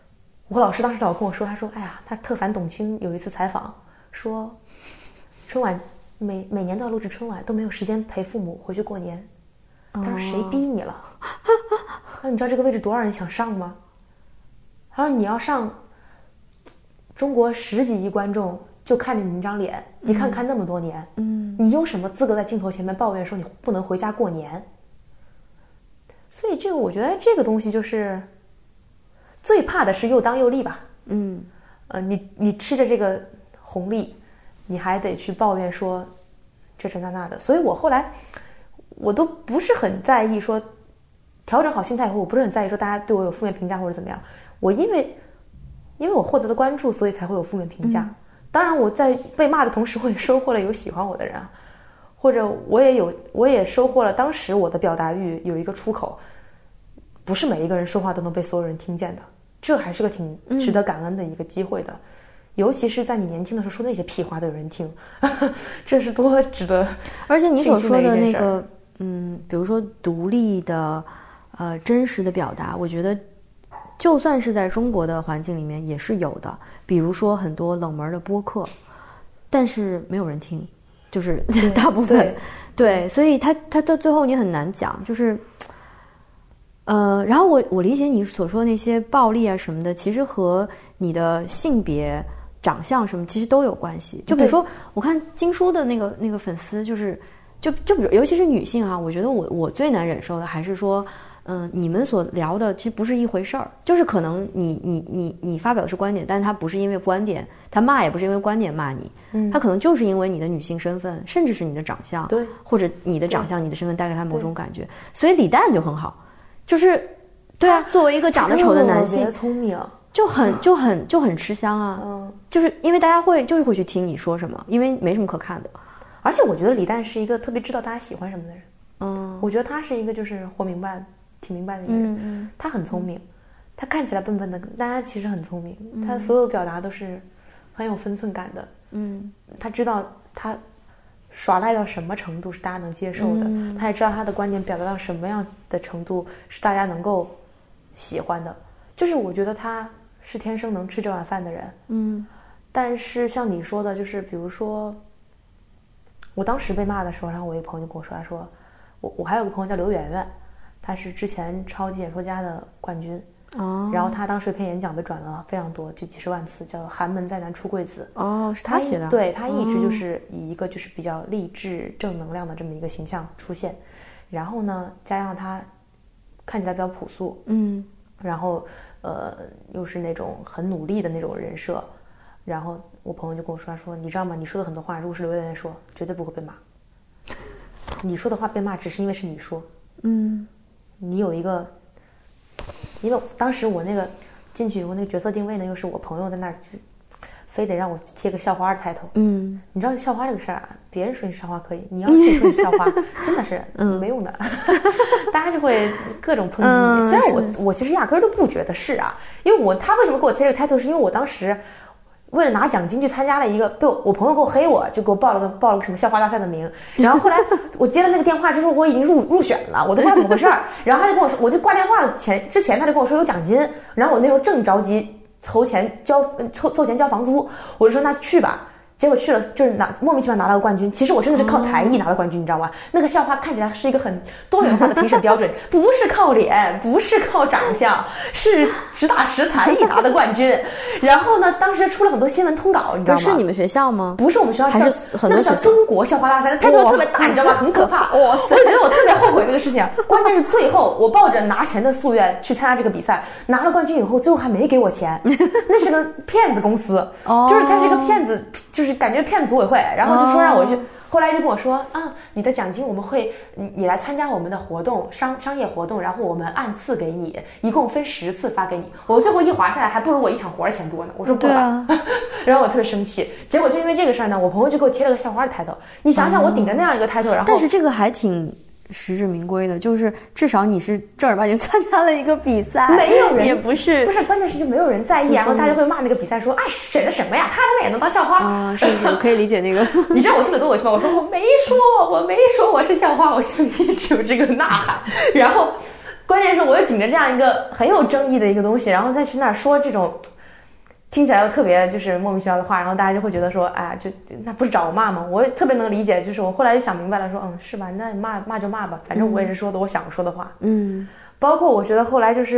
我老师当时老跟我说，他说：“哎呀，他特烦董卿有一次采访说，春晚每每年都要录制春晚，都没有时间陪父母回去过年。他说谁逼你了？那、哦、你知道这个位置多少人想上吗？他说你要上，中国十几亿观众就看着你那张脸，一看看那么多年，嗯，你有什么资格在镜头前面抱怨说你不能回家过年？所以这个我觉得这个东西就是。”最怕的是又当又立吧，嗯，呃，你你吃着这个红利，你还得去抱怨说这这那那的，所以我后来我都不是很在意说调整好心态以后，我不是很在意说大家对我有负面评价或者怎么样，我因为因为我获得了关注，所以才会有负面评价。嗯、当然我在被骂的同时，我也收获了有喜欢我的人啊，或者我也有我也收获了当时我的表达欲有一个出口。不是每一个人说话都能被所有人听见的，这还是个挺值得感恩的一个机会的、嗯、尤其是在你年轻的时候说那些屁话都有人听这是多值得。 而且你所说的那个嗯，比如说独立的呃真实的表达，我觉得就算是在中国的环境里面也是有的，比如说很多冷门的播客，但是没有人听，就是大部分 对, 对，所以他他到最后你很难讲，就是呃，然后我我理解你所说的那些暴力啊什么的，其实和你的性别、长相什么其实都有关系。就比如说，我看金叔的那个那个粉丝，就是就就比如尤其是女性啊，我觉得我我最难忍受的还是说，嗯、呃，你们所聊的其实不是一回事儿，就是可能你你你你发表的是观点，但是他不是因为观点，他骂也不是因为观点骂你，嗯，他可能就是因为你的女性身份，甚至是你的长相，对，或者你的长相、你的身份带给他某种感觉，所以李诞就很好。就是对啊，作为一个长得丑的男性， 聪明， 就很就很就很吃香啊。嗯，就是因为大家会就是会去听你说什么，因为没什么可看的。 而且我觉得李诞是一个特别知道大家喜欢什么的人。嗯，我觉得他是一个就是活明白、挺明白的一个人。嗯嗯，他很聪明，嗯、他看起来笨笨的，但他其实很聪明。嗯、他所有表达都是很有分寸感的。嗯，他知道他耍赖到什么程度是大家能接受的、嗯、他也知道他的观点表达到什么样的程度是大家能够喜欢的，就是我觉得他是天生能吃这碗饭的人。嗯，但是像你说的，就是比如说我当时被骂的时候，然后我一个朋友就跟我说，他说我我还有个朋友叫刘媛媛，他是之前超级演说家的冠军。哦，然后他当时一篇演讲被转了非常多，就几十万次，叫寒门再难出贵子。 哦，是他写的。 对，他一直就是以一个就是比较励志正能量的这么一个形象出现，然后呢加上他看起来比较朴素，嗯，然后呃又是那种很努力的那种人设，然后我朋友就跟我说，说你知道吗，你说的很多话如果是刘媛媛说绝对不会被骂，你说的话被骂只是因为是你说，嗯，你有一个，因为当时我那个进去以后那个角色定位呢又是我朋友在那儿，非得让我贴个校花的 title。 嗯，你知道校花这个事儿啊，别人说你校花可以，你要去说你校花真的是没用的、嗯、大家就会各种抨击、嗯、虽然我我其实压根儿都不觉得是啊，因为我他为什么给我贴这个 title 是因为我当时为了拿奖金去参加了一个，被我我朋友给我黑我，就给我报了个报了个什么校花大赛的名，然后后来我接了那个电话，就说我已经入入选了，我都不知道怎么回事儿。然后他就跟我说，我就挂电话前之前他就跟我说有奖金，然后我那时候正着急筹钱交凑凑钱交房租，我就说那去吧。结果去了就是拿莫名其妙拿了个冠军，其实我真的是靠才艺拿的冠军、哦、你知道吗？那个校花看起来是一个很多元化的评审标准，不是靠脸，不是靠长相，是实打实才艺拿的冠军。然后呢，当时出了很多新闻通稿，你知道吗？ 不是你们学校吗？ 不是我们学校， 还是很多学校。 那个叫中国校花大赛，态度特别大，你知道吗？很可怕。哇塞！我就觉得我特别后悔这个事情。关键是最后我抱着拿钱的夙愿去参加这个比赛，拿了冠军以后，最后还没给我钱，那是个骗子公司，哦、就是他是个骗子，就是。感觉骗组委会，然后就说让我去， oh. 后来就跟我说啊，你的奖金我们会，你你来参加我们的活动，商商业活动，然后我们按次给你，一共分十次发给你。我最后一划下来，还不如我一场活的钱多呢。我说不了，啊、然后我特别生气。结果就因为这个事儿呢，我朋友就给我贴了个校花的 title。你想想，我顶着那样一个 title， 然后但是这个还挺实至名归的，就是至少你是正儿八经参加了一个比赛， 没有人也不是不是，关键是就没有人在意，然后大家会骂那个比赛说，哎，选的什么呀？他他妈也能当校花啊？是是，可以理解那个。 你知道我心里多委屈吗？我说我没说，我没说我是校花，我心里一直有这个呐喊。然后关键是我又顶着这样一个很有争议的一个东西，然后再去那儿说这种听起来又特别就是莫名其妙的话，然后大家就会觉得说，哎呀，就那不是找我骂吗？我也特别能理解，就是我后来就想明白了说，嗯，是吧？那你骂骂就骂吧，反正我也是说的我想说的话。 嗯， 包括我觉得后来就是，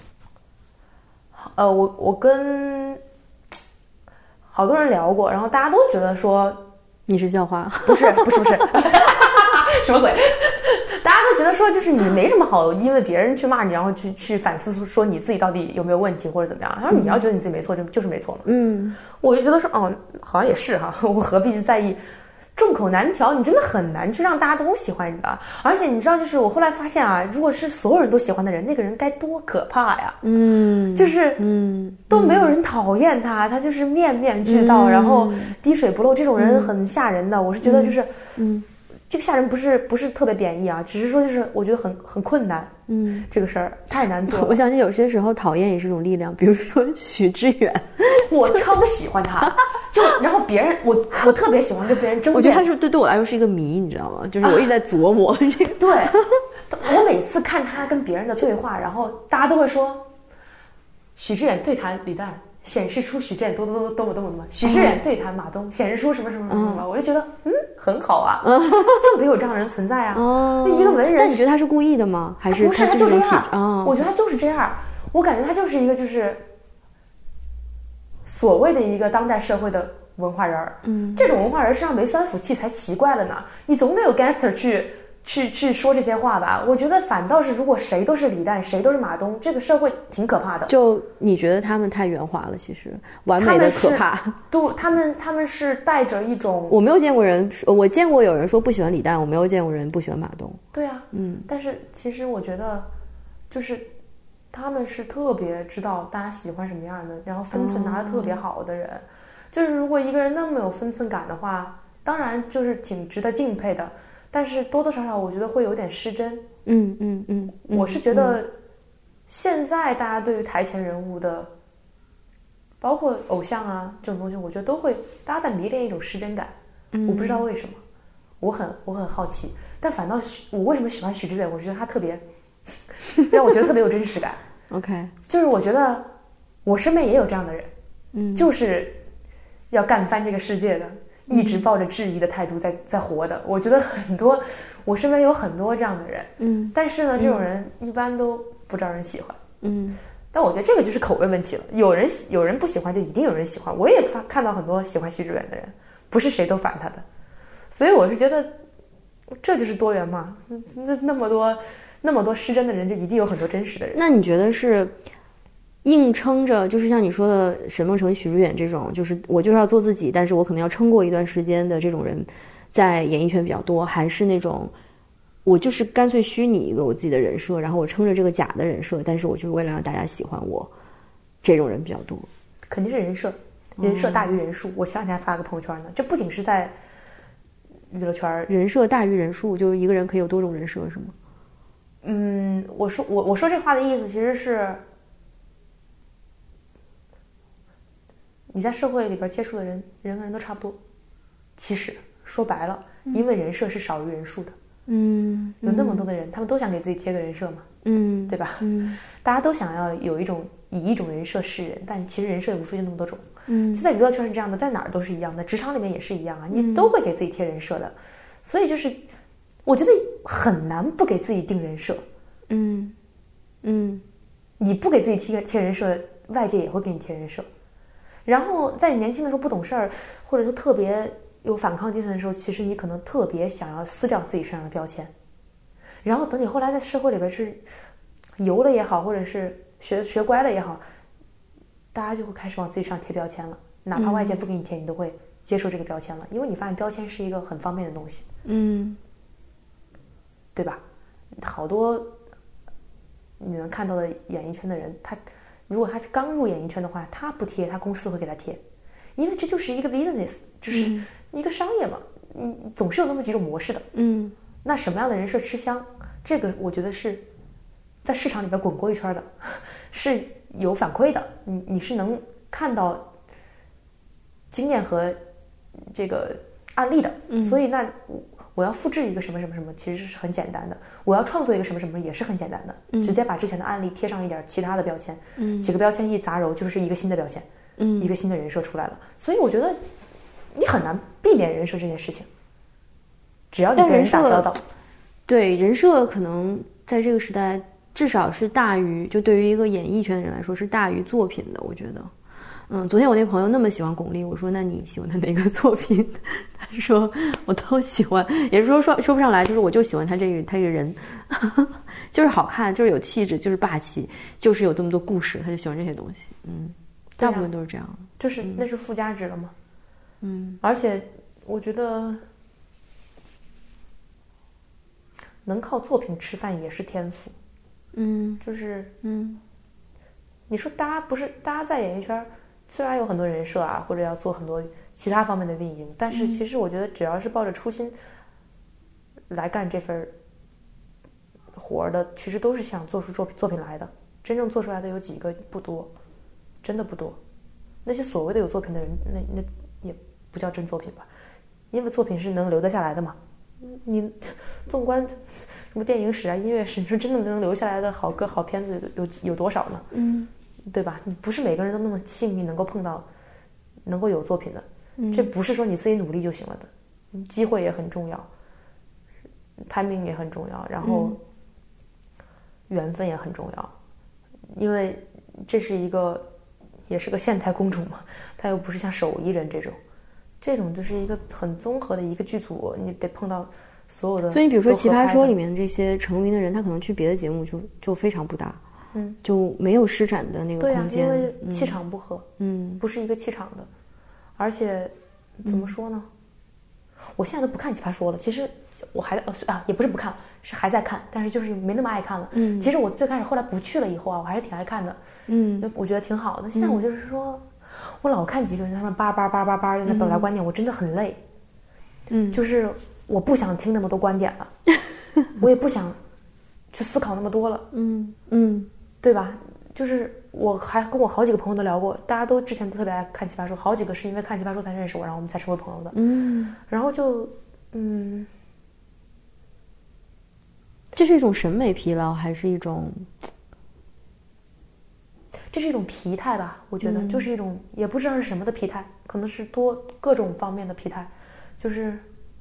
呃，我我跟好多人聊过，然后大家都觉得说你是校花， 不是不是不是，什么鬼？大家都觉得说，就是你没什么好因为别人去骂你，然后去去反思说你自己到底有没有问题或者怎么样。他说你要觉得你自己没错，就就是没错嘛。嗯，我就觉得说，哦，好像也是哈，我何必去在意？众口难调，你真的很难去让大家都喜欢你的。而且你知道，就是我后来发现啊，如果是所有人都喜欢的人，那个人该多可怕呀！嗯，就是嗯，都没有人讨厌他，他就是面面俱到，嗯、然后滴水不漏，这种人很吓人的。我是觉得就是嗯。这个吓人不是不是特别贬义啊，只是说就是我觉得很很困难，嗯，这个事儿太难做了。 我相信有些时候讨厌也是一种力量，比如说许知远， 我超喜欢他，就然后别人我我特别喜欢跟别人争辩， 我觉得他是对对我来说是一个谜，你知道吗？就是我一直在琢磨这个。 对，我每次看他跟别人的对话，然后大家都会说，许知远对谈李诞。显示出许知远多多多多么多么多么，许知远对谈马东，显示出什么什么什么什么，我就觉得嗯很好啊，就得有这样的人存在啊。那一个文人， 但你觉得他是故意的吗？还是不是？他就这样啊？ 我觉得他就是这样，我感觉他就是一个就是所谓的一个当代社会的文化人儿。嗯，这种文化人身上没酸腐气才奇怪了呢。你总得有 gangster 去。去去说这些话吧，我觉得反倒是如果谁都是李诞，谁都是马东，这个社会挺可怕的。 就你觉得他们太圆滑了，其实完美的可怕。 都他们他们是带着一种， 我没有见过人，我见过有人说不喜欢李诞，我没有见过人不喜欢马东。 对啊，嗯，但是其实我觉得，就是他们是特别知道大家喜欢什么样的，然后分寸拿得特别好的人。嗯、就是如果一个人那么有分寸感的话，当然就是挺值得敬佩的。但是多多少少我觉得会有点失真。嗯嗯嗯，我是觉得现在大家对于台前人物的，包括偶像啊这种东西，我觉得都会大家在迷恋一种失真感。嗯，我不知道为什么，我很我很好奇。但反倒我为什么喜欢许知远？我觉得他特别让我觉得特别有真实感。 OK， 就是我觉得我身边也有这样的人，嗯，就是要干翻这个世界的。一直抱着质疑的态度在在活的，我觉得很多，我身边有很多这样的人，嗯，但是呢，这种人一般都不招人喜欢，嗯，但我觉得这个就是口味问题了，有人有人不喜欢，就一定有人喜欢。我也发看到很多喜欢许知远的人，不是谁都反他的，所以我是觉得这就是多元嘛，那那么多那么多失真的人，就一定有很多真实的人。 那你觉得是？硬撑着，就是像你说的沈梦辰、许知远这种，就是我就是要做自己，但是我可能要撑过一段时间的这种人，在演艺圈比较多，还是那种我就是干脆虚拟一个我自己的人设，然后我撑着这个假的人设，但是我就是为了让大家喜欢我，这种人比较多。 肯定是人设，人设大于人数。嗯、我前两天还发了个朋友圈呢，这不仅是在娱乐圈， 人设大于人数，就是一个人可以有多种人设，是吗？ 嗯，我说我我说这话的意思其实是。你在社会里边接触的人，人和人都差不多。其实说白了，嗯、因为人设是少于人数的。嗯，有那么多的人，他们都想给自己贴个人设嘛。嗯，对吧？嗯，大家都想要有一种以一种人设示人，但其实人设也无非就那么多种。嗯，就在娱乐圈是这样的，在哪儿都是一样的，职场里面也是一样啊，你都会给自己贴人设的。嗯、所以就是，我觉得很难不给自己定人设。嗯嗯，你不给自己贴贴人设，外界也会给你贴人设。然后在你年轻的时候不懂事儿，或者说特别有反抗精神的时候，其实你可能特别想要撕掉自己身上的标签。然后等你后来在社会里边是油了也好，或者是学学乖了也好，大家就会开始往自己上贴标签了。哪怕外界不给你贴，你都会接受这个标签了，因为你发现标签是一个很方便的东西。嗯，对吧？好多你能看到的演艺圈的人，他。如果他是刚入演艺圈的话，他不贴，他公司会给他贴，因为这就是一个 business， 就是一个商业嘛，嗯，总是有那么几种模式的，嗯，那什么样的人设吃香，这个我觉得是在市场里边滚过一圈的，是有反馈的，你你是能看到经验和这个案例的，嗯、所以那我要复制一个什么什么什么，其实是很简单的。我要创作一个什么什么也是很简单的，嗯、直接把之前的案例贴上一点其他的标签，嗯、几个标签一杂糅就是一个新的标签， 一个新的人设出来了。嗯、所以我觉得你很难避免人设这件事情，只要你跟人打交道。 对，人设可能在这个时代至少是大于，就对于一个演艺圈的人来说是大于作品的，我觉得。嗯，昨天我那朋友那么喜欢巩俐，我说那你喜欢他哪个作品？他说我都喜欢，也是说说说不上来，就是我就喜欢他这个他这个人，就是好看，就是有气质，就是霸气，就是有这么多故事，他就喜欢这些东西。嗯，大部分都是这样的， 就是那是附加值了嘛。 嗯， 而且我觉得能靠作品吃饭也是天赋。 嗯， 就是嗯， 你说大家不是大家在演艺圈虽然有很多人设啊，或者要做很多其他方面的运营，但是其实我觉得只要是抱着初心来干这份活的，其实都是想做出作品作品来的。真正做出来的有几个？不多，真的不多。那些所谓的有作品的人，那那也不叫真作品吧，因为作品是能留得下来的嘛。你纵观什么电影史啊、音乐史，你说真的能留下来的好歌、好片子有有多少呢？ 嗯。 对吧？你不是每个人都那么幸运能够碰到能够有作品的， 嗯、 这不是说你自己努力就行了的，机会也很重要 timing 也很重要，然后缘分也很重要，因为这是一个也是个现代公主嘛，她又不是像手艺人这种这种就是一个很综合的一个剧组，你得碰到所有的。 所以你比如说奇葩说里面这些成名的人，他可能去别的节目就就非常不搭， 嗯， 就没有施展的那个空间。 对啊，因为气场不合， 嗯， 不是一个气场的。而且怎么说呢？嗯、我现在都不看奇葩说了。其实我还啊，也不是不看，是还在看，但是就是没那么爱看了。 嗯， 其实我最开始后来不去了以后啊，我还是挺爱看的。 嗯， 我觉得挺好的。现在我就是说，嗯、我老看几个人他们叭叭叭叭叭在那表达观点，嗯、我真的很累。 嗯， 就是我不想听那么多观点了，我也不想去思考那么多了。 嗯嗯。 对吧？就是我还跟我好几个朋友都聊过，大家都之前都特别爱看奇葩说，好几个是因为看奇葩说才认识我，然后我们才成为朋友的。 嗯， 然后就嗯， 这是一种审美疲劳，还是一种？ 这是一种疲态吧？我觉得、嗯、就是一种也不知道是什么的疲态，可能是多各种方面的疲态。就是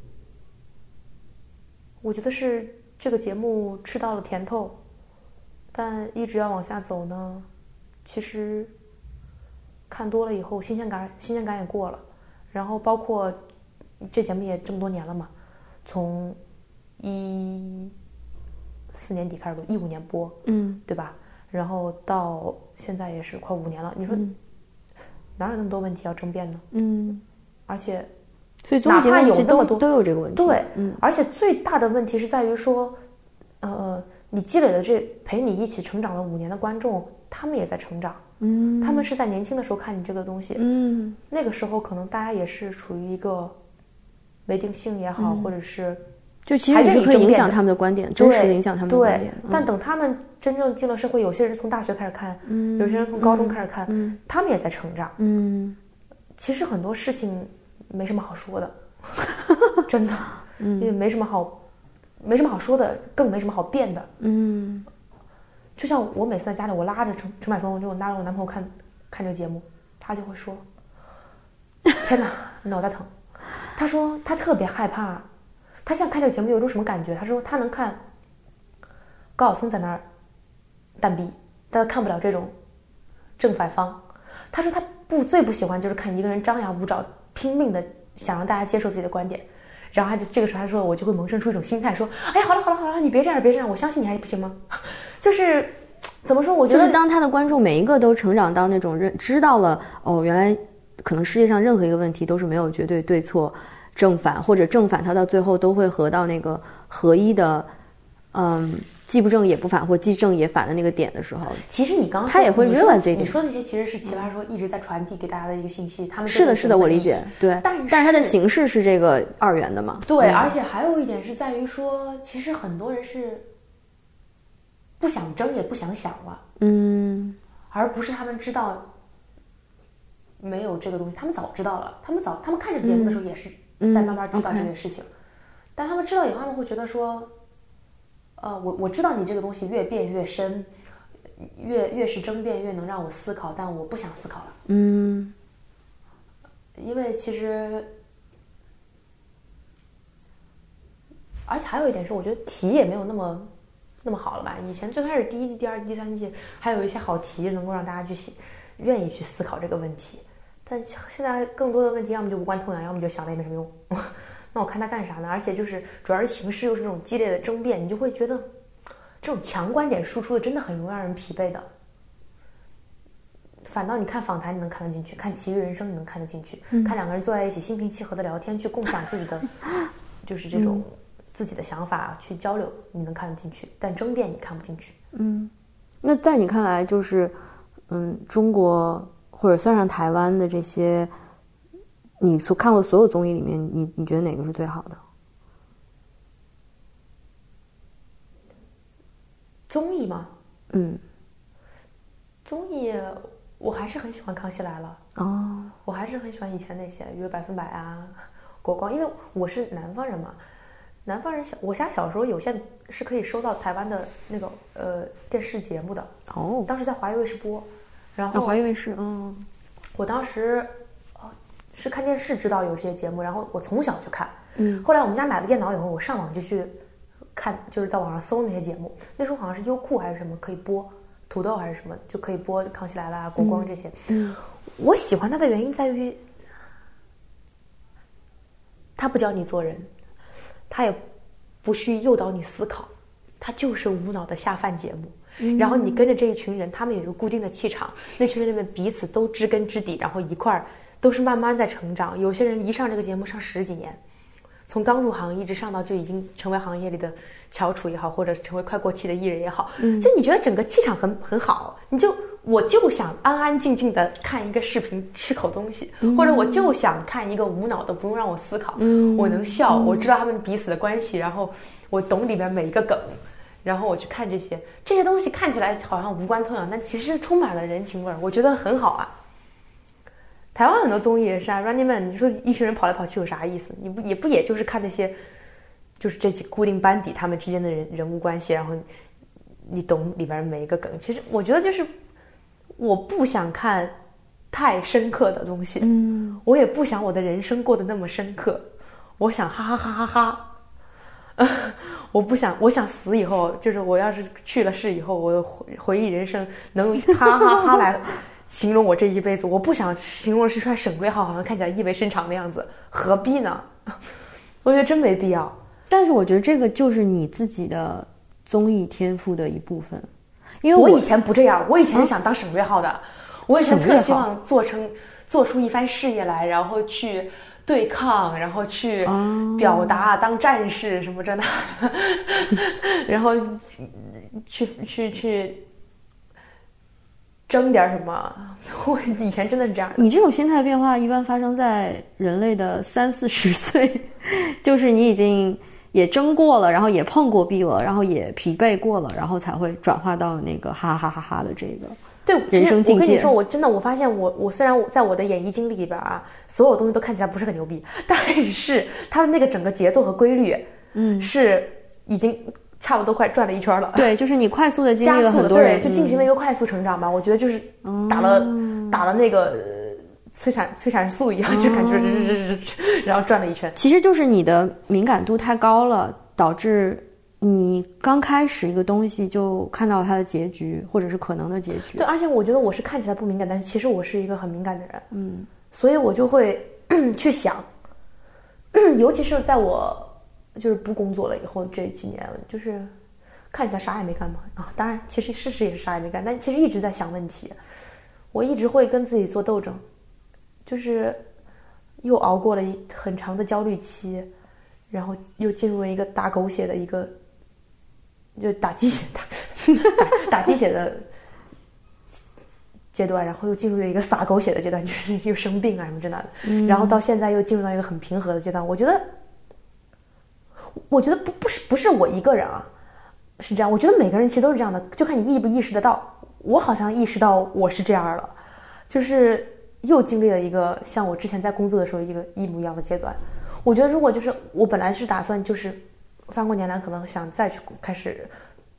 我觉得是这个节目吃到了甜头。但一直要往下走呢，其实看多了以后，新鲜感新鲜感也过了。然后包括这节目也这么多年了嘛，从一四年底开始录，一五年播， 嗯， 对吧？然后到现在也是快五年了。你说、嗯、哪有那么多问题要争辩呢？ 嗯， 而且所以综艺节目有那么多都有这个问题。 对， 嗯， 而且最大的问题是在于说，呃。你积累的这陪你一起成长了五年的观众，他们也在成长， 嗯， 他们是在年轻的时候看你这个东西， 嗯， 那个时候可能大家也是处于一个没定性也好， 嗯、 或者是就其实你是可以影响他们的观点，真实的影响他们的观点。 对，但等他们真正进了社会，有些人从大学开始看， 嗯， 有些人从高中开始看， 嗯， 他们也在成长， 嗯， 其实很多事情没什么好说的，真的， 嗯， 因为没什么好。没什么好说的，更没什么好辩的。 嗯， 就像我每次在家里，我拉着陈陈柏松，就我拉着我男朋友看看这个节目，他就会说：“天哪，脑袋疼。”他说他特别害怕，他现在看这个节目有一种什么感觉？他说他能看高晓松在那儿蛋逼，但他看不了这种正反方。他说他不最不喜欢就是看一个人张牙舞爪，拼命的想让大家接受自己的观点。然后他就这个时候他说我就会萌生出一种心态说，哎好了好了好了，你别这样别这样，我相信你还不行吗？就是怎么说，我觉得就是当他的观众每一个都成长到那种认知道了哦，原来可能世界上任何一个问题都是没有绝对对错正反，或者正反他到最后都会合到那个合一的嗯既不正也不反或既正也反的那个点的时候， 其实你刚刚他也会 realize 这一点。 你说的这些其实是奇葩说一直在传递给大家的一个信息，他们是的是的我理解，对， 但是但是它的形式是这个二元的嘛。 对、嗯、而且还有一点是在于说，其实很多人是不想争也不想想了， 嗯， 而不是他们知道没有这个东西，他们早知道了，他们早他们看着节目的时候也是在慢慢知道这件事情、嗯嗯 okay、但他们知道以后他们会觉得说呃，我我知道你这个东西越变越深， 越越是争辩越能让我思考，但我不想思考了。 嗯， 因为其实，而且还有一点是，我觉得题也没有那么那么好了吧。以前最开始第一季、第二季、第三季还有一些好题能够让大家去写，愿意去思考这个问题。但现在更多的问题要么就无关痛痒，要么就想了也没什么用。那我看他干啥呢？而且就是主要是形式又是这种激烈的争辩，你就会觉得这种强观点输出的真的很容易让人疲惫的。反倒你看访谈你能看得进去，看奇遇人生你能看得进去，嗯、看两个人坐在一起心平气和的聊天，去共享自己的就是这种、嗯、自己的想法去交流，你能看得进去。但争辩你看不进去。 嗯，那在你看来，就是嗯，中国或者算上台湾的这些，你所看过所有综艺里面，你你觉得哪个是最好的？ 综艺吗？ 嗯， 综艺我还是很喜欢《康熙来了》 哦， 我还是很喜欢以前那些《娱乐百分百》啊，国光，因为我是南方人嘛，南方人小，我家小时候有线是可以收到台湾的那个呃电视节目的哦， 当时在华语卫视播，然后华语卫视，嗯， 我当时哦是看电视知道有这些节目，然后我从小就看， 嗯， 后来我们家买了电脑以后，我上网就去看，就是在网上搜那些节目，那时候好像是优酷还是什么可以播，土豆还是什么就可以播《康熙来了》啊、国光这些。 嗯， 我喜欢它的原因在于，它不教你做人，它也不去诱导你思考，它就是无脑的下饭节目。嗯、然后你跟着这一群人，他们有一个固定的气场，那群人里面彼此都知根知底，然后一块儿都是慢慢在成长。有些人一上这个节目上十几年。从刚入行一直上到就已经成为行业里的翘楚也好，或者成为快过气的艺人也好，嗯，就你觉得整个气场很很好，你就我就想安安静静的看一个视频吃口东西，嗯、或者我就想看一个无脑的不用让我思考，嗯，我能笑，嗯、我知道他们彼此的关系，然后我懂里面每一个梗，然后我去看这些这些东西看起来好像无关痛痒，但其实充满了人情味儿，我觉得很好啊。台湾很多综艺也是啊 ，Running Man， 你说一群人跑来跑去有啥意思？你不也不也就是看那些，就是这几固定班底他们之间的人人物关系，然后你懂里边每一个梗。其实我觉得就是我不想看太深刻的东西，嗯，我也不想我的人生过得那么深刻，我想哈哈哈哈哈，我不想，我想死以后，就是我要是去了世以后，我回回忆人生，能用哈哈哈来。形容我这一辈子，我不想形容是出来省略号，好像看起来意味深长的样子，何必呢？我觉得真没必要。 但是我觉得这个就是你自己的综艺天赋的一部分，因为我, 我以前不这样，我以前是想当省略号的，啊、我以前特希望做成做出一番事业来，然后去对抗，然后去表达，哦、当战士什么这那的，然后去去去。争点什么？我以前真的是这样的。 你这种心态变化一般发生在人类的三四十岁，就是你已经也争过了，然后也碰过壁了，然后也疲惫过了，然后才会转化到那个哈哈哈哈的这个对人生境界。 我跟你说，我真的我发现我我虽然在我的演艺经历里边啊，所有东西都看起来不是很牛逼，但是它的那个整个节奏和规律，嗯，是已经。差不多快转了一圈了， 对，就是你快速的经历了很多人， 对，就进行了一个快速成长吧。嗯、我觉得就是打了、嗯、打了那个催产催产素一样，哦、就感觉然后转了一圈。 其实就是你的敏感度太高了，导致你刚开始一个东西就看到它的结局，或者是可能的结局。 对，而且我觉得我是看起来不敏感，但是其实我是一个很敏感的人，嗯，所以我就会去想，尤其是在我。就是不工作了以后这几年，就是看起来啥也没干嘛啊。当然，其实事实也是啥也没干，但其实一直在想问题。我一直会跟自己做斗争，就是又熬过了一很长的焦虑期，然后又进入了一个打狗血的一个，就打鸡血打打打鸡血的阶段，然后又进入了一个撒狗血的阶段，就是又生病啊什么之类的。嗯、然后到现在又进入到一个很平和的阶段，我觉得。我觉得不不是不是我一个人啊，是这样。我觉得每个人其实都是这样的，就看你意不意识得到。我好像意识到我是这样了，就是又经历了一个像我之前在工作的时候一个一模一样的阶段。我觉得如果就是我本来是打算就是翻过年来可能想再去开始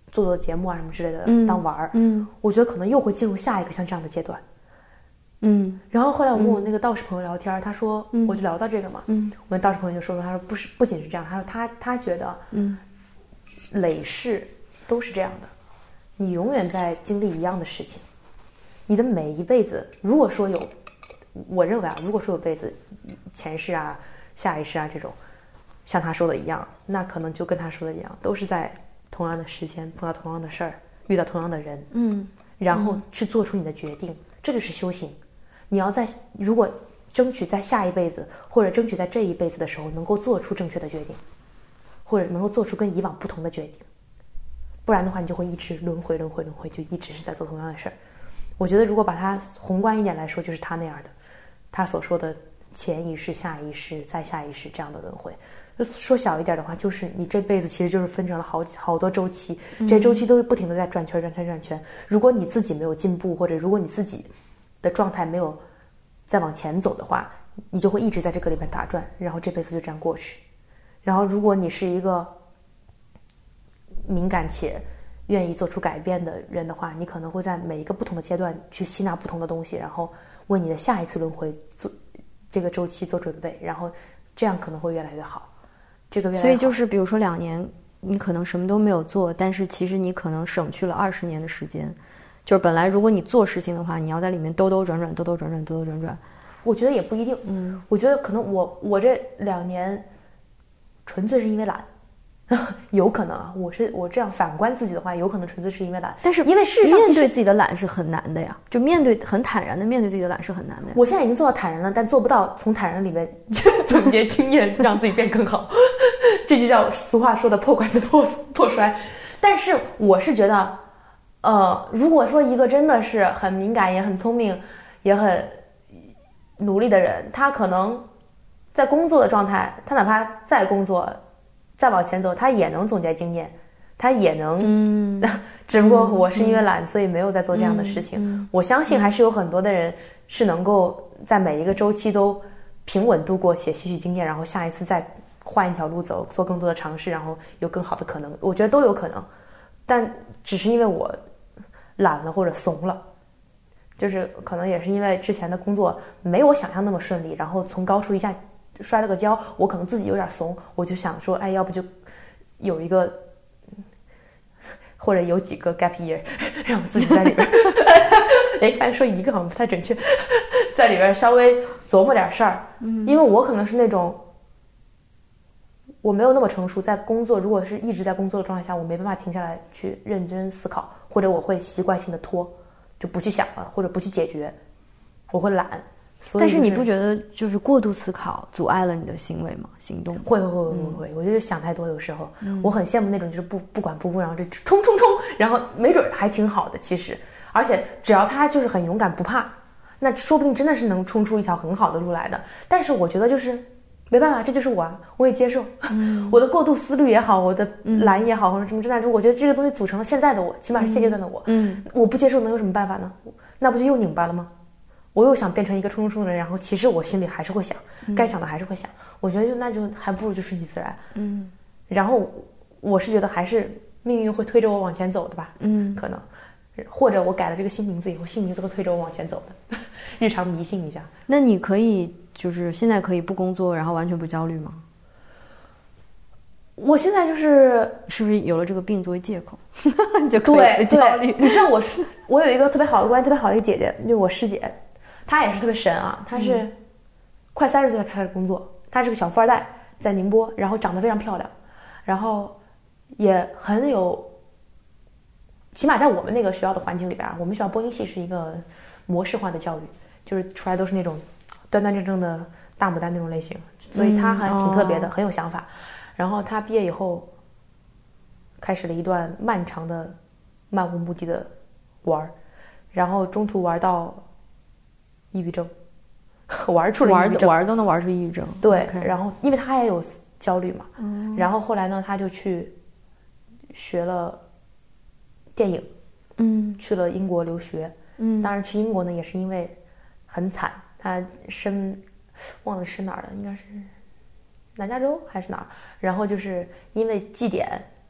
做做节目啊什么之类的、 嗯、 当玩儿。 嗯， 我觉得可能又会进入下一个像这样的阶段。 嗯， 然后后来我跟我那个道士朋友聊天，嗯、他说、嗯、我就聊到这个嘛， 嗯， 我跟道士朋友就说说，他说不是，不仅是这样，他说他他觉得， 嗯， 累世都是这样的，你永远在经历一样的事情，你的每一辈子，如果说有，我认为啊，如果说有辈子，前世啊、下一世啊这种，像他说的一样，那可能就跟他说的一样，都是在同样的时间碰到同样的事儿，遇到同样的人， 嗯， 然后去做出你的决定，这就是修行。你要在如果争取在下一辈子或者争取在这一辈子的时候能够做出正确的决定，或者能够做出跟以往不同的决定，不然的话你就会一直轮回轮回轮回，就一直是在做同样的事儿。我觉得如果把它宏观一点来说，就是他那样的，他所说的前一世下一世再下一世这样的轮回。说小一点的话，就是你这辈子其实就是分成了好几好多周期，这些周期都是不停的在转圈转圈转圈。如果你自己没有进步，或者如果你自己的状态没有再往前走的话，你就会一直在这个里面打转，然后这辈子就这样过去。然后如果你是一个敏感且愿意做出改变的人的话，你可能会在每一个不同的阶段去吸纳不同的东西，然后为你的下一次轮回做这个周期做准备，然后这样可能会越来越好。这个越来越好。 所以就是比如说两年你可能什么都没有做，但是其实你可能省去了二十年的时间。就是本来如果你做事情的话，你要在里面兜兜转转兜兜转转兜兜转转。 我觉得也不一定，嗯，我觉得可能我我这两年纯粹是因为懒，有可能啊，我是我这样反观自己的话，有可能纯粹是因为懒。 但是因为事实上面对自己的懒是很难的呀，就面对很坦然的面对自己的懒是很难的呀。 我现在已经做到坦然了，但做不到从坦然里面总结经验，让自己变更好。这就叫俗话说的破罐子破破摔。但是我是觉得。呃，如果说一个真的是很敏感也很聪明也很努力的人，他可能在工作的状态，他哪怕再工作再往前走，他也能总结经验，他也能嗯只不过我是因为懒、嗯、所以没有在做这样的事情、嗯嗯、我相信还是有很多的人是能够在每一个周期都平稳度过且吸取经验，然后下一次再换一条路走，做更多的尝试，然后有更好的可能，我觉得都有可能。但只是因为我懒了或者怂了，就是可能也是因为之前的工作没有我想象那么顺利，然后从高处一下摔了个跤，我可能自己有点怂，我就想说，哎，要不就有一个或者有几个 gap year 让我自己在里边哎，反正说一个好像不太准确，在里边稍微琢磨点事儿、嗯、因为我可能是那种我没有那么成熟，在工作如果是一直在工作的状态下，我没办法停下来去认真思考，或者我会习惯性的拖，就不去想了，或者不去解决，我会懒。所以、就是、 但是你不觉得就是过度思考阻碍了你的行为吗？行动会会会会会、嗯、我觉得想太多有时候、嗯、我很羡慕那种就是不不管不顾，然后就冲冲冲，然后没准还挺好的其实，而且只要他就是很勇敢不怕，那说不定真的是能冲出一条很好的路来的。但是我觉得就是没办法，这就是我啊，我也接受、嗯、我的过度思虑也好，我的懒也好、嗯、或者什么之类的，我觉得这个东西组成了现在的我，起码是现阶段的我。嗯，我不接受能有什么办法呢？那不就又拧巴了吗？我又想变成一个冲冲冲的人，然后其实我心里还是会想、嗯、该想的还是会想，我觉得就那就还不如就顺其自然。嗯，然后我是觉得还是命运会推着我往前走的吧。嗯，可能或者我改了这个新名字以后，新名字会推着我往前走的。日常迷信一下。 那你可以就是现在可以不工作，然后完全不焦虑吗？ 我现在就是是不是有了这个病作为借口，你就可以不焦虑？你知道我是我有一个特别好的关系，特别好的一个姐姐，就是我师姐，她也是特别神啊。她是快三十岁才开始工作，她是个小富二代，在宁波，然后长得非常漂亮，然后也很有，起码在我们那个学校的环境里边，我们学校播音系是一个模式化的教育，就是出来都是那种端端正正的大牡丹那种类型，所以她还挺特别的、嗯哦、很有想法。然后他毕业以后开始了一段漫长的漫无目的的玩，然后中途玩到抑郁症，玩出了抑郁症， 玩玩都能玩出抑郁症。 对、okay. 然后因为他也有焦虑嘛、嗯、然后后来呢他就去学了电影，嗯，去了英国留学，嗯，当然去英国呢也是因为很惨，他生忘了是哪儿了，应该是南加州还是哪儿，然后就是因为绩点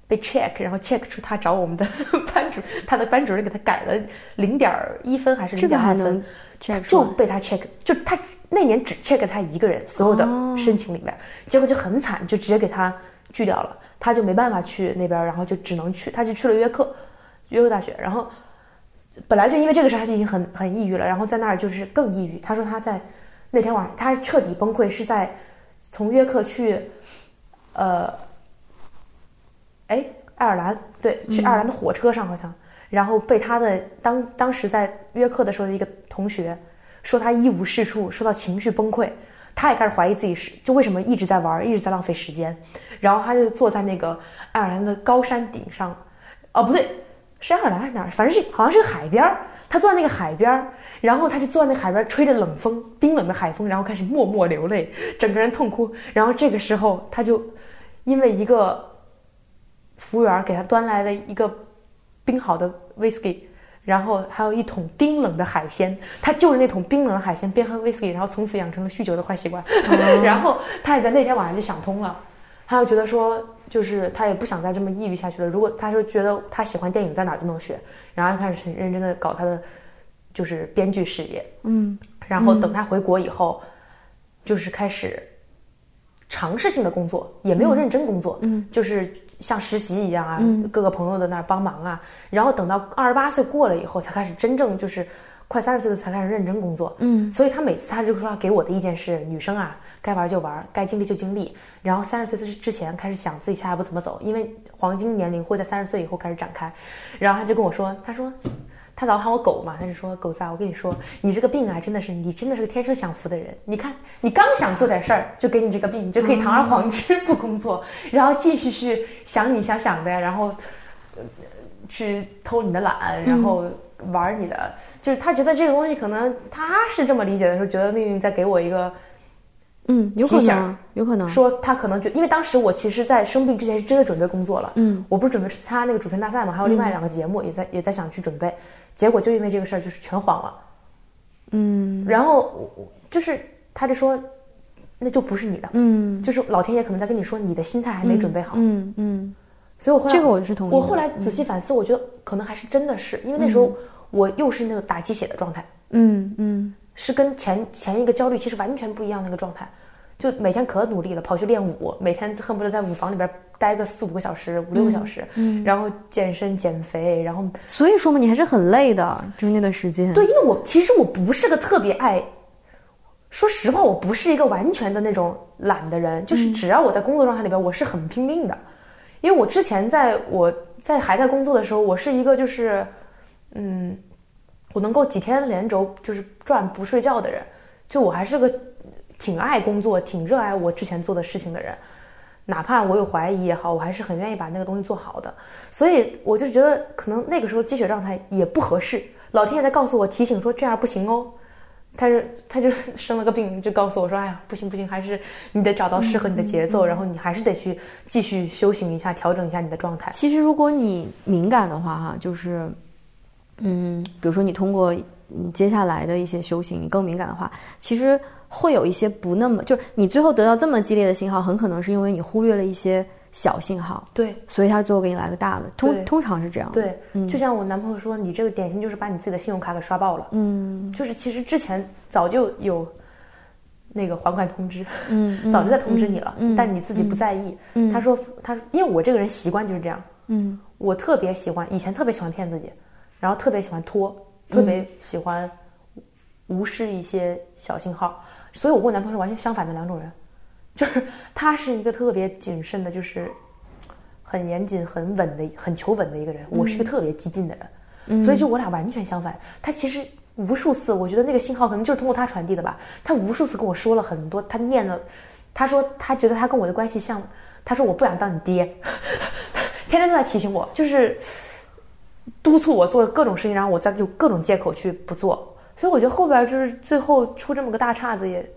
被 check， 然后 check 出他找我们的班主，他的班主任给他改了零点一分还是零点二分， 这个还能 check 就被他 check， 就他那年只 check 他一个人，所有的申请里面，哦、结果就很惨，就直接给他拒掉了，他就没办法去那边，然后就只能去，他就去了约克，约克大学，然后本来就因为这个事他就已经很很抑郁了，然后在那儿就是更抑郁。他说他在那天晚上他彻底崩溃，是在从约克去，呃。哎，爱尔兰，对，去爱尔兰的火车上好像，嗯、然后被他的当当时在约克的时候的一个同学说他一无是处，说到情绪崩溃，他也开始怀疑自己是就为什么一直在玩，一直在浪费时间，然后他就坐在那个爱尔兰的高山顶上，哦不对，是爱尔兰还是哪儿？反正是好像是个海边，他坐在那个海边，然后他就坐在那个海边，吹着冷风，冰冷的海风，然后开始默默流泪，整个人痛哭，然后这个时候他就因为一个。服务员给他端来了一个冰好的 whisky， 然后还有一桶冰冷的海鲜，他就着那桶冰冷的海鲜边喝 whisky， 然后从此养成了酗酒的坏习惯。嗯、然后他也在那天晚上就想通了，他就觉得说，就是他也不想再这么抑郁下去了。如果他说觉得他喜欢电影，在哪儿都能学，然后他开始很认真的搞他的就是编剧事业。嗯，然后等他回国以后，嗯、就是开始尝试性的工作，也没有认真工作，嗯，就是像实习一样啊，嗯、各个朋友的那儿帮忙啊，然后等到二十八岁过了以后，才开始真正就是快三十岁的才开始认真工作，嗯，所以他每次他就说给我的意见是，女生啊，该玩就玩，该经历就经历，然后三十岁之之前开始想自己下一步怎么走，因为黄金年龄会在三十岁以后开始展开，然后他就跟我说，他说。他老喊我狗嘛，他就说狗仔，我跟你说，你这个病啊，真的是你真的是个天生享福的人。你看，你刚想做点事儿，就给你这个病，你就可以堂而皇之不工作，嗯、然后继续去想你想想的，然后、呃、去偷你的懒，然后玩你的。嗯、就是他觉得这个东西可能他是这么理解的时候，觉得命运在给我一个嗯，有可能，有可能说他可能觉得，因为当时我其实，在生病之前是真的准备工作了。嗯，我不是准备参加那个主持人大赛嘛，还有另外两个节目也在、嗯、也在想去准备。结果就因为这个事儿，就是全黄了，嗯，然后就是他就说，那就不是你的，嗯，就是老天爷可能在跟你说，你的心态还没准备好， 嗯 嗯, 嗯， 所以我后来这个我是同意的。 我后来仔细反思，我觉得可能还是真的是，因为那时候我又是那个打鸡血的状态，嗯嗯，是跟前前一个焦虑其实完全不一样那个状态。就每天可努力了，跑去练舞，每天恨不得在舞房里边待个四五个小时、五六个小时，嗯，嗯然后健身减肥，然后所以说嘛，你还是很累的，就是那段时间。 对，因为我其实我不是个特别爱，说实话，我不是一个完全的那种懒的人，就是只要我在工作状态里边，我是很拼命的。嗯、因为我之前在我在还在工作的时候，我是一个就是，嗯，我能够几天连轴就是转不睡觉的人，就我还是个。挺爱工作，挺热爱我之前做的事情的人，哪怕我有怀疑也好，我还是很愿意把那个东西做好的。所以我就觉得，可能那个时候积雪状态也不合适。老天爷在告诉我，提醒说这样不行哦。他是他就生了个病，就告诉我说，哎呀，不行不行，还是你得找到适合你的节奏，嗯嗯嗯然后你还是得去继续修行一下，调整一下你的状态。 其实如果你敏感的话，哈，就是，嗯，比如说你通过你接下来的一些修行，你更敏感的话，其实。会有一些不那么，就是你最后得到这么激烈的信号，很可能是因为你忽略了一些小信号， 对， 所以他最后给你来个大的，通通常是这样的， 对，嗯、就像我男朋友说，你这个典型就是把你自己的信用卡给刷爆了，嗯，就是其实之前早就有那个还款通知，嗯，早就在通知你了，嗯、但你自己不在意。嗯、他说，他说，因为我这个人习惯就是这样，嗯，我特别喜欢，以前特别喜欢骗自己，然后特别喜欢拖，特别喜欢无视一些小信号。所以我跟我男朋友是完全相反的两种人，就是他是一个特别谨慎的，就是很严谨、很稳的、很求稳的一个人。我是一个特别激进的人，嗯、所以就我俩完全相反。他其实无数次，我觉得那个信号可能就是通过他传递的吧。他无数次跟我说了很多，他念了，他说他觉得他跟我的关系像，他说我不想当你爹，天天都在提醒我，就是督促我做各种事情，然后我再有各种借口去不做。所以我觉得后边就是最后出这么个大岔子也，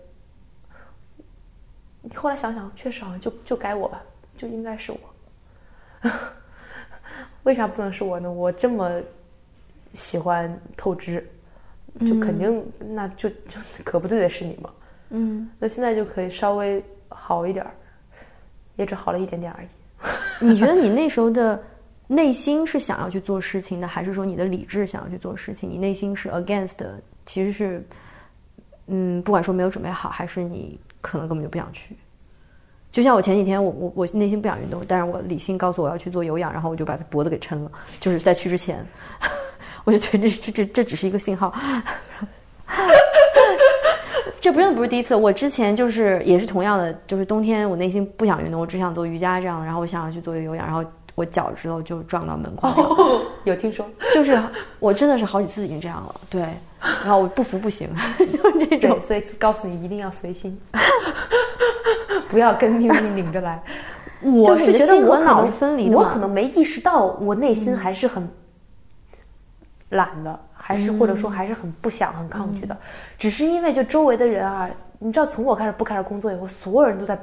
你后来想想，确实好像就就该我吧，就应该是我。为啥不能是我呢？我这么喜欢透支，就肯定、嗯、那就就可不对的是你嘛。嗯，那现在就可以稍微好一点，也只好了一点点而已。 你觉得你那时候的内心是想要去做事情的，还是说你的理智想要去做事情？你内心是 against 的，其实是，嗯，不管说没有准备好，还是你可能根本就不想去。就像我前几天，我我我内心不想运动，但是我理性告诉我要去做有氧，然后我就把脖子给抻了，就是在去之前，我就觉得这这这这只是一个信号。这真的不是第一次，我之前就是也是同样的，就是冬天我内心不想运动，我只想做瑜伽这样，然后我想要去做一个有氧，然后我脚趾头就撞到门框上。 哦，有听说， 就是我真的是好几次已经这样了，对，然后我不服不行，就是这种， 所以告诉你一定要随心，不要跟命运拧着来。我是觉得我可能分离的， 我可能没意识到，我内心还是很懒的。还是或者说还是很不想很抗拒的、嗯、只是因为就周围的人啊，你知道从我开始不开始工作以后，所有人都在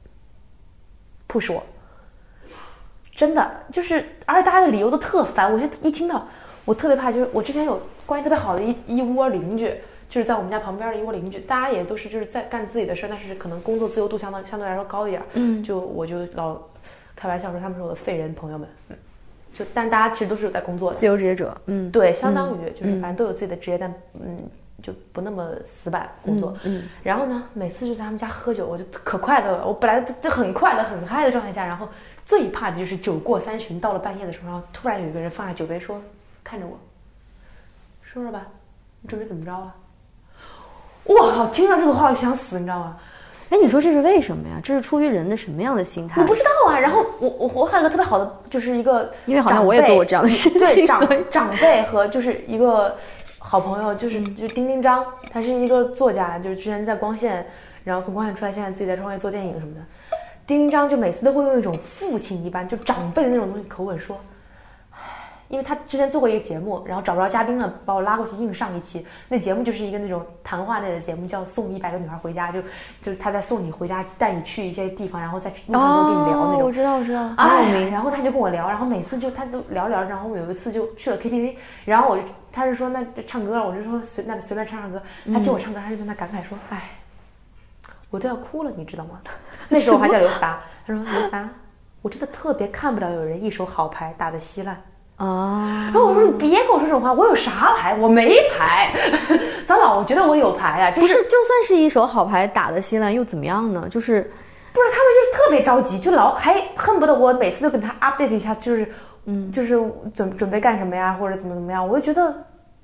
push 我，真的就是，而且大家的理由都特烦。我现在一听到，我特别怕，就是我之前有关系特别好的一一窝邻居，就是在我们家旁边的一窝邻居，大家也都是就是在干自己的事，但是可能工作自由度相当相对来说高一点，嗯，就我就老开玩笑说他们是我的废人朋友们，嗯。就但大家其实都是有在工作的， 自由职业者，嗯， 对，相当于、嗯、就是反正都有自己的职业，但嗯就不那么死板工作，嗯，嗯然后呢，每次就在他们家喝酒，我就可快乐了，我本来就就很快乐很嗨的状态下，然后最怕的就是酒过三巡，到了半夜的时候，然后突然有一个人放下酒杯说，看着我，说说吧，你准备怎么着啊？我靠，听到这个话我想死，你知道吗？ 哎，你说这是为什么呀？这是出于人的什么样的心态？ 我不知道啊。然后我我我还有一个特别好的，就是一个因为好像我也做过这样的事情， 对长长辈和就是一个好朋友，就是就是丁丁张，他是一个作家，就是之前在光线，然后从光线出来，现在自己在创业做电影什么的。丁丁张就每次都会用一种父亲一般就长辈的那种东西口吻说。因为他之前做过一个节目，然后找不着嘉宾了，把我拉过去硬上一期。那节目就是一个那种谈话类的节目，叫《送一百个女孩回家》，就就是他在送你回家，带你去一些地方，然后在路上跟你聊那种。 哦，我知道，我知道。 哎，然后他就跟我聊，然后每次就他都聊聊，然后我有一次就去了 K T V， 然后我就他就说那唱歌，我就说随那随便唱唱歌，他听我唱歌，他就跟他感慨说，哎，我都要哭了，你知道吗？那时候我还叫刘思达，他说刘思达，我真的特别看不了有人一手好牌打得稀烂。 啊！ 然后我说你别跟我说这种话，我有啥牌？我没牌。咱老觉得我有牌啊，就是、 不是？就算是一手好牌打得稀烂又怎么样呢？就是不是他们就是特别着急，就老还恨不得我每次都跟他 update 一下，就是嗯，就是准准备干什么呀，或者怎么怎么样。我就觉得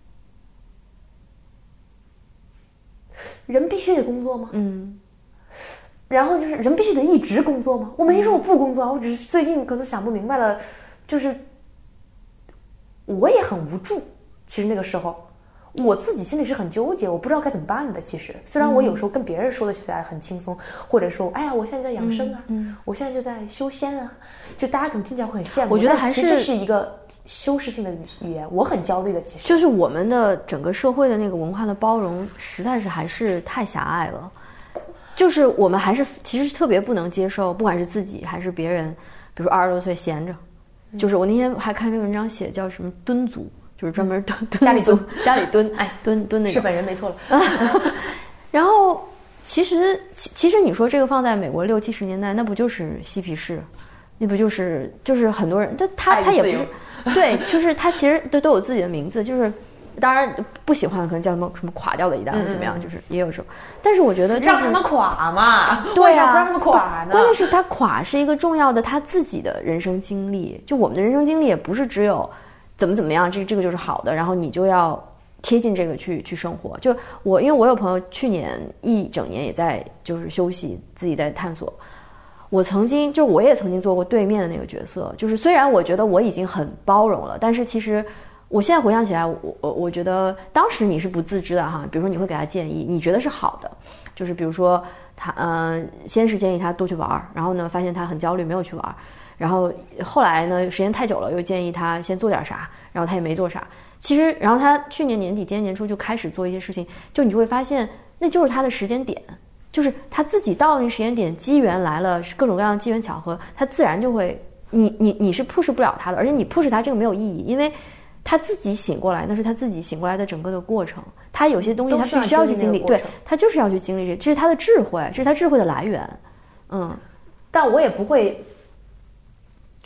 人必须得工作吗？ 嗯。 然后就是人必须得一直工作吗？我没说我不工作啊，我只是最近可能想不明白了，就是。我也很无助，其实那个时候我自己心里是很纠结，我不知道该怎么办的。其实虽然我有时候跟别人说的起来很轻松，或者说哎呀我现在在养生啊、嗯嗯、我现在就在修仙啊，就大家可能听起来会很羡慕， 我觉得还是这是一个修饰性的语言，我很焦虑的。其实就是我们的整个社会的那个文化的包容实在是还是太狭隘了，就是我们还是其实特别不能接受，不管是自己还是别人，比如说二十多岁闲着，就是我那天还看篇文章写叫什么蹲族，就是专门蹲、嗯、蹲家里蹲家里蹲，哎蹲蹲那种。 是本人没错了。 然后其实其其实你说这个放在美国六七十年代，那不就是嬉皮士，那不就是就是很多人，他他他也不是对，就是他其实都都有自己的名字，就是当然不喜欢的可能叫什么什么垮掉的一代或怎么样，嗯、就是也有时候。但是我觉得、就是、 让他们垮嘛， 对啊， 不让他们垮呢。 关键是他垮是一个重要的他自己的人生经历，就我们的人生经历也不是只有怎么怎么样，这这个就是好的，然后你就要贴近这个去去生活。就我因为我有朋友去年一整年也在就是休息，自己在探索。我曾经就我也曾经做过对面的那个角色，就是虽然我觉得我已经很包容了，但是其实我现在回想起来，我我我觉得当时你是不自知的哈。比如说你会给他建议，你觉得是好的，就是比如说他呃先是建议他多去玩，然后呢发现他很焦虑没有去玩，然后后来呢时间太久了又建议他先做点啥，然后他也没做啥。其实然后他去年年底今年年初就开始做一些事情，就你就会发现那就是他的时间点，就是他自己到了那个时间点，机缘来了，各种各样的机缘巧合，他自然就会你你你是 push 不了他的，而且你 push 他这个没有意义，因为他自己醒过来，那是他自己醒过来的整个的过程。他有些东西他必须要去经历，对，他就是要去经历这，这是他的智慧，这是他智慧的来源。嗯， 但我也不会，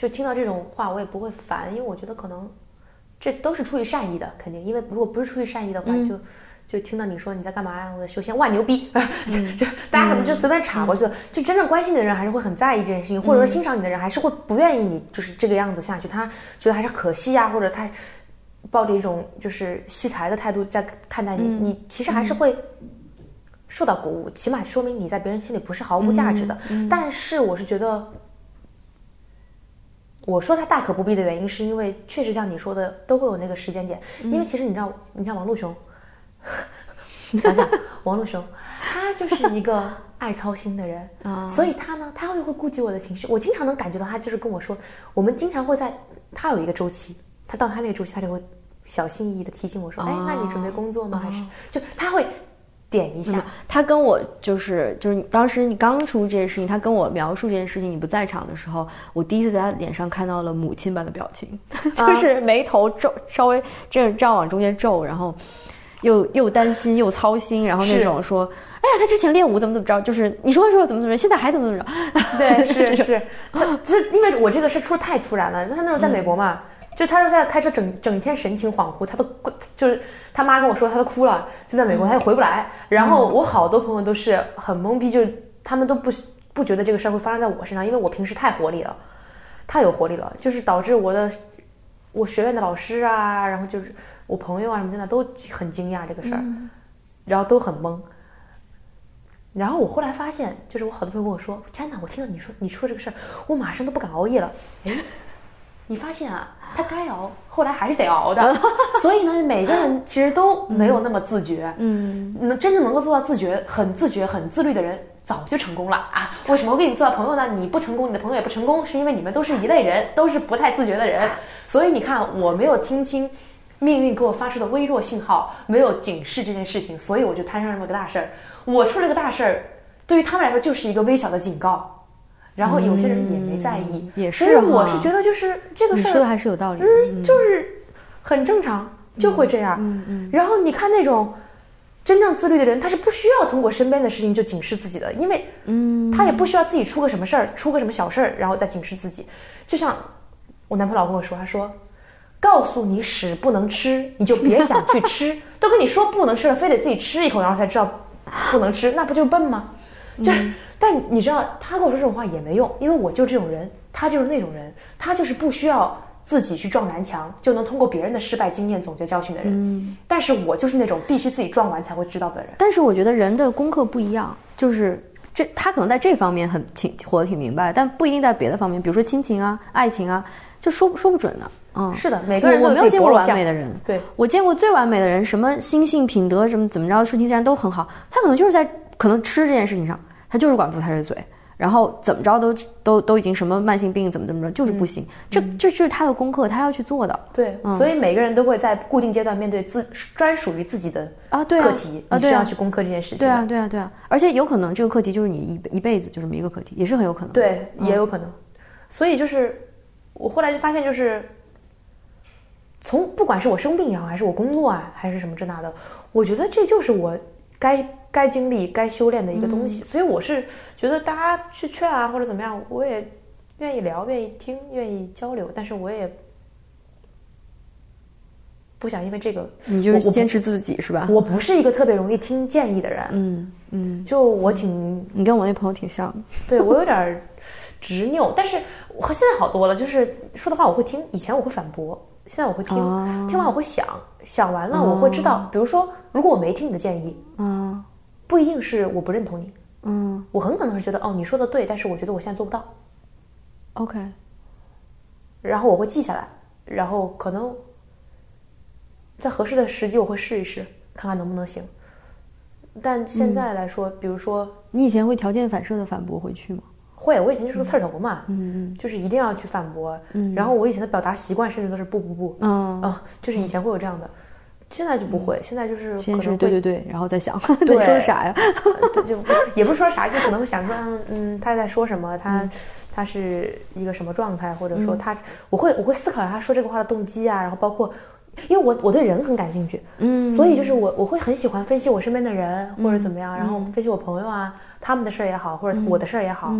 就听到这种话我也不会烦，因为我觉得可能这都是出于善意的，肯定，因为如果不是出于善意的话，嗯、就就听到你说你在干嘛呀，我在修仙，哇牛逼，嗯、就大家可能就随便插过去了，嗯、就真正关心你的人还是会很在意这件事情，嗯、或者说欣赏你的人还是会不愿意你就是这个样子下去，他觉得还是可惜啊，或者他抱着一种就是惜才的态度在看待你，嗯、你其实还是会受到鼓舞，起码说明你在别人心里不是毫无价值的。嗯嗯、但是我是觉得。我说他大可不必的原因，是因为确实像你说的，都会有那个时间点。嗯、因为其实你知道，你像王陆雄，想想王陆雄，他就是一个爱操心的人啊，所以他呢，他会会顾及我的情绪。我经常能感觉到他就是跟我说，我们经常会在他有一个周期，他到他那个周期，他就会小心翼翼的提醒我说，哎、啊，那你准备工作吗？还是就他会。点一下、嗯， 他跟我就是就是当时你刚出这件事情，他跟我描述这件事情，你不在场的时候，我第一次在他脸上看到了母亲般的表情，啊、就是眉头皱，稍微这这样往中间皱，然后又又担心又操心，然后那种说，哎呀，他之前练武怎么怎么着，就是你说说怎么怎么着，现在还怎么怎么着， 对，是是，他就是因为我这个事出太突然了，他那时候在美国嘛。嗯就他说他开车整整天神情恍惚，他都就是他妈跟我说他都哭了，就在美国他也回不来。然后我好多朋友都是很懵逼，就是他们都不不觉得这个事儿会发生在我身上，因为我平时太活力了，太有活力了，就是导致我的我学院的老师啊，然后就是我朋友啊什么的都很惊讶这个事儿，嗯、然后都很懵。然后我后来发现，就是我好多朋友跟我说，天哪，我听到你说你说这个事儿，我马上都不敢熬夜了。哎。你发现啊，他该熬，后来还是得熬的。所以呢，每个人其实都没有那么自觉。嗯，能真正能够做到自觉、很自觉、很自律的人，早就成功了啊！为什么我跟你做到朋友呢？你不成功，你的朋友也不成功，是因为你们都是一类人，都是不太自觉的人。所以你看，我没有听清命运给我发出的微弱信号，没有警示这件事情，所以我就摊上这么个大事儿。我出了个大事儿，对于他们来说就是一个微小的警告。然后有些人也没在意， 嗯、也是。 所以我是觉得就是这个事儿， 你说的还是有道理。 嗯，就是很正常，就会这样。嗯 嗯, 嗯。然后你看那种真正自律的人，他是不需要通过身边的事情就警示自己的，因为嗯，他也不需要自己出个什么事儿，出个什么小事儿，然后再警示自己。就像我男朋友老跟我说，他说：“告诉你屎不能吃，你就别想去吃。都跟你说不能吃了，非得自己吃一口，然后才知道不能吃，那不就是笨吗？”就。嗯但你知道他跟我说这种话也没用，因为我就这种人，他就是那种人，他就是不需要自己去撞南墙就能通过别人的失败经验总结教训的人。嗯，但是我就是那种必须自己撞完才会知道的人。 但是我觉得人的功课不一样，就是这他可能在这方面很挺活得挺明白，但不一定在别的方面，比如说亲情啊、爱情啊，就说说不准的。嗯， 是的，每个人都我没有见过完美的人， 对我见过最完美的人，什么心性、品德什么怎么着，顺其自然都很好，他可能就是在可能吃这件事情上。他就是管不住他的嘴，然后怎么着都都都已经什么慢性病怎么怎么着，就是不行。嗯、这这就是他的功课，他要去做的。 对，嗯、所以每个人都会在固定阶段面对自专属于自己的啊对课题， 啊， 你需要去攻克这件事情。 对啊，对啊，对啊，而且有可能这个课题就是你一一辈子就这么一个课题，也是很有可能。 对， 嗯、 也有可能。所以就是我后来就发现，就是从不管是我生病也好，还是我工作啊，还是什么这那的，我觉得这就是我该。该经历、该修炼的一个东西，嗯、所以我是觉得大家去劝啊，或者怎么样，我也愿意聊、愿意听、愿意交流，但是我也不想因为这个， 你就是坚持自己是吧？ 我不是一个特别容易听建议的人， 嗯嗯， 就我挺， 你跟我那朋友挺像的， 对我有点执拗，但是我和现在好多了，就是说的话我会听，以前我会反驳，现在我会听，哦、听完我会想，想完了我会知道，哦、比如说，如果我没听你的建议，嗯。不一定是我不认同你，嗯，我很可能是觉得哦你说的对，但是我觉得我现在做不到 ，OK， 然后我会记下来，然后可能在合适的时机我会试一试，看看能不能行。但现在来说，嗯、比如说你以前会条件反射的反驳回去吗？ 会，我以前就是个刺儿头嘛，嗯嗯，就是一定要去反驳，嗯，然后我以前的表达习惯甚至都是不不不，嗯啊，就是以前会有这样的。现在就不会，嗯、现在就是先是对对对，然后再想对说啥呀？ 对，就也不是说啥，就可能想说，嗯，他在说什么，他、嗯、他是一个什么状态，或者说他，嗯、我会我会思考他说这个话的动机啊，然后包括，因为我我对人很感兴趣，嗯，所以就是我我会很喜欢分析我身边的人或者怎么样，嗯、然后分析我朋友啊他们的事儿也好，或者我的事儿也好，嗯、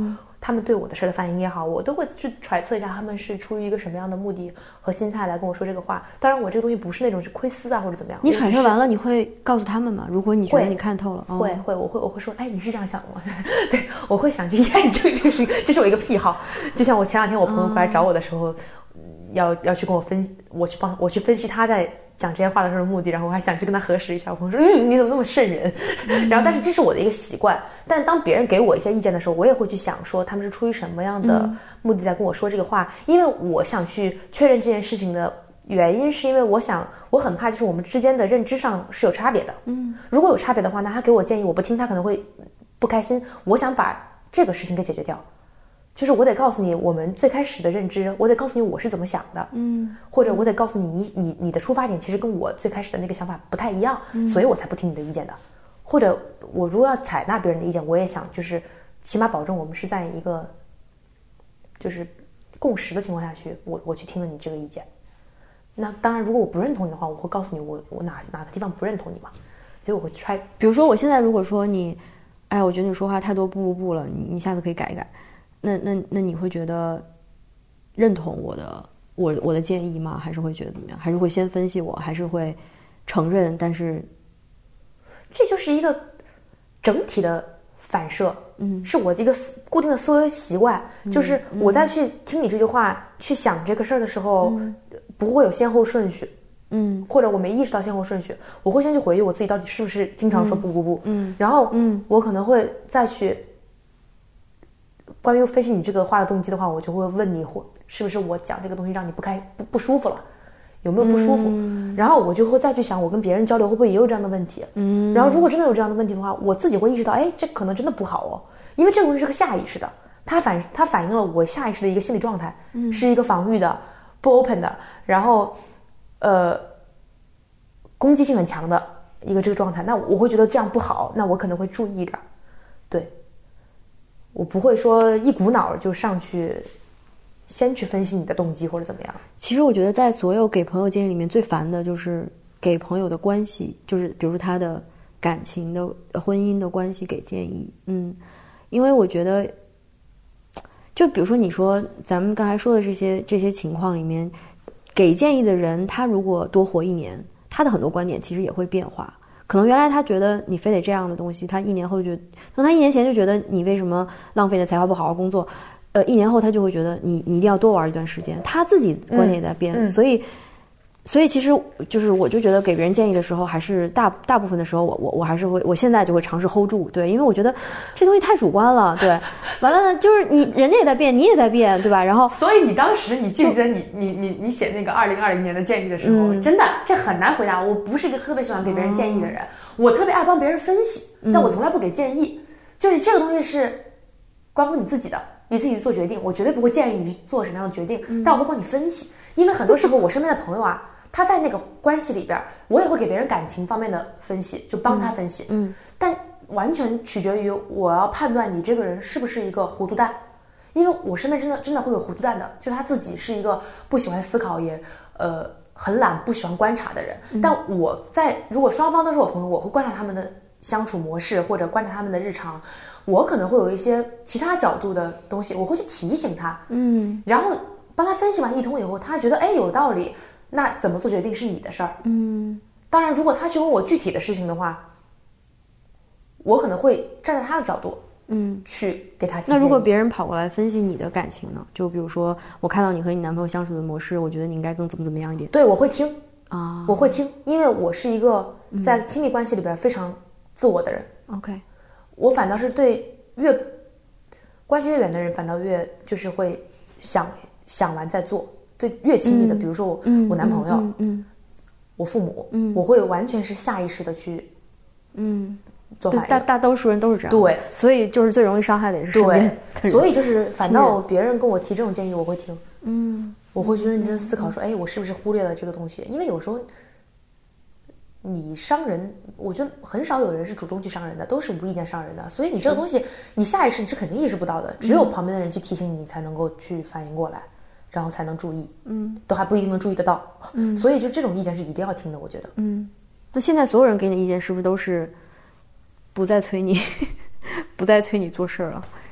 他们对我的事的反应也好，我都会去揣测一下他们是出于一个什么样的目的和心态来跟我说这个话。当然我这个东西不是那种去窥私啊或者怎么样。 你揣测完了你会告诉他们吗？如果你觉得你看透了， 会、哦、会我会我会说，哎，你是这样想的吗？对，我会想去验证这个事情，这是我一个癖好。就像我前两天我朋友回来找我的时候，哦、要要去跟我分析，我去帮我去分析他在讲这些话的时候的目的，然后我还想去跟他核实一下。我朋友说，嗯，你怎么那么瘆人？嗯、然后，但是这是我的一个习惯。但当别人给我一些意见的时候，我也会去想说，他们是出于什么样的目的在跟我说这个话？嗯、因为我想去确认这件事情的原因，是因为我想，我很怕就是我们之间的认知上是有差别的。嗯，如果有差别的话，那他给我建议我不听，他可能会不开心。我想把这个事情给解决掉。就是我得告诉你我们最开始的认知，我得告诉你我是怎么想的，嗯，或者我得告诉你你你你的出发点其实跟我最开始的那个想法不太一样，嗯，所以我才不听你的意见的。或者我如果要采纳别人的意见，我也想就是起码保证我们是在一个就是共识的情况下去，我我去听了你这个意见。那当然，如果我不认同你的话，我会告诉你我我哪哪个地方不认同你嘛，所以我会 try。 比如说我现在如果说你，哎，我觉得你说话太多不不不了，你你下次可以改一改。那那那你会觉得认同我的我我的建议吗？还是会觉得怎么样？还是会先分析我？还是会承认？但是这就是一个整体的反射，嗯，是我这个固定的思维习惯，嗯、就是我在去听你这句话、嗯、去想这个事儿的时候，嗯、不会有先后顺序，嗯，或者我没意识到先后顺序，我会先去回忆我自己到底是不是经常说不不不，嗯，然后嗯，我可能会再去。关于分析你这个话的动机的话，我就会问你，或是不是我讲这个东西让你不开不不舒服了，有没有不舒服？嗯、然后我就会再去想，我跟别人交流会不会也有这样的问题？嗯，然后如果真的有这样的问题的话，我自己会意识到，哎，这可能真的不好哦，因为这个东西是个下意识的，它反它反映了我下意识的一个心理状态，嗯、是一个防御的、不 open 的，然后呃攻击性很强的一个这个状态，那我会觉得这样不好，那我可能会注意一点，对。我不会说一股脑就上去先去分析你的动机或者怎么样。 其实我觉得在所有给朋友建议里面最烦的就是给朋友的关系，就是比如他的感情的婚姻的关系给建议。嗯，因为我觉得就比如说你说咱们刚才说的这些这些情况里面，给建议的人他如果多活一年，他的很多观点其实也会变化。可能原来他觉得你非得这样的东西，他一年后就觉得，可能他一年前就觉得你为什么浪费的才华不好好工作，呃，一年后他就会觉得你你一定要多玩一段时间，他自己观点也在变，嗯嗯、所以，所以其实就是我就觉得给别人建议的时候，还是大大部分的时候我，我我我还是会，我现在就会尝试 hold 住，对，因为我觉得这东西太主观了，对，完了呢，就是你人家也在变，你也在变，对吧？然后， 所以你当时你记不记得你你你你写那个二零二零年的建议的时候，嗯、真的这很难回答。我不是一个特别喜欢给别人建议的人，哦、我特别爱帮别人分析，但我从来不给建议。嗯、就是这个东西是关乎你自己的，你自己做决定，我绝对不会建议你去做什么样的决定，嗯、但我会帮你分析，因为很多时候我身边的朋友啊。他在那个关系里边，我也会给别人感情方面的分析，就帮他分析。嗯，嗯但完全取决于我要判断你这个人是不是一个糊涂蛋，因为我身边真的真的会有糊涂蛋的，就他自己是一个不喜欢思考也呃很懒不喜欢观察的人。嗯、但我在如果双方都是我朋友，我会观察他们的相处模式或者观察他们的日常，我可能会有一些其他角度的东西，我会去提醒他。嗯，然后帮他分析完一通以后，他觉得哎有道理。那怎么做决定是你的事儿，嗯，当然，如果他去问我具体的事情的话，我可能会站在他的角度，嗯，去给他提。 那如果别人跑过来分析你的感情呢？就比如说，我看到你和你男朋友相处的模式，我觉得你应该更怎么怎么样一点。 对，我会听啊，我会听，因为我是一个在亲密关系里边非常自我的人。 OK，、嗯、 我反倒是对越关系越远的人，反倒越就是会想想完再做。对越亲密的，嗯、比如说我、嗯、我男朋友，嗯嗯、我父母，嗯、我会完全是下意识的去，嗯，做反应。 大大多数人都是这样， 对， 所以就是最容易伤害的也是身边的人。所以就是反倒别人跟我提这种建议，我会听，嗯，我会去认真思考说，哎，我是不是忽略了这个东西？因为有时候你伤人，我觉得很少有人是主动去伤人的，都是无意间伤人的。所以你这个东西，你下意识你是肯定意识不到的，只有旁边的人去提醒你，你才能够去反应过来。然后才能注意，嗯，都还不一定能注意得到，嗯，所以就这种意见是一定要听的，我觉得， 嗯。那现在所有人给你的意见是不是都是不再催你，不再催你做事了？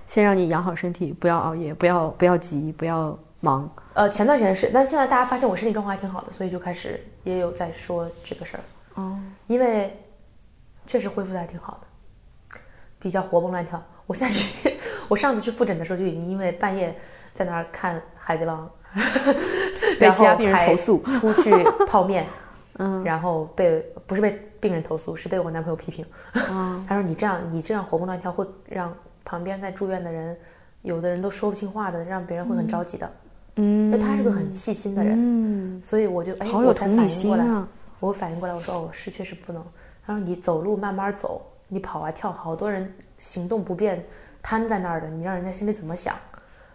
先让你养好身体，不要熬夜，不要不要急，不要忙。 呃，前段时间是，但现在大家发现我身体状况还挺好的，所以就开始也有在说这个事儿。 哦， 因为确实恢复的还挺好的，比较活蹦乱跳。我现在去，我上次去复诊的时候就已经因为半夜在那儿看《海贼王》， 被其他病人投诉， 出去泡面， 嗯， 然后被不是被病人投诉，是被我男朋友批评。 嗯， 他说你这样你这样活蹦乱跳会让旁边在住院的人，有的人都说不清话的，让别人会很着急的。嗯，就他是个很细心的人， 嗯， 所以我就哎， 好有同理心啊。 我反应过来，我说哦，是确实不能。他说你走路慢慢走，你跑啊跳，好多人行动不便，瘫在那儿的，你让人家心里怎么想？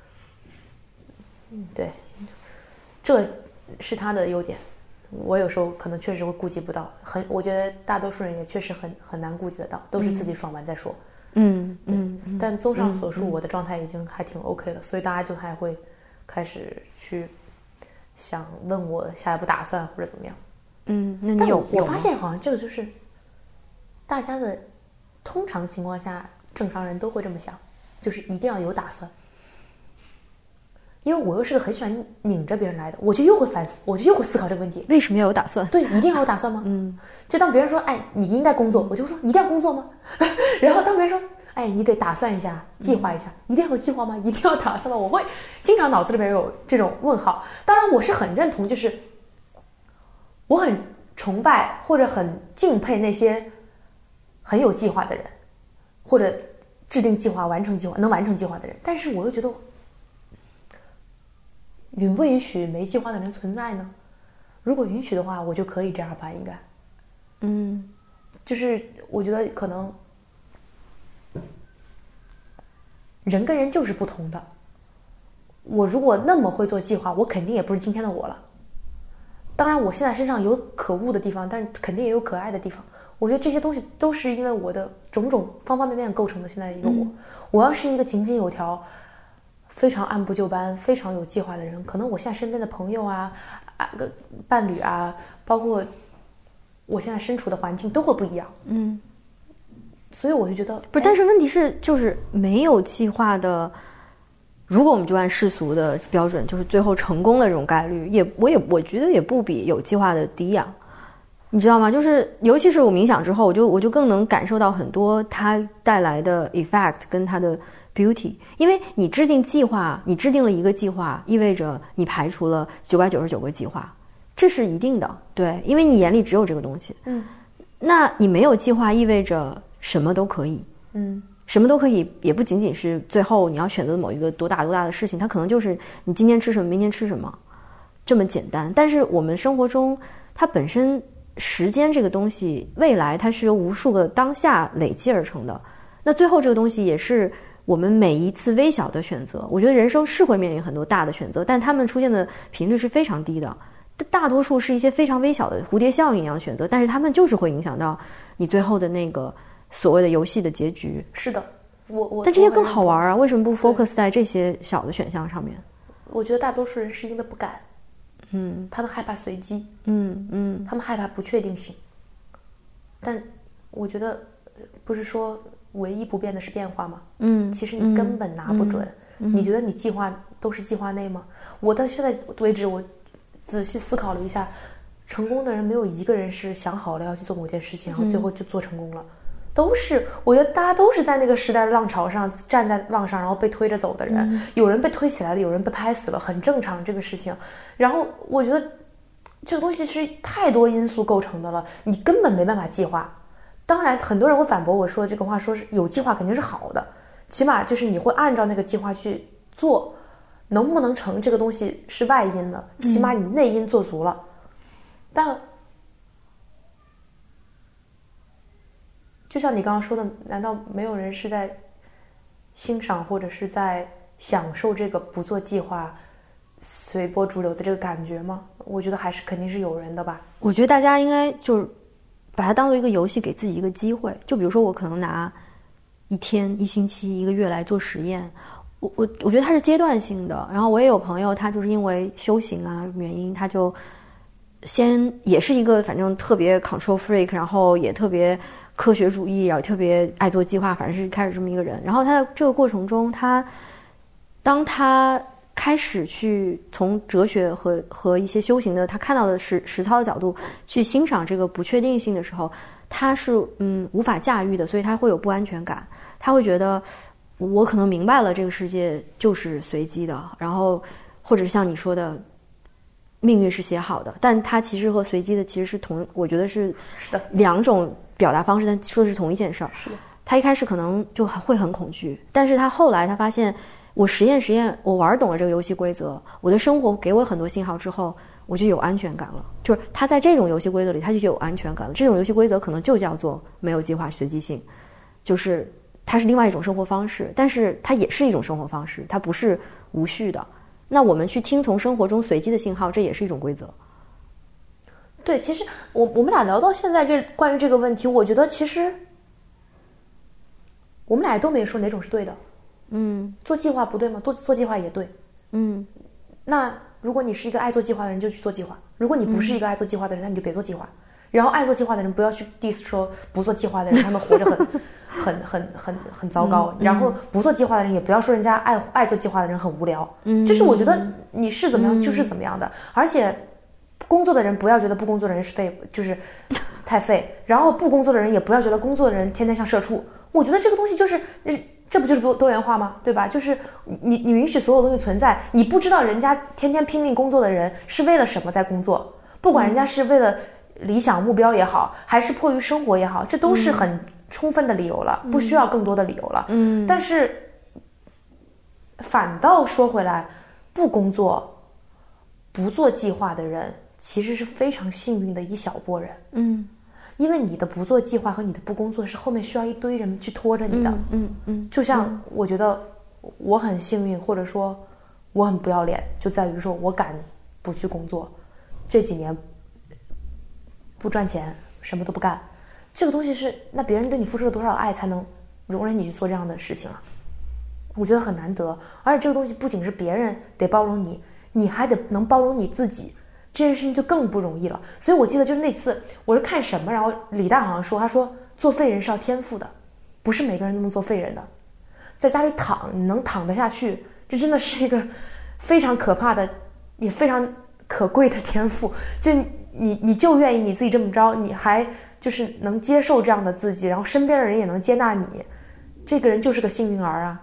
嗯，对，这是他的优点。我有时候可能确实会顾及不到，很，我觉得大多数人也确实很很难顾及得到，都是自己爽完再说。 嗯嗯嗯。 但综上所述，嗯、我的状态已经还挺 OK 了，所以大家就还会开始去想问我下一步打算或者怎么样。 嗯，那你有？ 我发现好像这个就是大家的通常情况下，正常人都会这么想，就是一定要有打算。因为我又是个很喜欢拧着别人来的，我就又会反思，我就又会思考这个问题： 为什么要有打算？ 对，一定要有打算吗？嗯，就当别人说：“哎，你应该工作。”我就说：“一定要工作吗？”然后当别人说：“哎，你得打算一下，计划一下，一定要有计划吗？一定要打算吗？”我会经常脑子里边有这种问号。当然，我是很认同，就是我很崇拜或者很敬佩那些很有计划的人，或者制定计划、完成计划、能完成计划的人。但是我又觉得，允不允许没计划的人存在呢？如果允许的话，我就可以这样吧，应该。嗯，就是我觉得可能人跟人就是不同的。我如果那么会做计划，我肯定也不是今天的我了。当然，我现在身上有可恶的地方，但是肯定也有可爱的地方。我觉得这些东西都是因为我的种种方方面面构成的现在一个我。嗯、我要是一个井井有条、非常按部就班、非常有计划的人，可能我现在身边的朋友啊、啊个伴侣啊，包括我现在身处的环境都会不一样。嗯，所以我就觉得不是，但是问题是，就是没有计划的。如果我们就按世俗的标准，就是最后成功的这种概率，也我也我觉得也不比有计划的低呀、啊，你知道吗？就是尤其是我冥想之后，我就我就更能感受到很多它带来的 effect 跟它的 beauty。因为你制定计划，你制定了一个计划，意味着你排除了九百九十九个计划，这是一定的，对，因为你眼里只有这个东西。嗯，那你没有计划，意味着什么都可以。嗯。什么都可以，也不仅仅是最后你要选择某一个多大多大的事情，它可能就是你今天吃什么，明天吃什么，这么简单。但是我们生活中，它本身时间这个东西，未来它是由无数个当下累积而成的。那最后这个东西也是我们每一次微小的选择。我觉得人生是会面临很多大的选择，但它们出现的频率是非常低的。大多数是一些非常微小的蝴蝶效应一样的选择，但是它们就是会影响到你最后的那个。所谓的游戏的结局是的，我我但这些更好玩啊！为什么不 focus 在这些小的选项上面？ 我觉得大多数人是因为不敢，嗯，他们害怕随机，嗯嗯，他们害怕不确定性。但我觉得不是说唯一不变的是变化吗？嗯，其实你根本拿不准。嗯嗯、你觉得你计划都是计划内吗？我到现在为止，我仔细思考了一下，成功的人没有一个人是想好了要去做某件事情，然后最后就做成功了。嗯，都是，我觉得大家都是在那个时代浪潮上站在浪上，然后被推着走的人。嗯、有人被推起来了，有人被拍死了，很正常这个事情。然后我觉得这个东西是太多因素构成的了，你根本没办法计划。当然，很多人会反驳我说这个话，说是有计划肯定是好的，起码就是你会按照那个计划去做，能不能成这个东西是外因的，起码你内因做足了。嗯、但就像你刚刚说的，难道没有人是在欣赏或者是在享受这个不做计划、随波逐流的这个感觉吗？我觉得还是肯定是有人的吧。 我觉得大家应该就是把它当做一个游戏，给自己一个机会。就比如说，我可能拿一天、一星期、一个月来做实验，我我我觉得它是阶段性的。然后我也有朋友，他就是因为修行啊原因，他就先也是一个反正特别 control freak，然后也特别科学主义，然后特别爱做计划，反正是开始这么一个人。然后他在这个过程中，他当他开始去从哲学和和一些修行的他看到的实实操的角度去欣赏这个不确定性的时候，他是嗯无法驾驭的，所以他会有不安全感，他会觉得我可能明白了这个世界就是随机的，然后或者像你说的命运是写好的，但他其实和随机的其实是同，我觉得是是的两种表达方式，但说的是同一件事儿。 是的， 他一开始可能就会很恐惧，但是他后来他发现，我实验实验，我玩懂了这个游戏规则，我的生活给我很多信号之后，我就有安全感了。就是他在这种游戏规则里，他就有安全感了。这种游戏规则可能就叫做没有计划、随机性，就是它是另外一种生活方式，但是它也是一种生活方式，它不是无序的。那我们去听从生活中随机的信号，这也是一种规则。 对，其实我我们俩聊到现在这关于这个问题，我觉得其实我们俩都没说哪种是对的。 嗯， 做计划不对吗？做做计划也对。 嗯， 那如果你是一个爱做计划的人，就去做计划；如果你不是一个爱做计划的人，那你就别做计划。然后爱做计划的人不要去 diss 说不做计划的人，他们活着很很很很很糟糕。 嗯、 然后不做计划的人也不要说人家爱爱做计划的人很无聊。嗯，就是我觉得你是怎么样就是怎么样的，而且工作的人不要觉得不工作的人是废，就是太废。然后不工作的人也不要觉得工作的人天天像社畜。我觉得这个东西就是。这不就是多多元化吗？对吧？就是你你允许所有东西存在，你不知道人家天天拼命工作的人是为了什么在工作，不管人家是为了理想目标也好，还是迫于生活也好，这都是很充分的理由了，不需要更多的理由了。嗯，但是反倒说回来，不工作、不做计划的人，其实是非常幸运的一小波人。嗯。因为你的不做计划和你的不工作是后面需要一堆人去拖着你的，嗯 嗯, 嗯，就像我觉得我很幸运，或者说我很不要脸，就在于说我敢不去工作，这几年不赚钱，什么都不干，这个东西是那别人对你付出了多少爱才能容忍你去做这样的事情啊？我觉得很难得，而且这个东西不仅是别人得包容你，你还得能包容你自己。这件事情就更不容易了。所以我记得就是那次我是看什么，然后李诞好像说，他说做废人是要天赋的，不是每个人都能做废人的。在家里躺你能躺得下去，这真的是一个非常可怕的也非常可贵的天赋。就你你就愿意你自己这么着，你还就是能接受这样的自己，然后身边的人也能接纳你，这个人就是个幸运儿啊。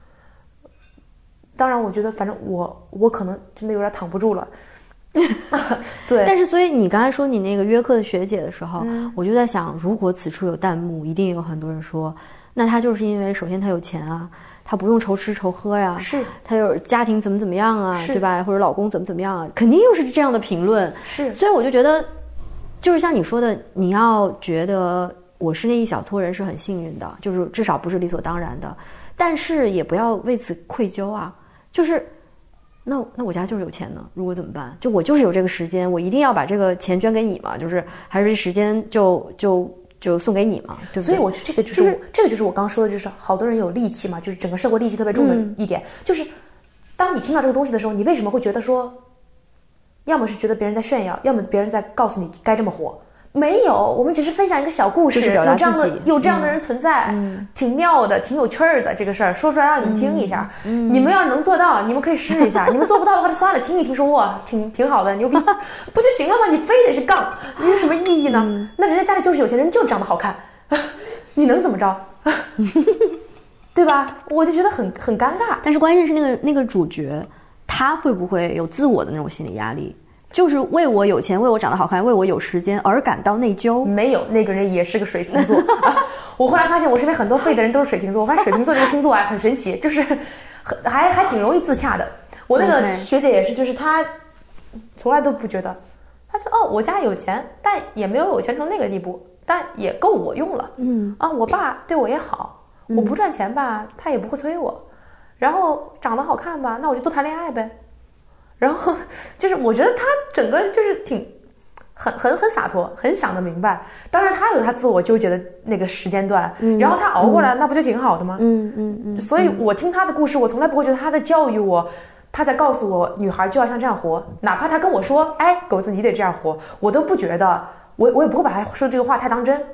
当然我觉得反正我我可能真的有点躺不住了。对， 但是所以你刚才说你那个约课的学姐的时候、嗯、我就在想，如果此处有弹幕，一定有很多人说，那他就是因为首先他有钱啊，他不用愁吃愁喝呀， 是他有家庭怎么怎么样啊，对吧？或者老公怎么怎么样啊，肯定又是这样的评论。 是， 所以我就觉得就是像你说的，你要觉得我是那一小撮人是很幸运的，就是至少不是理所当然的，但是也不要为此愧疚啊，就是那那我家就是有钱呢，如果怎么办？就我就是有这个时间，我一定要把这个钱捐给你嘛？就是还是这时间就就就送给你嘛？对不对？ 所以我这个就是、就是、这个就是我刚说的，就是好多人有戾气嘛，就是整个社会戾气特别重的一点，嗯、就是当你听到这个东西的时候，你为什么会觉得说，要么是觉得别人在炫耀，要么别人在告诉你该这么活？没有，我们只是分享一个小故事， 就是表达自己， 有这样的有这样的人存在，嗯，挺妙的，挺有趣儿的。这个事儿说出来让你们听一下，嗯，你们要是能做到，你们可以试一下；你们做不到的话，就算了，听一听说哇，挺挺好的，牛逼，不就行了吗？你非得是杠，你有什么意义呢？嗯、那人家家里就是有钱人，就长得好看，你能怎么着？对吧？我就觉得很很尴尬。 但是关键是那个那个主角，他会不会有自我的那种心理压力？就是为我有钱，为我长得好看，为我有时间而感到内疚。 没有，那个人也是个水瓶座。啊、我后来发现，我身边很多废的人都是水瓶座。我发现水瓶座这个星座啊，很神奇，就是很还还挺容易自洽的。我那个学姐也是，就是她从来都不觉得，她说哦，我家有钱，但也没有有钱成那个地步，但也够我用了。嗯啊，我爸对我也好，我不赚钱吧，他也不会催我，然后长得好看吧，那我就多谈恋爱呗。然后就是我觉得他整个就是挺很很很洒脱，很想得明白。当然他有他自我纠结的那个时间段，嗯、然后他熬过来、嗯、那不就挺好的吗？嗯嗯嗯。所以我听他的故事，我从来不会觉得他在教育我，他在告诉我女孩就要像这样活。哪怕他跟我说，哎，狗子你得这样活，我都不觉得，我我也不会把他说这个话太当真。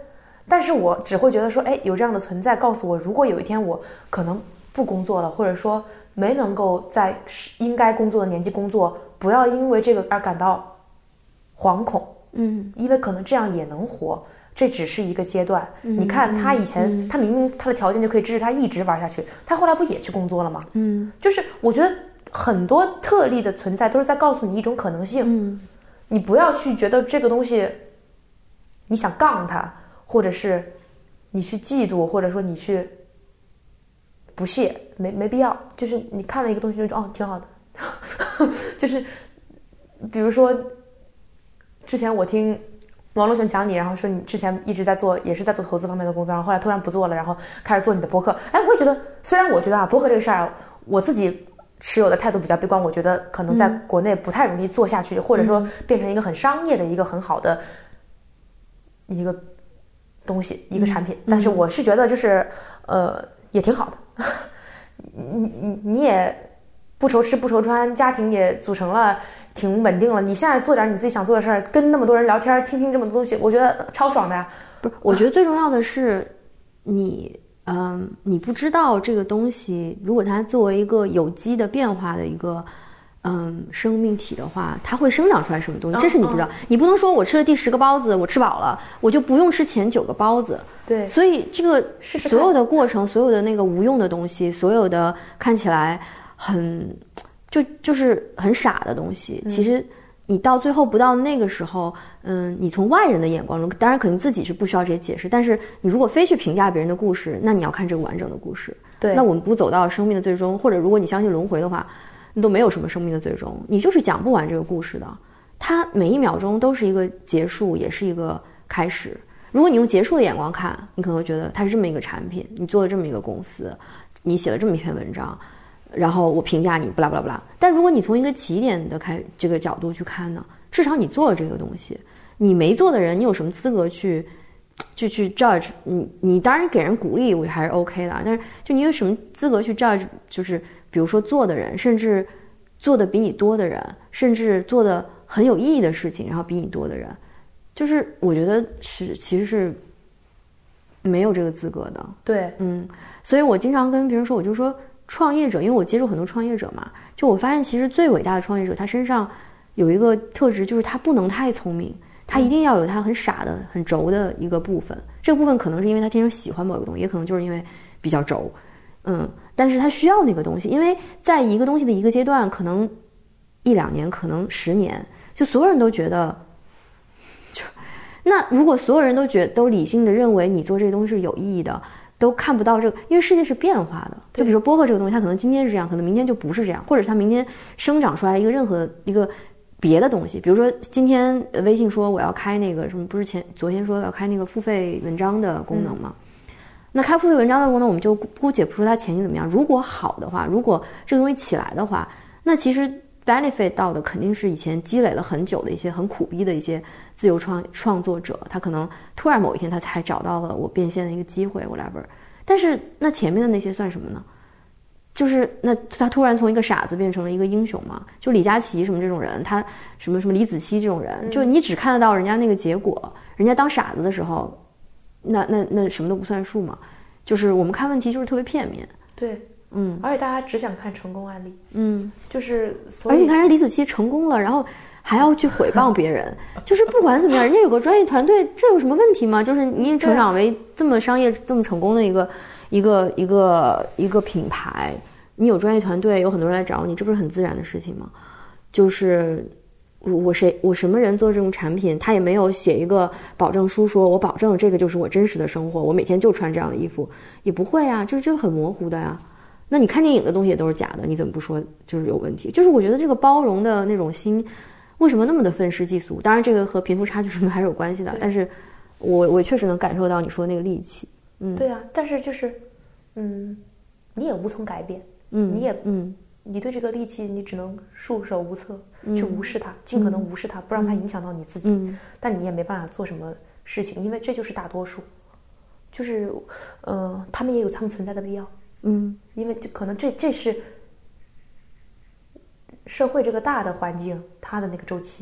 但是我只会觉得说，哎，有这样的存在告诉我，如果有一天我可能不工作了，或者说没能够在应该工作的年纪工作，不要因为这个而感到惶恐。 嗯， 因为可能这样也能活，这只是一个阶段。 嗯、 你看他以前、 嗯、 他明明他的条件就可以支持他一直玩下去，他后来不也去工作了吗？ 嗯， 就是我觉得很多特例的存在都是在告诉你一种可能性。 嗯， 你不要去觉得这个东西你想杠他，或者是你去嫉妒，或者说你去不屑，没没必要。就是你看了一个东西就觉得哦挺好的，就是比如说之前我听王洛雄讲你，然后说你之前一直在做，也是在做投资方面的工作，然后后来突然不做了，然后开始做你的播客。哎，我也觉得，虽然我觉得啊，播客这个事儿，我自己持有的态度比较悲观，我觉得可能在国内不太容易做下去，嗯、或者说变成一个很商业的一个很好的一个东西，一个产品。嗯、但是我是觉得，就是呃，也挺好的。你你你也不愁吃不愁穿，家庭也组成了。挺稳定了，你现在做点你自己想做的事儿，跟那么多人聊天，听听这么多东西，我觉得超爽的呀。 不是，我觉得最重要的是你，嗯，你不知道这个东西，如果它作为一个有机的变化的一个，嗯，生命体的话，它会生长出来什么东西，这是你不知道。嗯、你不能说我吃了第十个包子，我吃饱了，我就不用吃前九个包子。 对， 所以这个所有的过程，所有的那个无用的东西，所有的看起来很。就就是很傻的东西，其实你到最后不到那个时候，嗯，你从外人的眼光中，当然肯定自己是不需要这些解释，但是你如果非去评价别人的故事，那你要看这个完整的故事。 对， 那我们不走到生命的最终，或者如果你相信轮回的话，你都没有什么生命的最终，你就是讲不完这个故事的。它每一秒钟都是一个结束，也是一个开始。如果你用结束的眼光看，你可能会觉得它是这么一个产品，你做了这么一个公司，你写了这么一篇文章。然后我评价你不啦不啦不啦，但如果你从一个起点的开这个角度去看呢，至少你做了这个东西，你没做的人，你有什么资格去就去 judge 你？你当然给人鼓励我还是 OK 的，但是就你有什么资格去 judge？就是比如说做的人，甚至做的比你多的人，甚至做的很有意义的事情，然后比你多的人，就是我觉得是其实是没有这个资格的。 对， 嗯，所以我经常跟别人说，我就说。创业者，因为我接触很多创业者嘛，就我发现其实最伟大的创业者，他身上有一个特质，就是他不能太聪明，他一定要有他很傻的、很轴的一个部分。这个部分可能是因为他天生喜欢某个东西，也可能就是因为比较轴，嗯，但是他需要那个东西，因为在一个东西的一个阶段，可能一两年，可能十年，就所有人都觉得，就那如果所有人都觉都理性的认为你做这个东西是有意义的。都看不到这个，因为世界是变化的。就比如说播客这个东西，它可能今天是这样，可能明天就不是这样，或者是它明天生长出来一个任何一个别的东西。比如说今天微信说我要开那个什么，不是前昨天说要开那个付费文章的功能吗？嗯、那开付费文章的功能，我们就姑且不说它前景怎么样。如果好的话，如果这个东西起来的话，那其实 benefit 到的肯定是以前积累了很久的一些很苦逼的一些自由创创作者，他可能突然某一天他才找到了我变现的一个机会 whatever。但是那前面的那些算什么呢？就是那他突然从一个傻子变成了一个英雄嘛？就李佳琦什么这种人，他什么什么李子柒这种人，嗯、就你只看得到人家那个结果，人家当傻子的时候，那那那什么都不算数嘛。就是我们看问题就是特别片面。 对。 嗯， 而且大家只想看成功案例， 嗯， 就是而且你看人李子柒成功了，然后还要去诽谤别人，就是不管怎么样，人家有个专业团队，这有什么问题吗？就是你成长为这么商业这么成功的一个一个一个一个品牌，你有专业团队，有很多人来找你，这不是很自然的事情吗？就是我谁我什么人做这种产品，他也没有写一个保证书，说我保证这个就是我真实的生活，我每天就穿这样的衣服，也不会啊，就是这个很模糊的呀。那你看电影的东西也都是假的，你怎么不说就是有问题？就是我觉得这个包容的那种心，为什么那么的愤世嫉俗？当然这个和贫富差距什么还是有关系的，但是我我确实能感受到你说的那个戾气。嗯， 对啊，但是就是嗯，你也无从改变， 嗯， 你也嗯， 你对这个戾气你只能束手无策，嗯、去无视它，尽可能无视它，不让它影响到你自己。 嗯， 但你也没办法做什么事情，因为这就是大多数，就是呃，他们也有他们存在的必要。 嗯， 因为就可能这这是社会这个大的环境它的那个周期，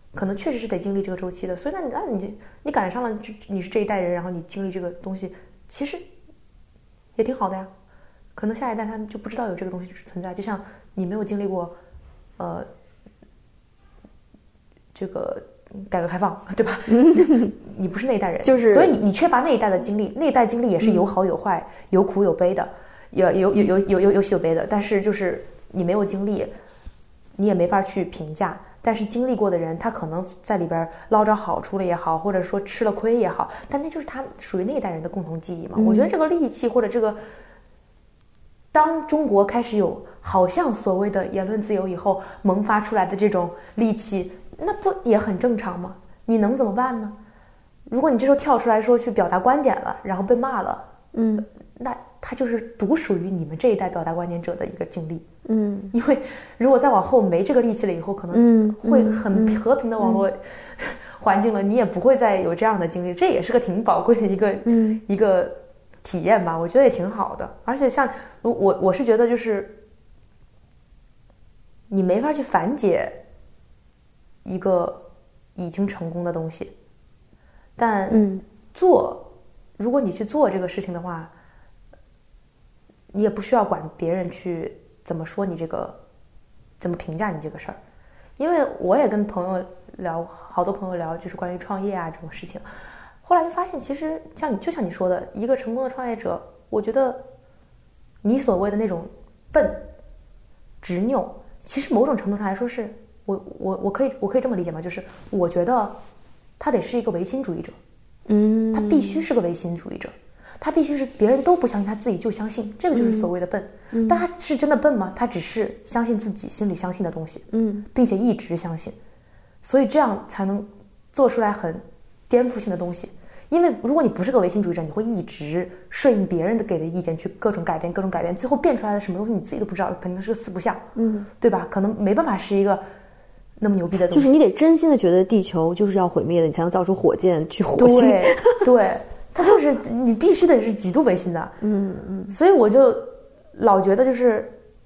可能确实是得经历这个周期的。所以那你那你你赶上了，你是这一代人，然后你经历这个东西，其实也挺好的呀。可能下一代他们就不知道有这个东西存在，就像你没有经历过，呃，这个改革开放，对吧？你不是那一代人， 就是所以你你缺乏那一代的经历，那一代经历也是有好有坏，嗯、有苦有悲的，有有有有有有有喜有悲的。但是就是你没有经历，你也没法去评价。但是经历过的人，他可能在里边捞着好处了也好，或者说吃了亏也好，但那就是他属于那一代人的共同记忆嘛。嗯、我觉得这个戾气或者这个。当中国开始有好像所谓的言论自由以后萌发出来的这种戾气，那不也很正常吗？你能怎么办呢？如果你这时候跳出来说去表达观点了，然后被骂了，嗯，那它就是独属于你们这一代表达观点者的一个经历，嗯，因为如果再往后没这个戾气了以后，可能会很和平的网络环境了，你也不会再有这样的经历，这也是个挺宝贵的一个，嗯，一个。体验吧，我觉得也挺好的。而且像我我是觉得就是你没法去反解一个已经成功的东西，但嗯，做如果你去做这个事情的话，你也不需要管别人去怎么说你这个，怎么评价你这个事儿。因为我也跟朋友聊，好多朋友聊就是关于创业啊这种事情。后来就发现，其实像你，就像你说的，一个成功的创业者，我觉得你所谓的那种笨、执拗，其实某种程度上来说是，我我我可以我可以这么理解吗？就是我觉得他得是一个唯心主义者，嗯，他必须是个唯心主义者，他必须是别人都不相信，他自己就相信，这个就是所谓的笨。嗯、但他是真的笨吗？他只是相信自己心里相信的东西，嗯，并且一直相信，所以这样才能做出来很颠覆性的东西。因为如果你不是个唯心主义者，你会一直顺应别人的给的意见去各种改变各种改变，最后变出来的什么东西你自己都不知道，肯定是个四不像，嗯，对吧？可能没办法是一个那么牛逼的东西。 就是你得真心的觉得地球就是要毁灭的，你才能造出火箭去火星。 对对，它就是你必须得是极度唯心的，嗯嗯。所以我就老觉得就是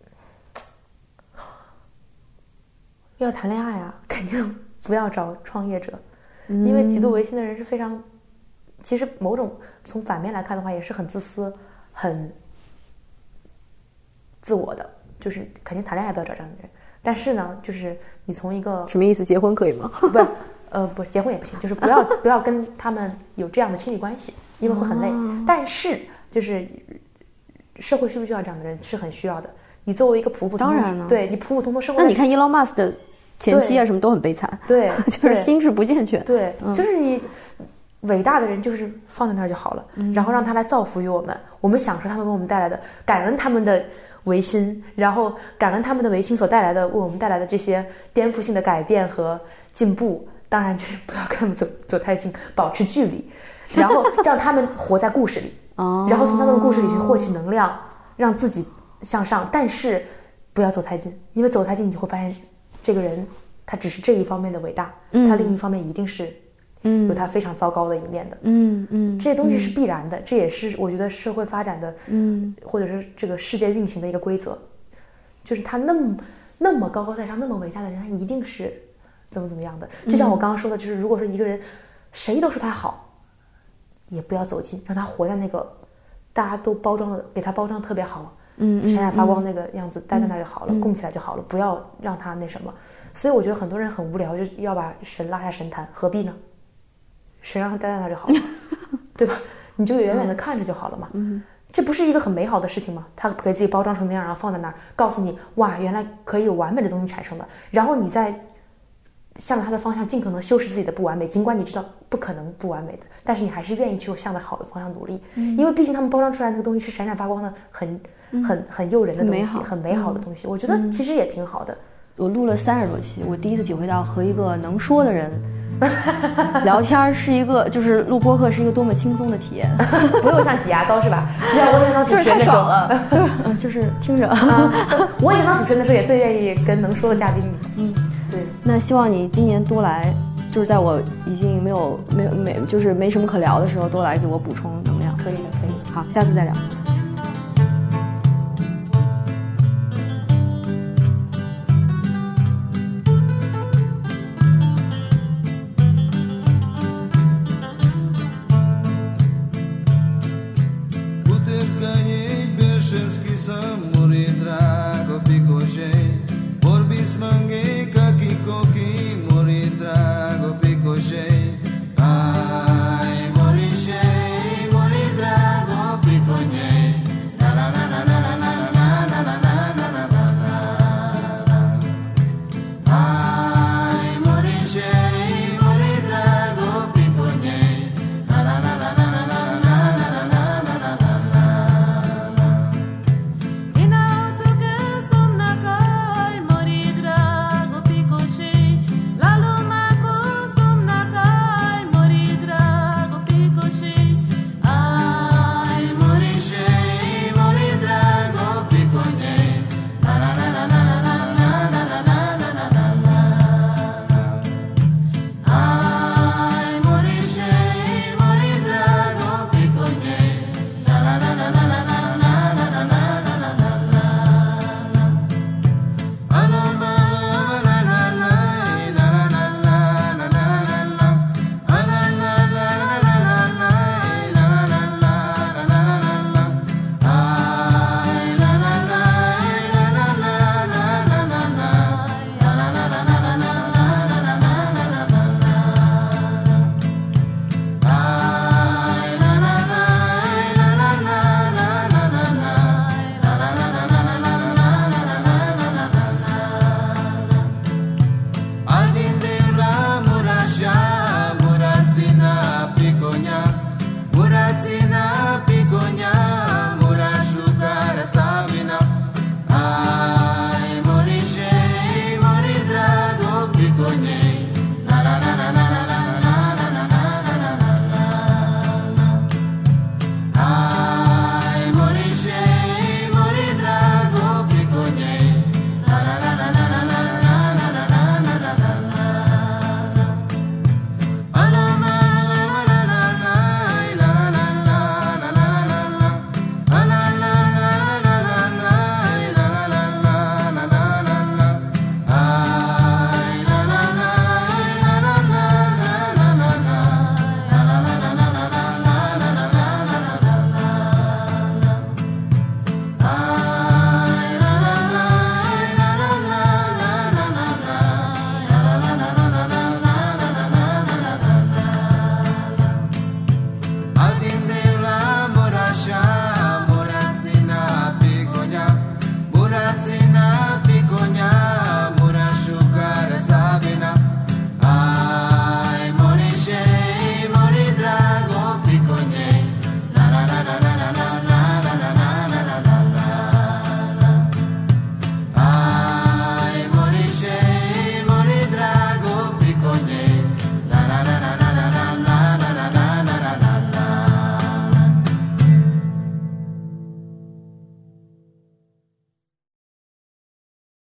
要是谈恋爱啊，肯定不要找创业者，嗯、因为极度唯心的人是非常。其实某种从反面来看的话，也是很自私、很自我的，就是肯定谈恋爱不要找这样的人。但是呢，就是你从一个什么意思？结婚可以吗？ 不，呃，不，结婚也不行，就是不要不要跟他们有这样的亲密关系，因为会很累。哦、但是就是社会需不需要这样的人是很需要的。你作为一个普普通通，当然了，对你普普通通生活， 那你看 Elon Musk 的前妻啊，什么都很悲惨， 对， 就是心智不健全， 对，嗯、就是你。伟大的人就是放在那儿就好了，嗯、然后让他来造福于我们，我们享受他们为我们带来的，感恩他们的唯心，然后感恩他们的唯心所带来的为我们带来的这些颠覆性的改变和进步。当然就是不要跟他们走走太近，保持距离，然后让他们活在故事里，哦、然后从他们的故事里去获取能量，让自己向上。但是不要走太近，因为走太近你就会发现，这个人他只是这一方面的伟大，嗯、他另一方面一定是。嗯，有它非常糟糕的一面的，嗯嗯，这些东西是必然的，嗯、这也是我觉得社会发展的，嗯，或者是这个世界运行的一个规则，就是他那么那么高高在上、那么伟大的人，他一定是怎么怎么样的。就像我刚刚说的，就是如果说一个人谁都说他好，也不要走近，让他活在那个大家都包装的，给他包装特别好，嗯，闪闪发光那个样子，待在那就好了，嗯、供起来就好了，不要让他那什么。所以我觉得很多人很无聊，就要把神拉下神坛，何必呢？谁让他待在那就好了，对吧？你就远远的看着就好了嘛。嗯，这不是一个很美好的事情吗？他给自己包装成那样，然后放在那儿，告诉你，哇，原来可以有完美的东西产生的。然后你再向着他的方向，尽可能修饰自己的不完美，尽管你知道不可能不完美的，但是你还是愿意去向着好的方向努力。嗯，因为毕竟他们包装出来那个东西是闪闪发光的，很很很诱人的东西，很美好，很美好的东西。我觉得其实也挺好的。 我录了三十多期，我第一次体会到和一个能说的人聊天是一个，就是录播客是一个多么轻松的体验， 不用像挤牙膏是吧？就像我以前当主持人的时候， 嗯，就是听着。 我以前当主持人的时候也最愿意跟能说的嘉宾。嗯， 对。那希望你今年多来，就是在我已经没有没没就是没什么可聊的时候，多来给我补充能量。 可以的，可以的。 好，下次再聊。